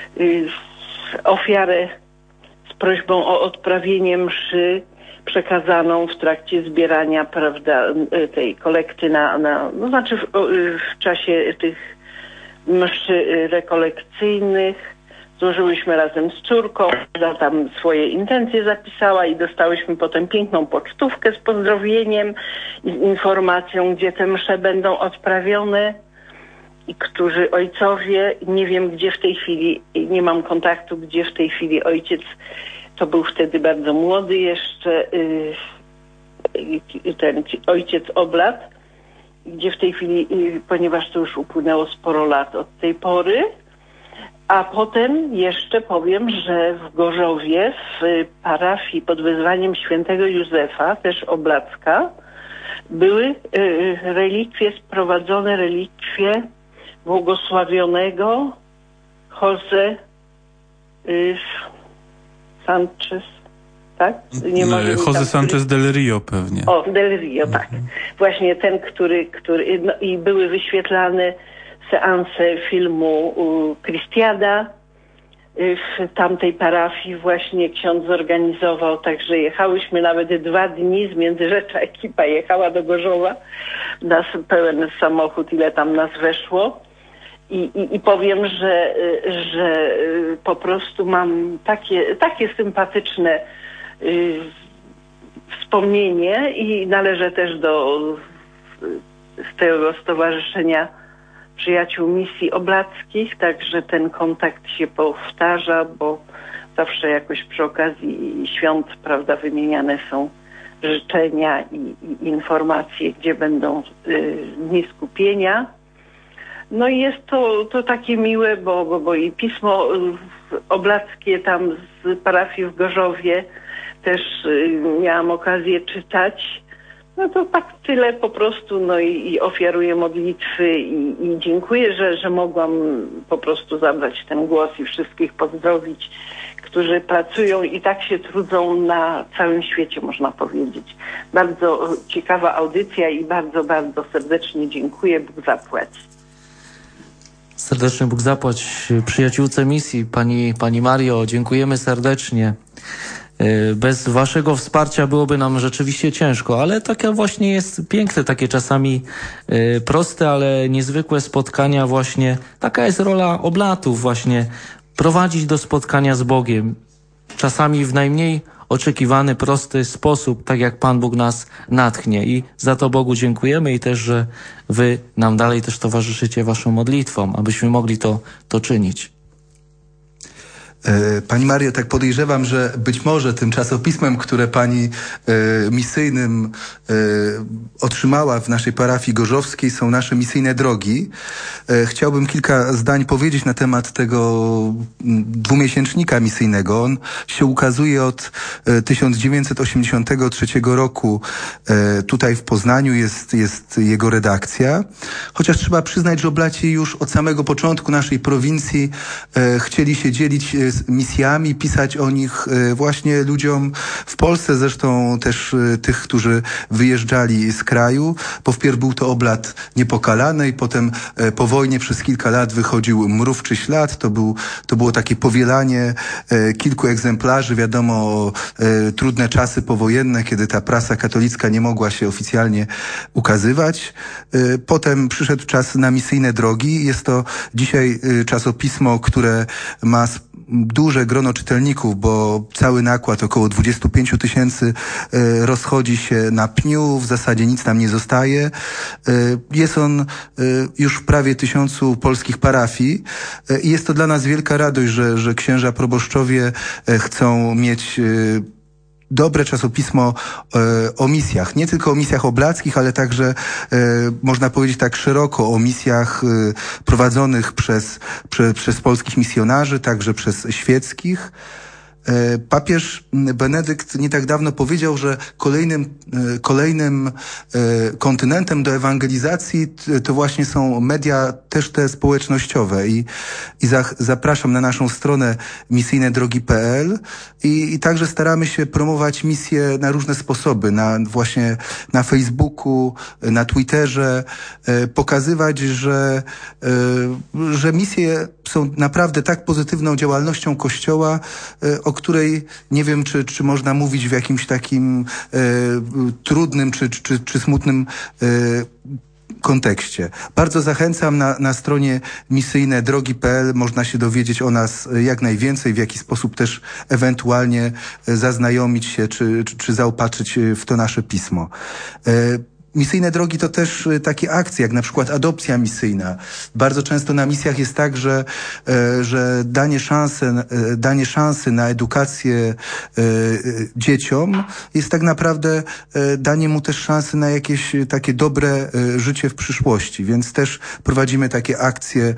ofiarę z prośbą o odprawienie mszy przekazaną w trakcie zbierania, prawda, tej kolekty no znaczy w czasie tych mszy rekolekcyjnych złożyłyśmy razem z córką, ona tam swoje intencje zapisała i dostałyśmy potem piękną pocztówkę z pozdrowieniem i z informacją, gdzie te msze będą odprawione i którzy ojcowie, nie wiem gdzie w tej chwili, nie mam kontaktu, gdzie w tej chwili ojciec, to był wtedy bardzo młody jeszcze, ten ojciec oblat, gdzie w tej chwili, ponieważ to już upłynęło sporo lat od tej pory, a potem jeszcze powiem, że w Gorzowie, w parafii pod wezwaniem świętego Józefa, też oblacka, były relikwie sprowadzone, relikwie błogosławionego Jose Sanchez, tak?
Jose Sanchez del Rio pewnie.
O, del Rio, tak. Właśnie ten, który no, i były wyświetlane seanse filmu Cristiada w tamtej parafii właśnie ksiądz zorganizował, także jechałyśmy nawet 2 dni z Międzyrzecza, ekipa jechała do Gorzowa, nas pełen samochód, ile tam nas weszło. I powiem, że po prostu mam takie sympatyczne wspomnienie i należę też z tego stowarzyszenia Przyjaciół Misji Oblackich, także ten kontakt się powtarza, bo zawsze jakoś przy okazji świąt, prawda, wymieniane są życzenia i informacje, gdzie będą dni skupienia. No i jest to takie miłe, bo i pismo oblackie tam z parafii w Gorzowie też miałam okazję czytać. No to tak tyle po prostu, no i ofiaruję modlitwy i dziękuję, że mogłam po prostu zabrać ten głos i wszystkich pozdrowić, którzy pracują i tak się trudzą na całym świecie, można powiedzieć. Bardzo ciekawa audycja i bardzo, bardzo serdecznie dziękuję. Bóg zapłać.
Serdecznie Bóg zapłać przyjaciółce misji, pani Mario, dziękujemy serdecznie. Bez waszego wsparcia byłoby nam rzeczywiście ciężko, ale takie właśnie jest piękne, takie czasami proste, ale niezwykłe spotkania właśnie. Taka jest rola oblatów właśnie, prowadzić do spotkania z Bogiem. Czasami w najmniej oczekiwany, prosty sposób, tak jak Pan Bóg nas natchnie. I za to Bogu dziękujemy i też, że wy nam dalej też towarzyszycie waszą modlitwą, abyśmy mogli to czynić.
Pani Mario, tak podejrzewam, że być może tym czasopismem, które pani misyjnym otrzymała w naszej parafii gorzowskiej, są nasze misyjne drogi. Chciałbym kilka zdań powiedzieć na temat tego dwumiesięcznika misyjnego. On się ukazuje od 1983 roku. Tutaj w Poznaniu jest jego redakcja. Chociaż trzeba przyznać, że oblaci już od samego początku naszej prowincji chcieli się dzielić misjami, pisać o nich właśnie ludziom w Polsce, zresztą też tych, którzy wyjeżdżali z kraju, bo wpierw był to oblat Niepokalany i potem po wojnie przez kilka lat wychodził Mrówczy Ślad. To było takie powielanie kilku egzemplarzy. Wiadomo, trudne czasy powojenne, kiedy ta prasa katolicka nie mogła się oficjalnie ukazywać. Potem przyszedł czas na misyjne drogi. Jest to dzisiaj czasopismo, które ma duże grono czytelników, bo cały nakład, około 25 000, rozchodzi się na pniu, w zasadzie nic nam nie zostaje. Jest on już w prawie 1000 polskich parafii i jest to dla nas wielka radość, że księża proboszczowie chcą mieć dobre czasopismo o misjach. Nie tylko o misjach oblackich, ale także można powiedzieć tak szeroko o misjach prowadzonych przez polskich misjonarzy, także przez świeckich. Papież Benedykt nie tak dawno powiedział, że kolejnym kontynentem do ewangelizacji to właśnie są media też te społecznościowe i zapraszam na naszą stronę misyjnedrogi.pl i także staramy się promować misje na różne sposoby, właśnie na Facebooku, na Twitterze, pokazywać, że misje są naprawdę tak pozytywną działalnością Kościoła, o której nie wiem, czy można mówić w jakimś takim trudnym czy smutnym kontekście. Bardzo zachęcam na stronie misyjnedrogi.pl. Można się dowiedzieć o nas jak najwięcej, w jaki sposób też ewentualnie zaznajomić się czy zaopatrzyć w to nasze pismo. Misyjne drogi to też takie akcje, jak na przykład adopcja misyjna. Bardzo często na misjach jest tak, że danie szansy na edukację dzieciom jest tak naprawdę danie mu też szansy na jakieś takie dobre życie w przyszłości. Więc też prowadzimy takie akcje,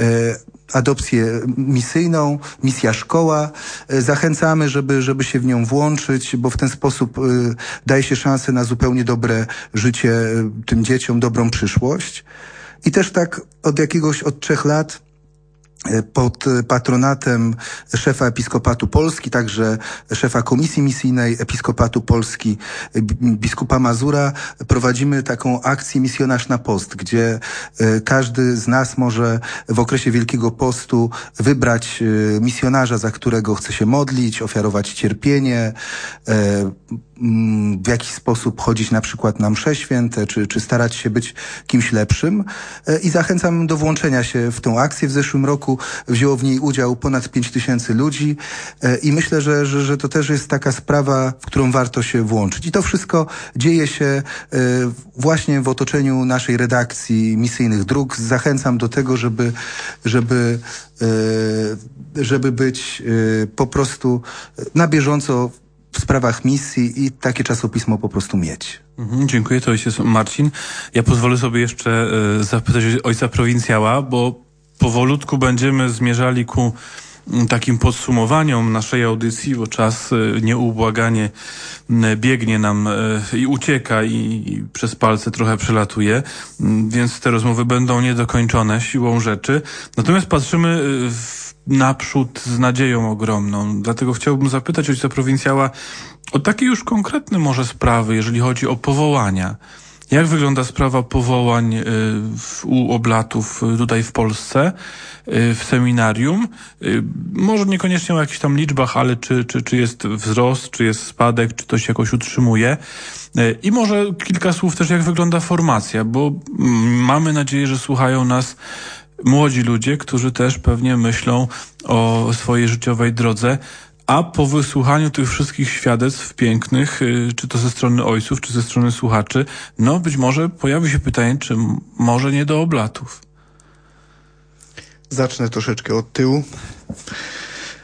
adopcję misyjną, misja szkoła. Zachęcamy, żeby się w nią włączyć, bo w ten sposób daje się szansę na zupełnie dobre życie tym dzieciom, dobrą przyszłość. I też tak od 3 lat pod patronatem szefa Episkopatu Polski, także szefa Komisji Misyjnej Episkopatu Polski, biskupa Mazura, prowadzimy taką akcję Misjonarz na Post, gdzie każdy z nas może w okresie Wielkiego Postu wybrać misjonarza, za którego chce się modlić, ofiarować cierpienie, w jakiś sposób chodzić na przykład na msze święte, czy starać się być kimś lepszym. I zachęcam do włączenia się w tą akcję. W zeszłym roku wzięło w niej udział ponad 5000 ludzi i myślę, że to też jest taka sprawa, w którą warto się włączyć. I to wszystko dzieje się właśnie w otoczeniu naszej redakcji Misyjnych Dróg. Zachęcam do tego, żeby być po prostu na bieżąco w sprawach misji i takie czasopismo po prostu mieć.
Dziękuję, to ojciec Marcin. Ja pozwolę sobie jeszcze zapytać ojca prowincjała, bo powolutku będziemy zmierzali ku takim podsumowaniom naszej audycji, bo czas nieubłaganie biegnie nam i ucieka i przez palce trochę przelatuje, więc te rozmowy będą niedokończone siłą rzeczy. Natomiast patrzymy naprzód z nadzieją ogromną. Dlatego chciałbym zapytać ojca prowincjała o takie już konkretne może sprawy, jeżeli chodzi o powołania. Jak wygląda sprawa powołań u oblatów tutaj w Polsce, w seminarium? Może niekoniecznie o jakichś tam liczbach, ale czy jest wzrost, czy jest spadek, czy to się jakoś utrzymuje? I może kilka słów też, jak wygląda formacja, bo mamy nadzieję, że słuchają nas młodzi ludzie, którzy też pewnie myślą o swojej życiowej drodze, a po wysłuchaniu tych wszystkich świadectw pięknych, czy to ze strony ojców, czy ze strony słuchaczy, no być może pojawi się pytanie, czy może nie do oblatów.
Zacznę troszeczkę od tyłu.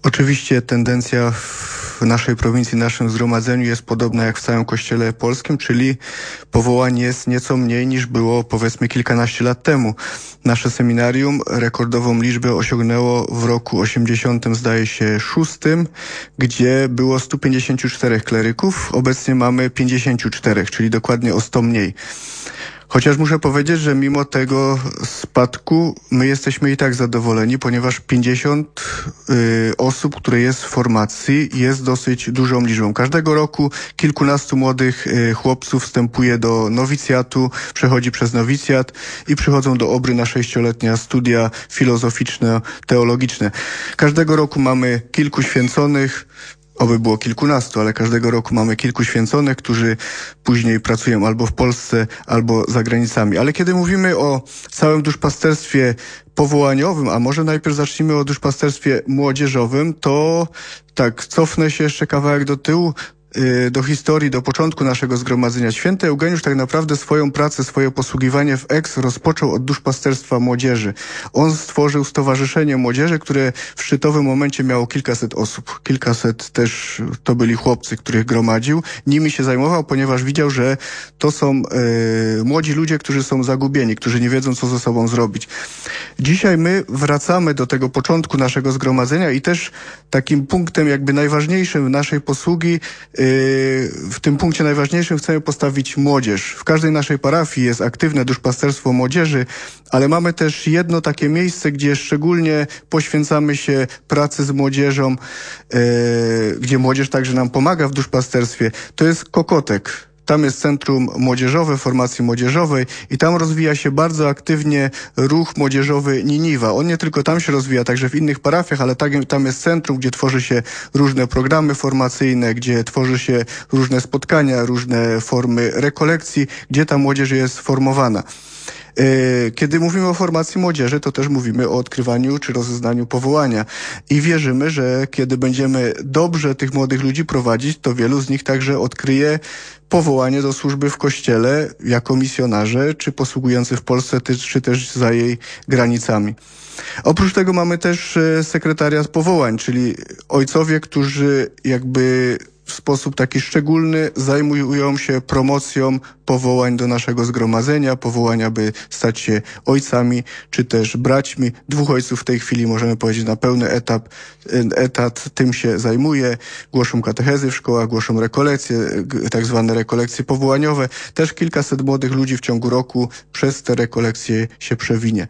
Oczywiście tendencja w naszej prowincji, naszym zgromadzeniu jest podobna jak w całym Kościele polskim, czyli powołań jest nieco mniej niż było powiedzmy kilkanaście lat temu. Nasze seminarium rekordową liczbę osiągnęło w roku 80, zdaje się 6, gdzie było 154 kleryków. Obecnie mamy 54, czyli dokładnie o 100 mniej. Chociaż muszę powiedzieć, że mimo tego spadku my jesteśmy i tak zadowoleni, ponieważ 50 osób, które jest w formacji, jest dosyć dużą liczbą. Każdego roku kilkunastu młodych chłopców wstępuje do nowicjatu, przechodzi przez nowicjat i przychodzą do Obry na 6-letnie studia filozoficzno-teologiczne. Każdego roku mamy kilku święconych, oby było kilkunastu, ale każdego roku mamy kilku święconych, którzy później pracują albo w Polsce, albo za granicami. Ale kiedy mówimy o całym duszpasterstwie powołaniowym, a może najpierw zacznijmy o duszpasterstwie młodzieżowym, to tak, cofnę się jeszcze kawałek do tyłu, do historii, do początku naszego zgromadzenia. Święty Eugeniusz tak naprawdę swoją pracę, swoje posługiwanie w EKS rozpoczął od duszpasterstwa młodzieży. On stworzył Stowarzyszenie Młodzieży, które w szczytowym momencie miało kilkaset osób. Kilkaset też to byli chłopcy, których gromadził. Nimi się zajmował, ponieważ widział, że to są młodzi ludzie, którzy są zagubieni, którzy nie wiedzą, co ze sobą zrobić. Dzisiaj my wracamy do tego początku naszego zgromadzenia i też takim punktem jakby najważniejszym naszej posługi, w tym punkcie najważniejszym chcemy postawić młodzież. W każdej naszej parafii jest aktywne duszpasterstwo młodzieży, ale mamy też jedno takie miejsce, gdzie szczególnie poświęcamy się pracy z młodzieżą, gdzie młodzież także nam pomaga w duszpasterstwie. To jest Kokotek. Tam jest Centrum Młodzieżowe, Formacji Młodzieżowej i tam rozwija się bardzo aktywnie ruch młodzieżowy Niniwa. On nie tylko tam się rozwija, także w innych parafiach, ale tam jest centrum, gdzie tworzy się różne programy formacyjne, gdzie tworzy się różne spotkania, różne formy rekolekcji, gdzie ta młodzież jest formowana. Kiedy mówimy o formacji młodzieży, to też mówimy o odkrywaniu czy rozeznaniu powołania. I wierzymy, że kiedy będziemy dobrze tych młodych ludzi prowadzić, to wielu z nich także odkryje powołanie do służby w Kościele jako misjonarze, czy posługujący w Polsce, czy też za jej granicami. Oprócz tego mamy też sekretariat powołań, czyli ojcowie, którzy jakby w sposób taki szczególny zajmują się promocją powołań do naszego zgromadzenia, powołania, by stać się ojcami, czy też braćmi. 2 ojców w tej chwili, możemy powiedzieć, na pełny etat tym się zajmuje. Głoszą katechezy w szkołach, głoszą rekolekcje, tak zwane rekolekcje powołaniowe. Też kilkaset młodych ludzi w ciągu roku przez te rekolekcje się przewinie.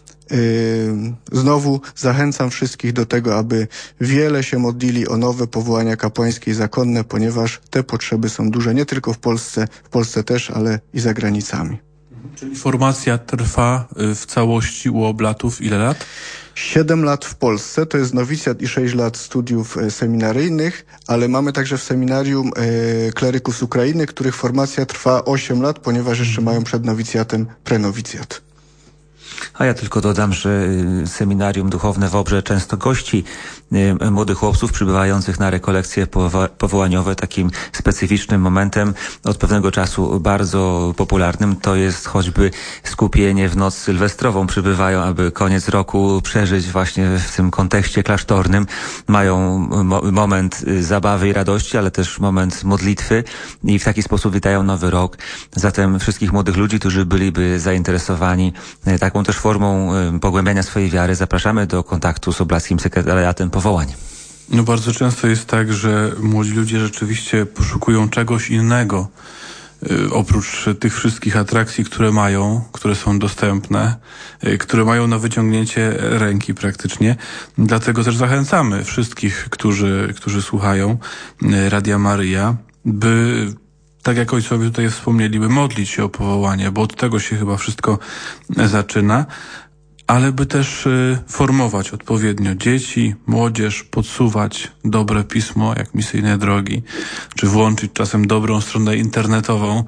Znowu zachęcam wszystkich do tego, aby wiele się modlili o nowe powołania kapłańskie i zakonne, ponieważ te potrzeby są duże nie tylko w Polsce też, ale i za granicami.
Czyli formacja trwa w całości u Oblatów ile lat?
7 lat w Polsce, to jest nowicjat i 6 lat studiów seminaryjnych, ale mamy także w seminarium kleryków z Ukrainy, których formacja trwa 8 lat, ponieważ jeszcze mają przed nowicjatem prenowicjat.
A ja tylko dodam, że seminarium duchowne w Obrze często gości młodych chłopców przybywających na rekolekcje powołaniowe. Takim specyficznym momentem od pewnego czasu bardzo popularnym to jest choćby skupienie w noc sylwestrową. Przybywają, aby koniec roku przeżyć właśnie w tym kontekście klasztornym. Mają moment zabawy i radości, ale też moment modlitwy i w taki sposób witają nowy rok. Zatem wszystkich młodych ludzi, którzy byliby zainteresowani taką też formą pogłębiania swojej wiary, zapraszamy do kontaktu z Oblackim Sekretariatem Powołań.
No bardzo często jest tak, że młodzi ludzie rzeczywiście poszukują czegoś innego, oprócz tych wszystkich atrakcji, które mają, które są dostępne, które mają na wyciągnięcie ręki praktycznie. Dlatego też zachęcamy wszystkich, którzy słuchają Radia Maryja, by tak jak ojcowie tutaj wspomnieli, by modlić się o powołanie, bo od tego się chyba wszystko zaczyna, ale by też formować odpowiednio dzieci, młodzież, podsuwać dobre pismo, jak Misyjne Drogi, czy włączyć czasem dobrą stronę internetową,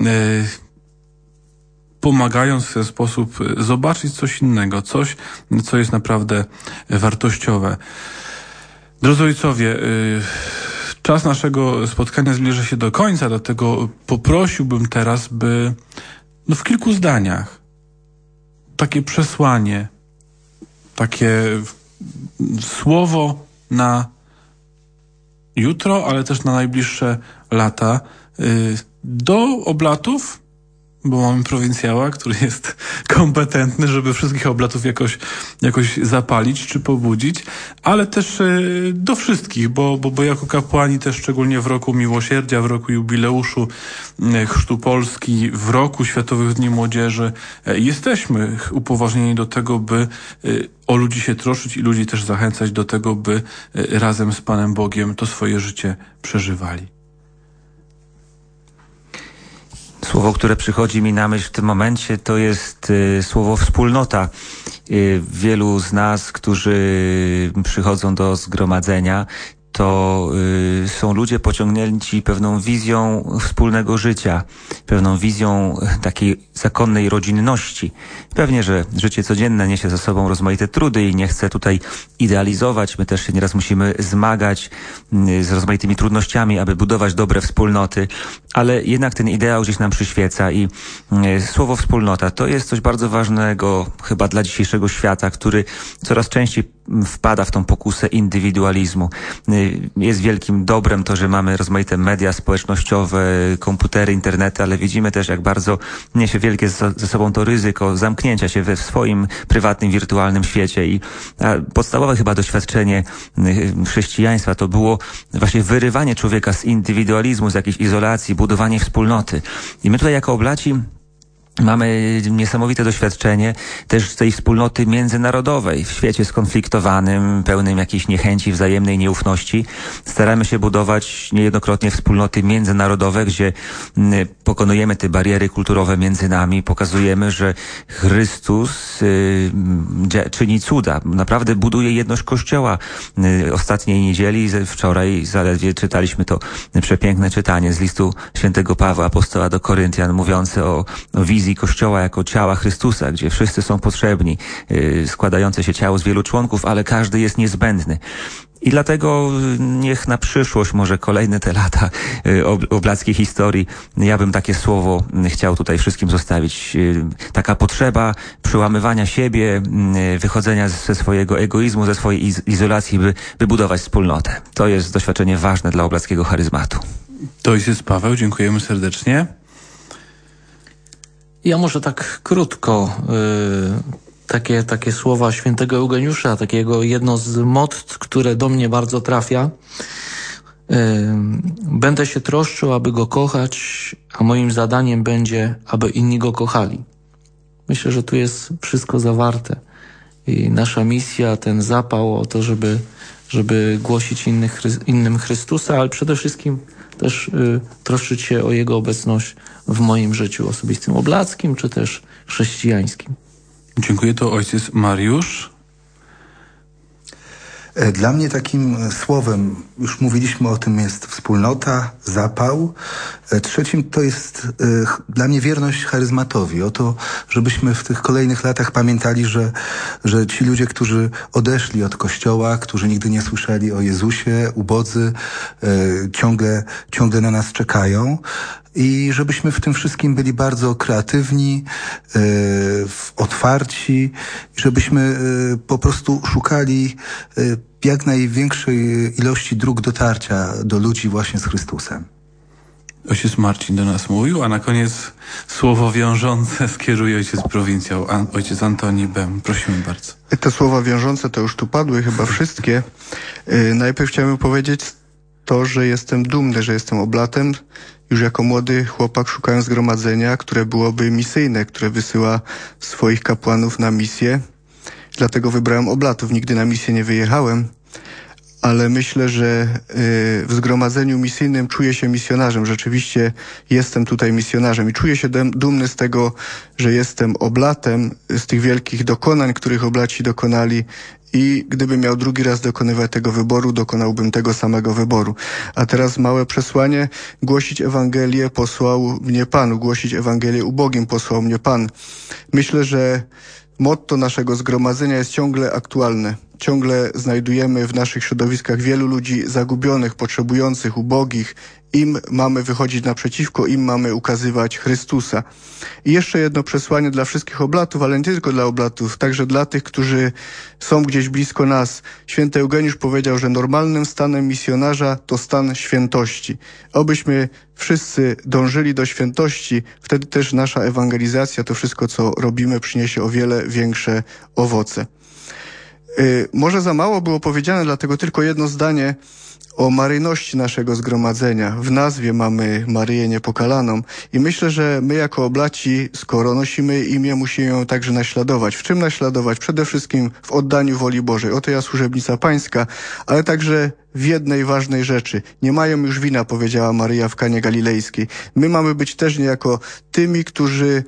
pomagając w ten sposób zobaczyć coś innego, coś, co jest naprawdę wartościowe. Drodzy ojcowie, czas naszego spotkania zbliża się do końca, dlatego poprosiłbym teraz, by w kilku zdaniach takie przesłanie, takie słowo na jutro, ale też na najbliższe lata. Do oblatów, bo mamy prowincjała, który jest kompetentny, żeby wszystkich oblatów jakoś zapalić czy pobudzić, ale też do wszystkich, bo jako kapłani też szczególnie w roku Miłosierdzia, w roku jubileuszu Chrztu Polski, w roku Światowych Dni Młodzieży jesteśmy upoważnieni do tego, by o ludzi się troszczyć i ludzi też zachęcać do tego, by razem z Panem Bogiem to swoje życie przeżywali.
Słowo, które przychodzi mi na myśl w tym momencie, to jest słowo wspólnota. Wielu z nas, którzy przychodzą do zgromadzenia, to są ludzie pociągnięci pewną wizją wspólnego życia, pewną wizją takiej zakonnej rodzinności. Pewnie, że życie codzienne niesie ze sobą rozmaite trudy i nie chcę tutaj idealizować. My też się nieraz musimy zmagać z rozmaitymi trudnościami, aby budować dobre wspólnoty, ale jednak ten ideał gdzieś nam przyświeca i słowo wspólnota to jest coś bardzo ważnego chyba dla dzisiejszego świata, który coraz częściej wpada w tą pokusę indywidualizmu. Jest wielkim dobrem to, że mamy rozmaite media społecznościowe, komputery, internety, ale widzimy też, jak bardzo niesie wielkie ze sobą to ryzyko zamknięcia się we swoim prywatnym, wirtualnym świecie. I podstawowe chyba doświadczenie chrześcijaństwa to było właśnie wyrywanie człowieka z indywidualizmu, z jakiejś izolacji, budowanie wspólnoty. I my tutaj jako oblaci mamy niesamowite doświadczenie też tej wspólnoty międzynarodowej. W świecie skonfliktowanym, pełnym jakiejś niechęci, wzajemnej nieufności, staramy się budować niejednokrotnie wspólnoty międzynarodowe, gdzie pokonujemy te bariery kulturowe między nami, pokazujemy, że Chrystus czyni cuda. Naprawdę buduje jedność Kościoła. Ostatniej niedzieli, wczoraj zaledwie czytaliśmy to przepiękne czytanie z listu świętego Pawła, apostoła do Koryntian, mówiące o wizji Kościoła jako ciała Chrystusa, gdzie wszyscy są potrzebni, składające się ciało z wielu członków, ale każdy jest niezbędny. I dlatego niech na przyszłość, może kolejne te lata oblackiej historii, ja bym takie słowo chciał tutaj wszystkim zostawić. Taka potrzeba przełamywania siebie, wychodzenia ze swojego egoizmu, ze swojej izolacji, by budować wspólnotę. To jest doświadczenie ważne dla oblackiego charyzmatu.
To jest Paweł, dziękujemy serdecznie.
Ja może tak krótko, takie słowa świętego Eugeniusza, takiego jedno z mott, które do mnie bardzo trafia. Będę się troszczył, aby go kochać, a moim zadaniem będzie, aby inni go kochali. Myślę, że tu jest wszystko zawarte. I nasza misja, ten zapał o to, żeby głosić innym Chrystusa, ale przede wszystkim też troszczyć się o Jego obecność w moim życiu osobistym, oblackim czy też chrześcijańskim.
Dziękuję. To ojciec Mariusz.
Dla mnie takim słowem, już mówiliśmy o tym, jest wspólnota, zapał. Trzecim to jest dla mnie wierność charyzmatowi. O to, żebyśmy w tych kolejnych latach pamiętali, że ci ludzie, którzy odeszli od Kościoła, którzy nigdy nie słyszeli o Jezusie, ubodzy, ciągle na nas czekają. I żebyśmy w tym wszystkim byli bardzo kreatywni, otwarci, żebyśmy po prostu szukali jak największej ilości dróg dotarcia do ludzi właśnie z Chrystusem.
Ojciec Marcin do nas mówił, a na koniec słowo wiążące skieruje ojciec prowincjał, ojciec Antoni Bem. Prosimy bardzo.
Te słowa wiążące to już tu padły chyba wszystkie. Najpierw chciałbym powiedzieć to, że jestem dumny, że jestem oblatem. Już jako młody chłopak szukałem zgromadzenia, które byłoby misyjne, które wysyła swoich kapłanów na misję. Dlatego wybrałem oblatów. Nigdy na misję nie wyjechałem, ale myślę, że w zgromadzeniu misyjnym czuję się misjonarzem. Rzeczywiście jestem tutaj misjonarzem i czuję się dumny z tego, że jestem oblatem, z tych wielkich dokonań, których oblaci dokonali. I gdybym miał drugi raz dokonywać tego wyboru, dokonałbym tego samego wyboru. A teraz małe przesłanie. Głosić Ewangelię posłał mnie Pan. Głosić Ewangelię ubogim posłał mnie Pan. Myślę, że motto naszego zgromadzenia jest ciągle aktualne. Ciągle znajdujemy w naszych środowiskach wielu ludzi zagubionych, potrzebujących, ubogich im mamy wychodzić naprzeciwko, im mamy ukazywać Chrystusa. I jeszcze jedno przesłanie dla wszystkich oblatów, ale nie tylko dla oblatów, także dla tych, którzy są gdzieś blisko nas. Święty Eugeniusz powiedział, że normalnym stanem misjonarza to stan świętości. Obyśmy wszyscy dążyli do świętości, wtedy też nasza ewangelizacja, to wszystko, co robimy, przyniesie o wiele większe owoce. Może za mało było powiedziane, dlatego tylko jedno zdanie o maryjności naszego zgromadzenia. W nazwie mamy Maryję Niepokalaną i myślę, że my jako oblaci, skoro nosimy imię, musimy ją także naśladować. W czym naśladować? Przede wszystkim w oddaniu woli Bożej. Oto ja służebnica pańska, ale także w jednej ważnej rzeczy. Nie mają już wina, powiedziała Maryja w Kanie Galilejskiej. My mamy być też niejako tymi, którzy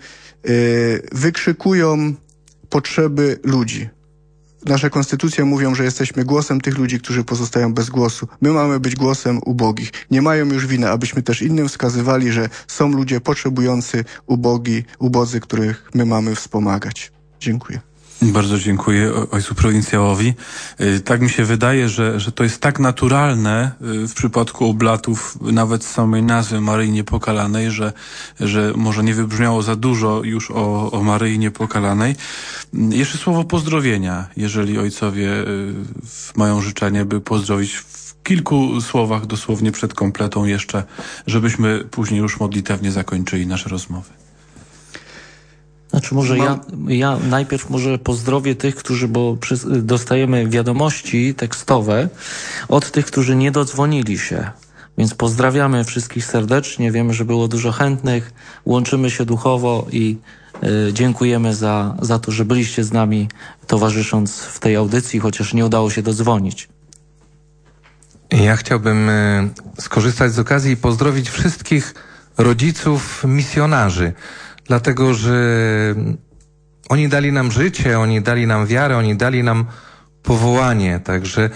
wykrzykują potrzeby ludzi. Nasze konstytucje mówią, że jesteśmy głosem tych ludzi, którzy pozostają bez głosu. My mamy być głosem ubogich. Nie mają już winy, abyśmy też innym wskazywali, że są ludzie potrzebujący, ubodzy, których my mamy wspomagać. Dziękuję.
Bardzo dziękuję ojcu prowincjałowi. Tak mi się wydaje, że to jest tak naturalne w przypadku oblatów, nawet z samej nazwy Maryi Niepokalanej, że może nie wybrzmiało za dużo już o Maryi Niepokalanej. Jeszcze słowo pozdrowienia, jeżeli ojcowie mają życzenie, by pozdrowić w kilku słowach, dosłownie przed kompletą jeszcze, żebyśmy później już modlitewnie zakończyli nasze rozmowy.
Znaczy może ja najpierw może pozdrowię tych, którzy, bo dostajemy wiadomości tekstowe od tych, którzy nie dodzwonili się. Więc pozdrawiamy wszystkich serdecznie. Wiemy, że było dużo chętnych. Łączymy się duchowo i dziękujemy za to, że byliście z nami towarzysząc w tej audycji, chociaż nie udało się dodzwonić.
Ja chciałbym skorzystać z okazji i pozdrowić wszystkich rodziców misjonarzy. Dlatego, że oni dali nam życie, oni dali nam wiarę, oni dali nam powołanie. Także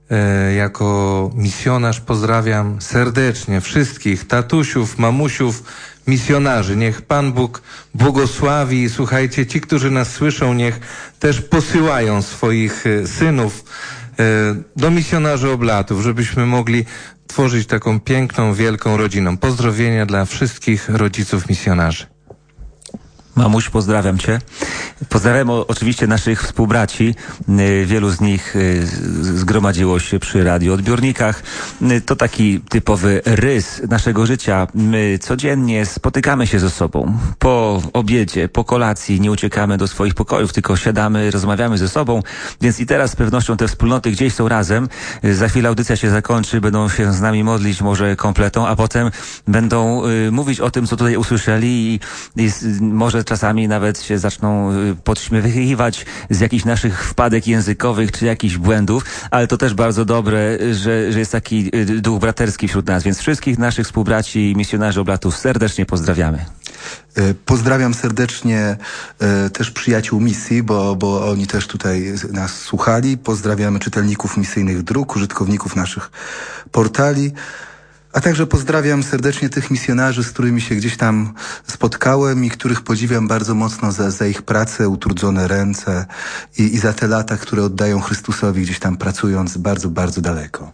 jako misjonarz pozdrawiam serdecznie wszystkich tatusiów, mamusiów, misjonarzy. Niech Pan Bóg błogosławi i słuchajcie, ci, którzy nas słyszą, niech też posyłają swoich synów do misjonarzy oblatów, żebyśmy mogli tworzyć taką piękną, wielką rodziną. Pozdrowienia dla wszystkich rodziców misjonarzy.
Mamuś, pozdrawiam Cię. Pozdrawiam oczywiście naszych współbraci. Wielu z nich zgromadziło się przy radioodbiornikach. To taki typowy rys naszego życia. My codziennie spotykamy się ze sobą. Po obiedzie, po kolacji nie uciekamy do swoich pokojów, tylko siadamy, rozmawiamy ze sobą. Więc i teraz z pewnością te wspólnoty gdzieś są razem. Za chwilę audycja się zakończy, będą się z nami modlić może kompletą, a potem będą mówić o tym, co tutaj usłyszeli i może czasami nawet się zaczną podśmiechiwać z jakichś naszych wpadek językowych czy jakichś błędów, ale to też bardzo dobre, że jest taki duch braterski wśród nas, więc wszystkich naszych współbraci i misjonarzy oblatów serdecznie pozdrawiamy.
Pozdrawiam serdecznie też przyjaciół misji, bo oni też tutaj nas słuchali. Pozdrawiamy czytelników misyjnych dróg, użytkowników naszych portali. A także pozdrawiam serdecznie tych misjonarzy, z którymi się gdzieś tam spotkałem i których podziwiam bardzo mocno za ich pracę, utrudzone ręce i za te lata, które oddają Chrystusowi gdzieś tam pracując bardzo, bardzo daleko.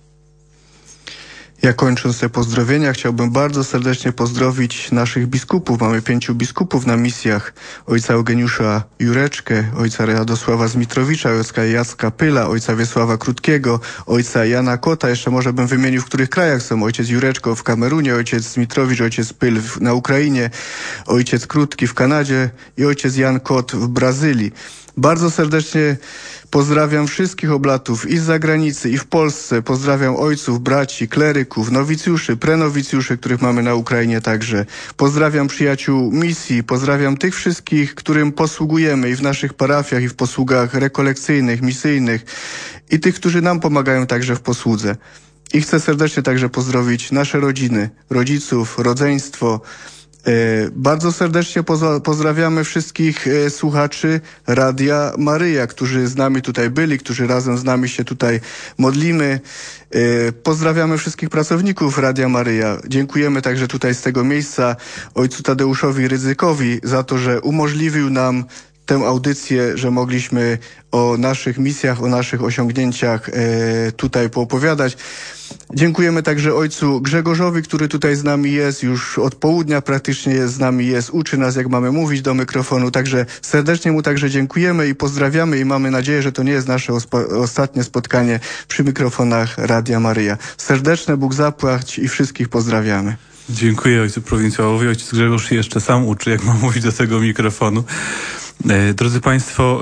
Ja kończąc te pozdrowienia chciałbym bardzo serdecznie pozdrowić naszych biskupów. Mamy 5 biskupów na misjach. Ojca Eugeniusza Jureczkę, ojca Radosława Zmitrowicza, ojca Jacka Pyla, ojca Wiesława Krótkiego, ojca Jana Kota. Jeszcze może bym wymienił, w których krajach są. Ojciec Jureczko w Kamerunie, ojciec Zmitrowicz, ojciec Pyl na Ukrainie, ojciec Krótki w Kanadzie i ojciec Jan Kot w Brazylii. Bardzo serdecznie pozdrawiam wszystkich oblatów i z zagranicy, i w Polsce. Pozdrawiam ojców, braci, kleryków, nowicjuszy, prenowicjuszy, których mamy na Ukrainie także. Pozdrawiam przyjaciół misji, pozdrawiam tych wszystkich, którym posługujemy i w naszych parafiach, i w posługach rekolekcyjnych, misyjnych, i tych, którzy nam pomagają także w posłudze. I chcę serdecznie także pozdrowić nasze rodziny, rodziców, rodzeństwo. Bardzo serdecznie pozdrawiamy wszystkich słuchaczy Radia Maryja, którzy z nami tutaj byli, którzy razem z nami się tutaj modlimy. Pozdrawiamy wszystkich pracowników Radia Maryja. Dziękujemy także tutaj z tego miejsca ojcu Tadeuszowi Rydzykowi za to, że umożliwił nam tę audycję, że mogliśmy o naszych misjach, o naszych osiągnięciach tutaj poopowiadać. Dziękujemy także ojcu Grzegorzowi, który tutaj z nami jest, już od południa praktycznie jest z nami, uczy nas, jak mamy mówić do mikrofonu, także serdecznie mu także dziękujemy i pozdrawiamy i mamy nadzieję, że to nie jest nasze ostatnie spotkanie przy mikrofonach Radia Maryja. Serdeczne Bóg zapłać i wszystkich pozdrawiamy.
Dziękuję ojcu prowincjałowi. Ojciec Grzegorz się jeszcze sam uczy, jak ma mówić do tego mikrofonu. Drodzy Państwo,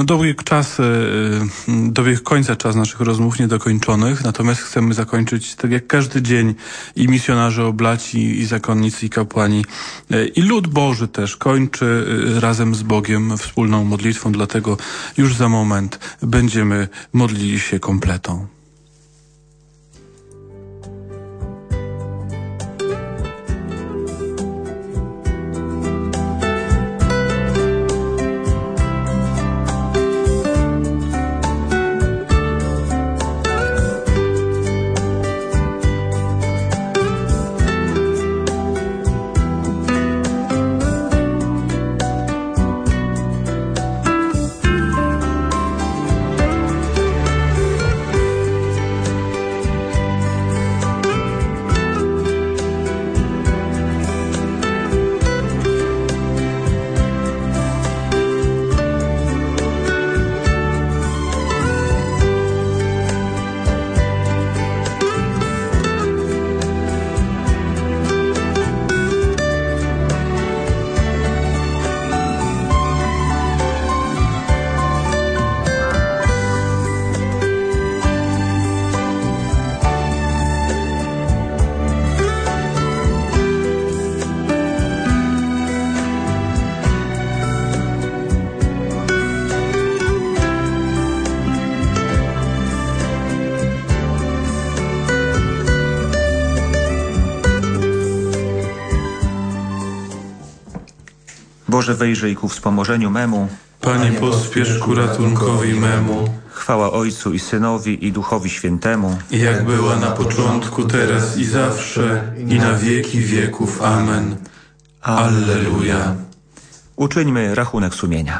dobiegł końca czas naszych rozmów niedokończonych, natomiast chcemy zakończyć tak jak każdy dzień i misjonarze oblaci, i zakonnicy, i kapłani, i lud Boży też kończy razem z Bogiem wspólną modlitwą, dlatego już za moment będziemy modlili się kompletą.
Boże, wejrzyj ku wspomożeniu memu.
Panie, pospiesz ku ratunkowi memu.
Chwała Ojcu i Synowi i Duchowi Świętemu.
Jak była na początku, teraz i zawsze, i na wieki wieków. Amen. Alleluja.
Uczyńmy rachunek sumienia.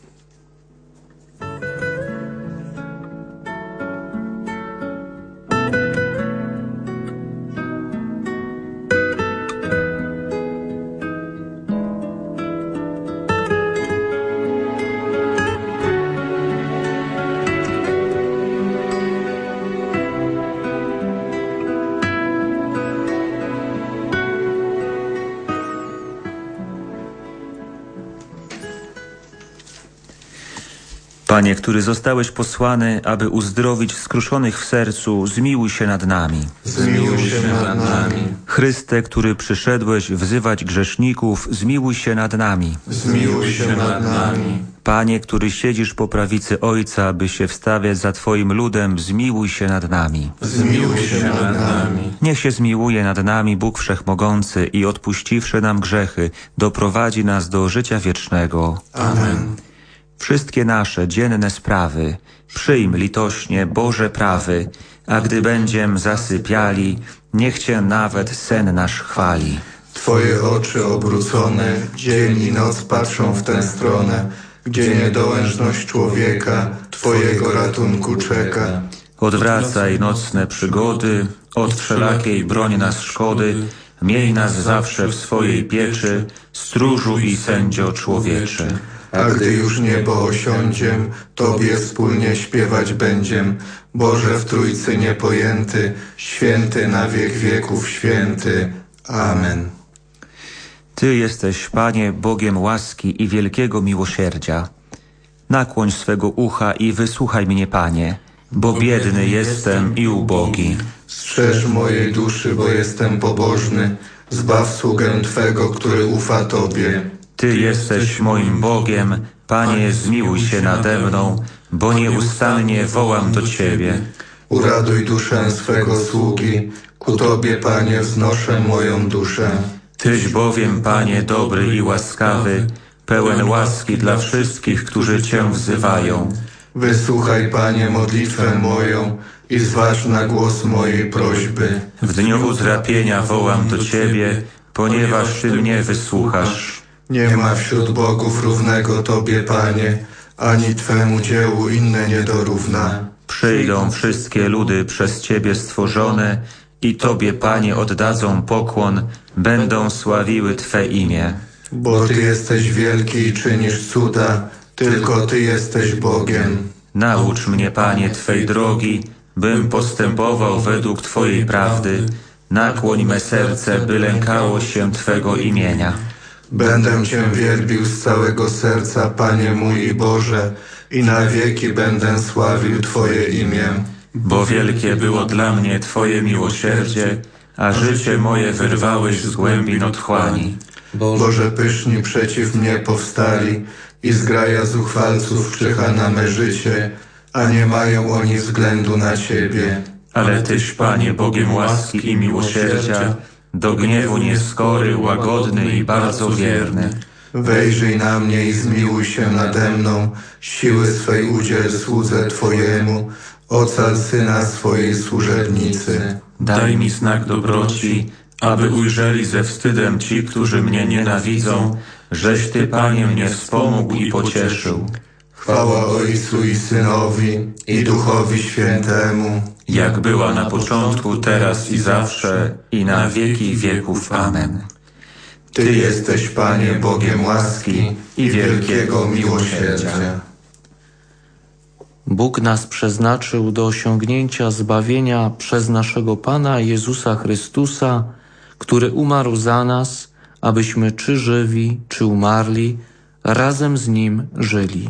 Panie, który zostałeś posłany, aby uzdrowić skruszonych w sercu, zmiłuj się nad nami.
Zmiłuj się nad nami.
Chryste, który przyszedłeś wzywać grzeszników, zmiłuj się nad nami.
Zmiłuj się nad nami.
Panie, który siedzisz po prawicy Ojca, by się wstawiać za Twoim ludem, zmiłuj się nad nami.
Zmiłuj się nad nami.
Niech się zmiłuje nad nami Bóg Wszechmogący i odpuściwszy nam grzechy, doprowadzi nas do życia wiecznego.
Amen.
Wszystkie nasze dzienne sprawy przyjm litośnie, Boże prawy, a gdy będziem zasypiali, niech Cię nawet sen nasz chwali.
Twoje oczy obrócone, dzień i noc patrzą w tę stronę, gdzie niedołężność człowieka Twojego ratunku czeka.
Odwracaj nocne przygody, od wszelakiej broń nas szkody, miej nas zawsze w swojej pieczy, stróżu i sędzio człowieczy.
A gdy już niebo osiądziem, Tobie wspólnie śpiewać będziem. Boże w Trójcy niepojęty, święty na wiek wieków święty. Amen.
Ty jesteś, Panie, Bogiem łaski i wielkiego miłosierdzia. Nakłoń swego ucha i wysłuchaj mnie, Panie, bo biedny jestem i ubogi.
Strzeż mojej duszy, bo jestem pobożny. Zbaw sługę Twego, który ufa Tobie.
Ty jesteś moim Bogiem, Panie, zmiłuj się nade mną, bo nieustannie wołam do Ciebie.
Uraduj duszę swego sługi, ku Tobie, Panie, wznoszę moją duszę.
Tyś bowiem, Panie, dobry i łaskawy, pełen łaski dla wszystkich, którzy Cię wzywają.
Wysłuchaj, Panie, modlitwę moją i zważ na głos mojej prośby.
W dniu utrapienia wołam do Ciebie, ponieważ Ty mnie wysłuchasz.
Nie ma wśród bogów równego Tobie, Panie, ani Twemu dziełu inne nie dorówna.
Przyjdą wszystkie ludy przez Ciebie stworzone i Tobie, Panie, oddadzą pokłon, będą sławiły Twe imię.
Bo Ty jesteś wielki i czynisz cuda, tylko Ty jesteś Bogiem.
Naucz mnie, Panie, Twej drogi, bym postępował według Twojej prawdy. Nakłoń me serce, by lękało się Twego imienia.
Będę Cię wielbił z całego serca, Panie mój i Boże, i na wieki będę sławił Twoje imię.
Bo wielkie było dla mnie Twoje miłosierdzie, a życie moje wyrwałeś z głębin otchłani.
Boże, pyszni przeciw mnie powstali i zgraja zuchwalców czyha na me życie, a nie mają oni względu na Ciebie.
Ale Tyś, Panie, Bogiem łaski i miłosierdzia, do gniewu nieskory, łagodny i bardzo wierny.
Wejrzyj na mnie i zmiłuj się nade mną, siły swej udziel słudze Twojemu, ocal syna swojej służebnicy.
Daj mi znak dobroci, aby ujrzeli ze wstydem ci, którzy mnie nienawidzą, żeś Ty, Panie, mnie wspomógł i pocieszył.
Chwała Ojcu i Synowi, i Duchowi Świętemu,
jak była na początku, teraz i zawsze, i na wieki wieków. Amen.
Ty jesteś, Panie, Bogiem łaski i wielkiego miłosierdzia.
Bóg nas przeznaczył do osiągnięcia zbawienia przez naszego Pana Jezusa Chrystusa, który umarł za nas, abyśmy czy żywi, czy umarli, razem z Nim żyli.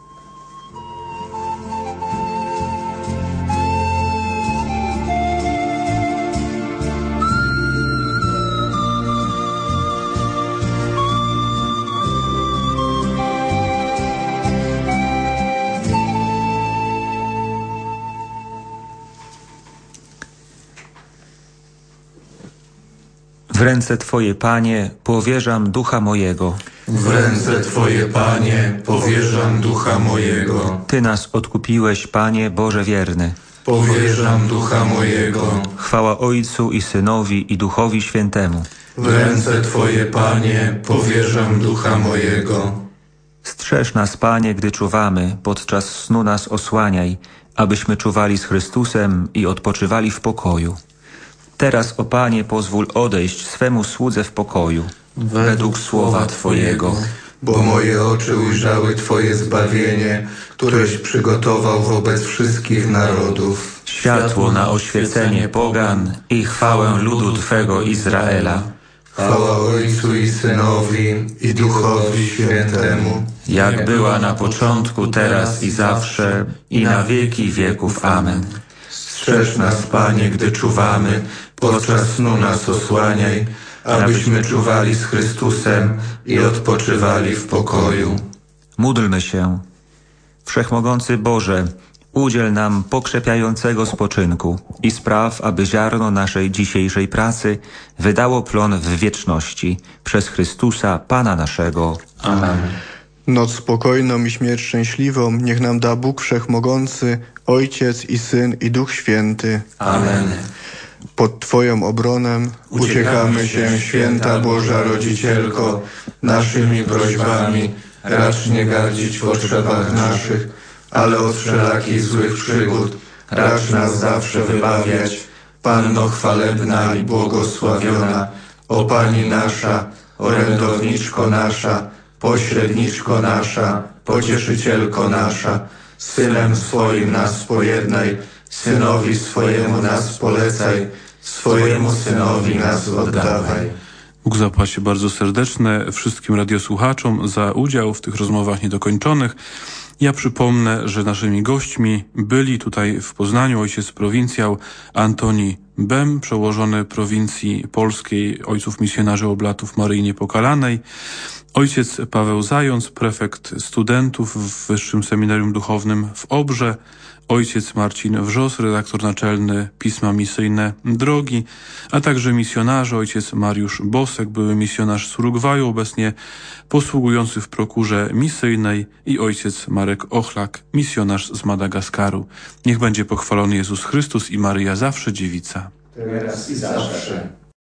W ręce Twoje, Panie, powierzam ducha mojego.
W ręce Twoje, Panie, powierzam ducha mojego.
Ty nas odkupiłeś, Panie Boże wierny.
Powierzam ducha mojego.
Chwała Ojcu i Synowi i Duchowi Świętemu.
W ręce Twoje, Panie, powierzam ducha mojego.
Strzeż nas, Panie, gdy czuwamy, podczas snu nas osłaniaj, abyśmy czuwali z Chrystusem i odpoczywali w pokoju. Teraz, o Panie, pozwól odejść swemu słudze w pokoju, według słowa Twojego.
Bo moje oczy ujrzały Twoje zbawienie, któreś przygotował wobec wszystkich narodów.
Światło na oświecenie pogan i chwałę ludu Twego Izraela.
Chwała Ojcu i Synowi, i Duchowi Świętemu.
Jak była na początku, teraz i zawsze, i na wieki wieków. Amen.
Strzeż nas, Panie, gdy czuwamy, podczas snu nas osłaniaj, abyśmy czuwali z Chrystusem i odpoczywali w pokoju.
Módlmy się. Wszechmogący Boże, udziel nam pokrzepiającego spoczynku i spraw, aby ziarno naszej dzisiejszej pracy wydało plon w wieczności przez Chrystusa, Pana naszego. Amen.
Noc spokojną i śmierć szczęśliwą niech nam da Bóg Wszechmogący, Ojciec i Syn i Duch Święty.
Amen.
Pod Twoją obronę
Uciekamy się, Święta Boża Rodzicielko, naszymi prośbami, racz nie gardzić w potrzebach naszych, ale od wszelakich złych przygód racz nas zawsze wybawiać. Panno chwalebna i błogosławiona, o Pani nasza, orędowniczko nasza, pośredniczko nasza, pocieszycielko nasza, Synem swoim nas pojednaj, Synowi swojemu nas polecaj, swojemu Synowi nas oddawaj.
Bóg zapłaci bardzo serdeczne wszystkim radiosłuchaczom za udział w tych rozmowach niedokończonych. Ja przypomnę, że naszymi gośćmi byli tutaj w Poznaniu ojciec prowincjał Antoni Bem, przełożony prowincji polskiej Ojców Misjonarzy Oblatów Maryi Niepokalanej, ojciec Paweł Zając, prefekt studentów w Wyższym Seminarium Duchownym w Obrze, ojciec Marcin Wrzos, redaktor naczelny Pisma Misyjne Drogi, a także misjonarze, ojciec Mariusz Bosek, były misjonarz z Urugwaju, obecnie posługujący w prokurze misyjnej, i ojciec Marek Ochlak, misjonarz z Madagaskaru. Niech będzie pochwalony Jezus Chrystus i Maryja zawsze dziewica.
Teraz i zawsze.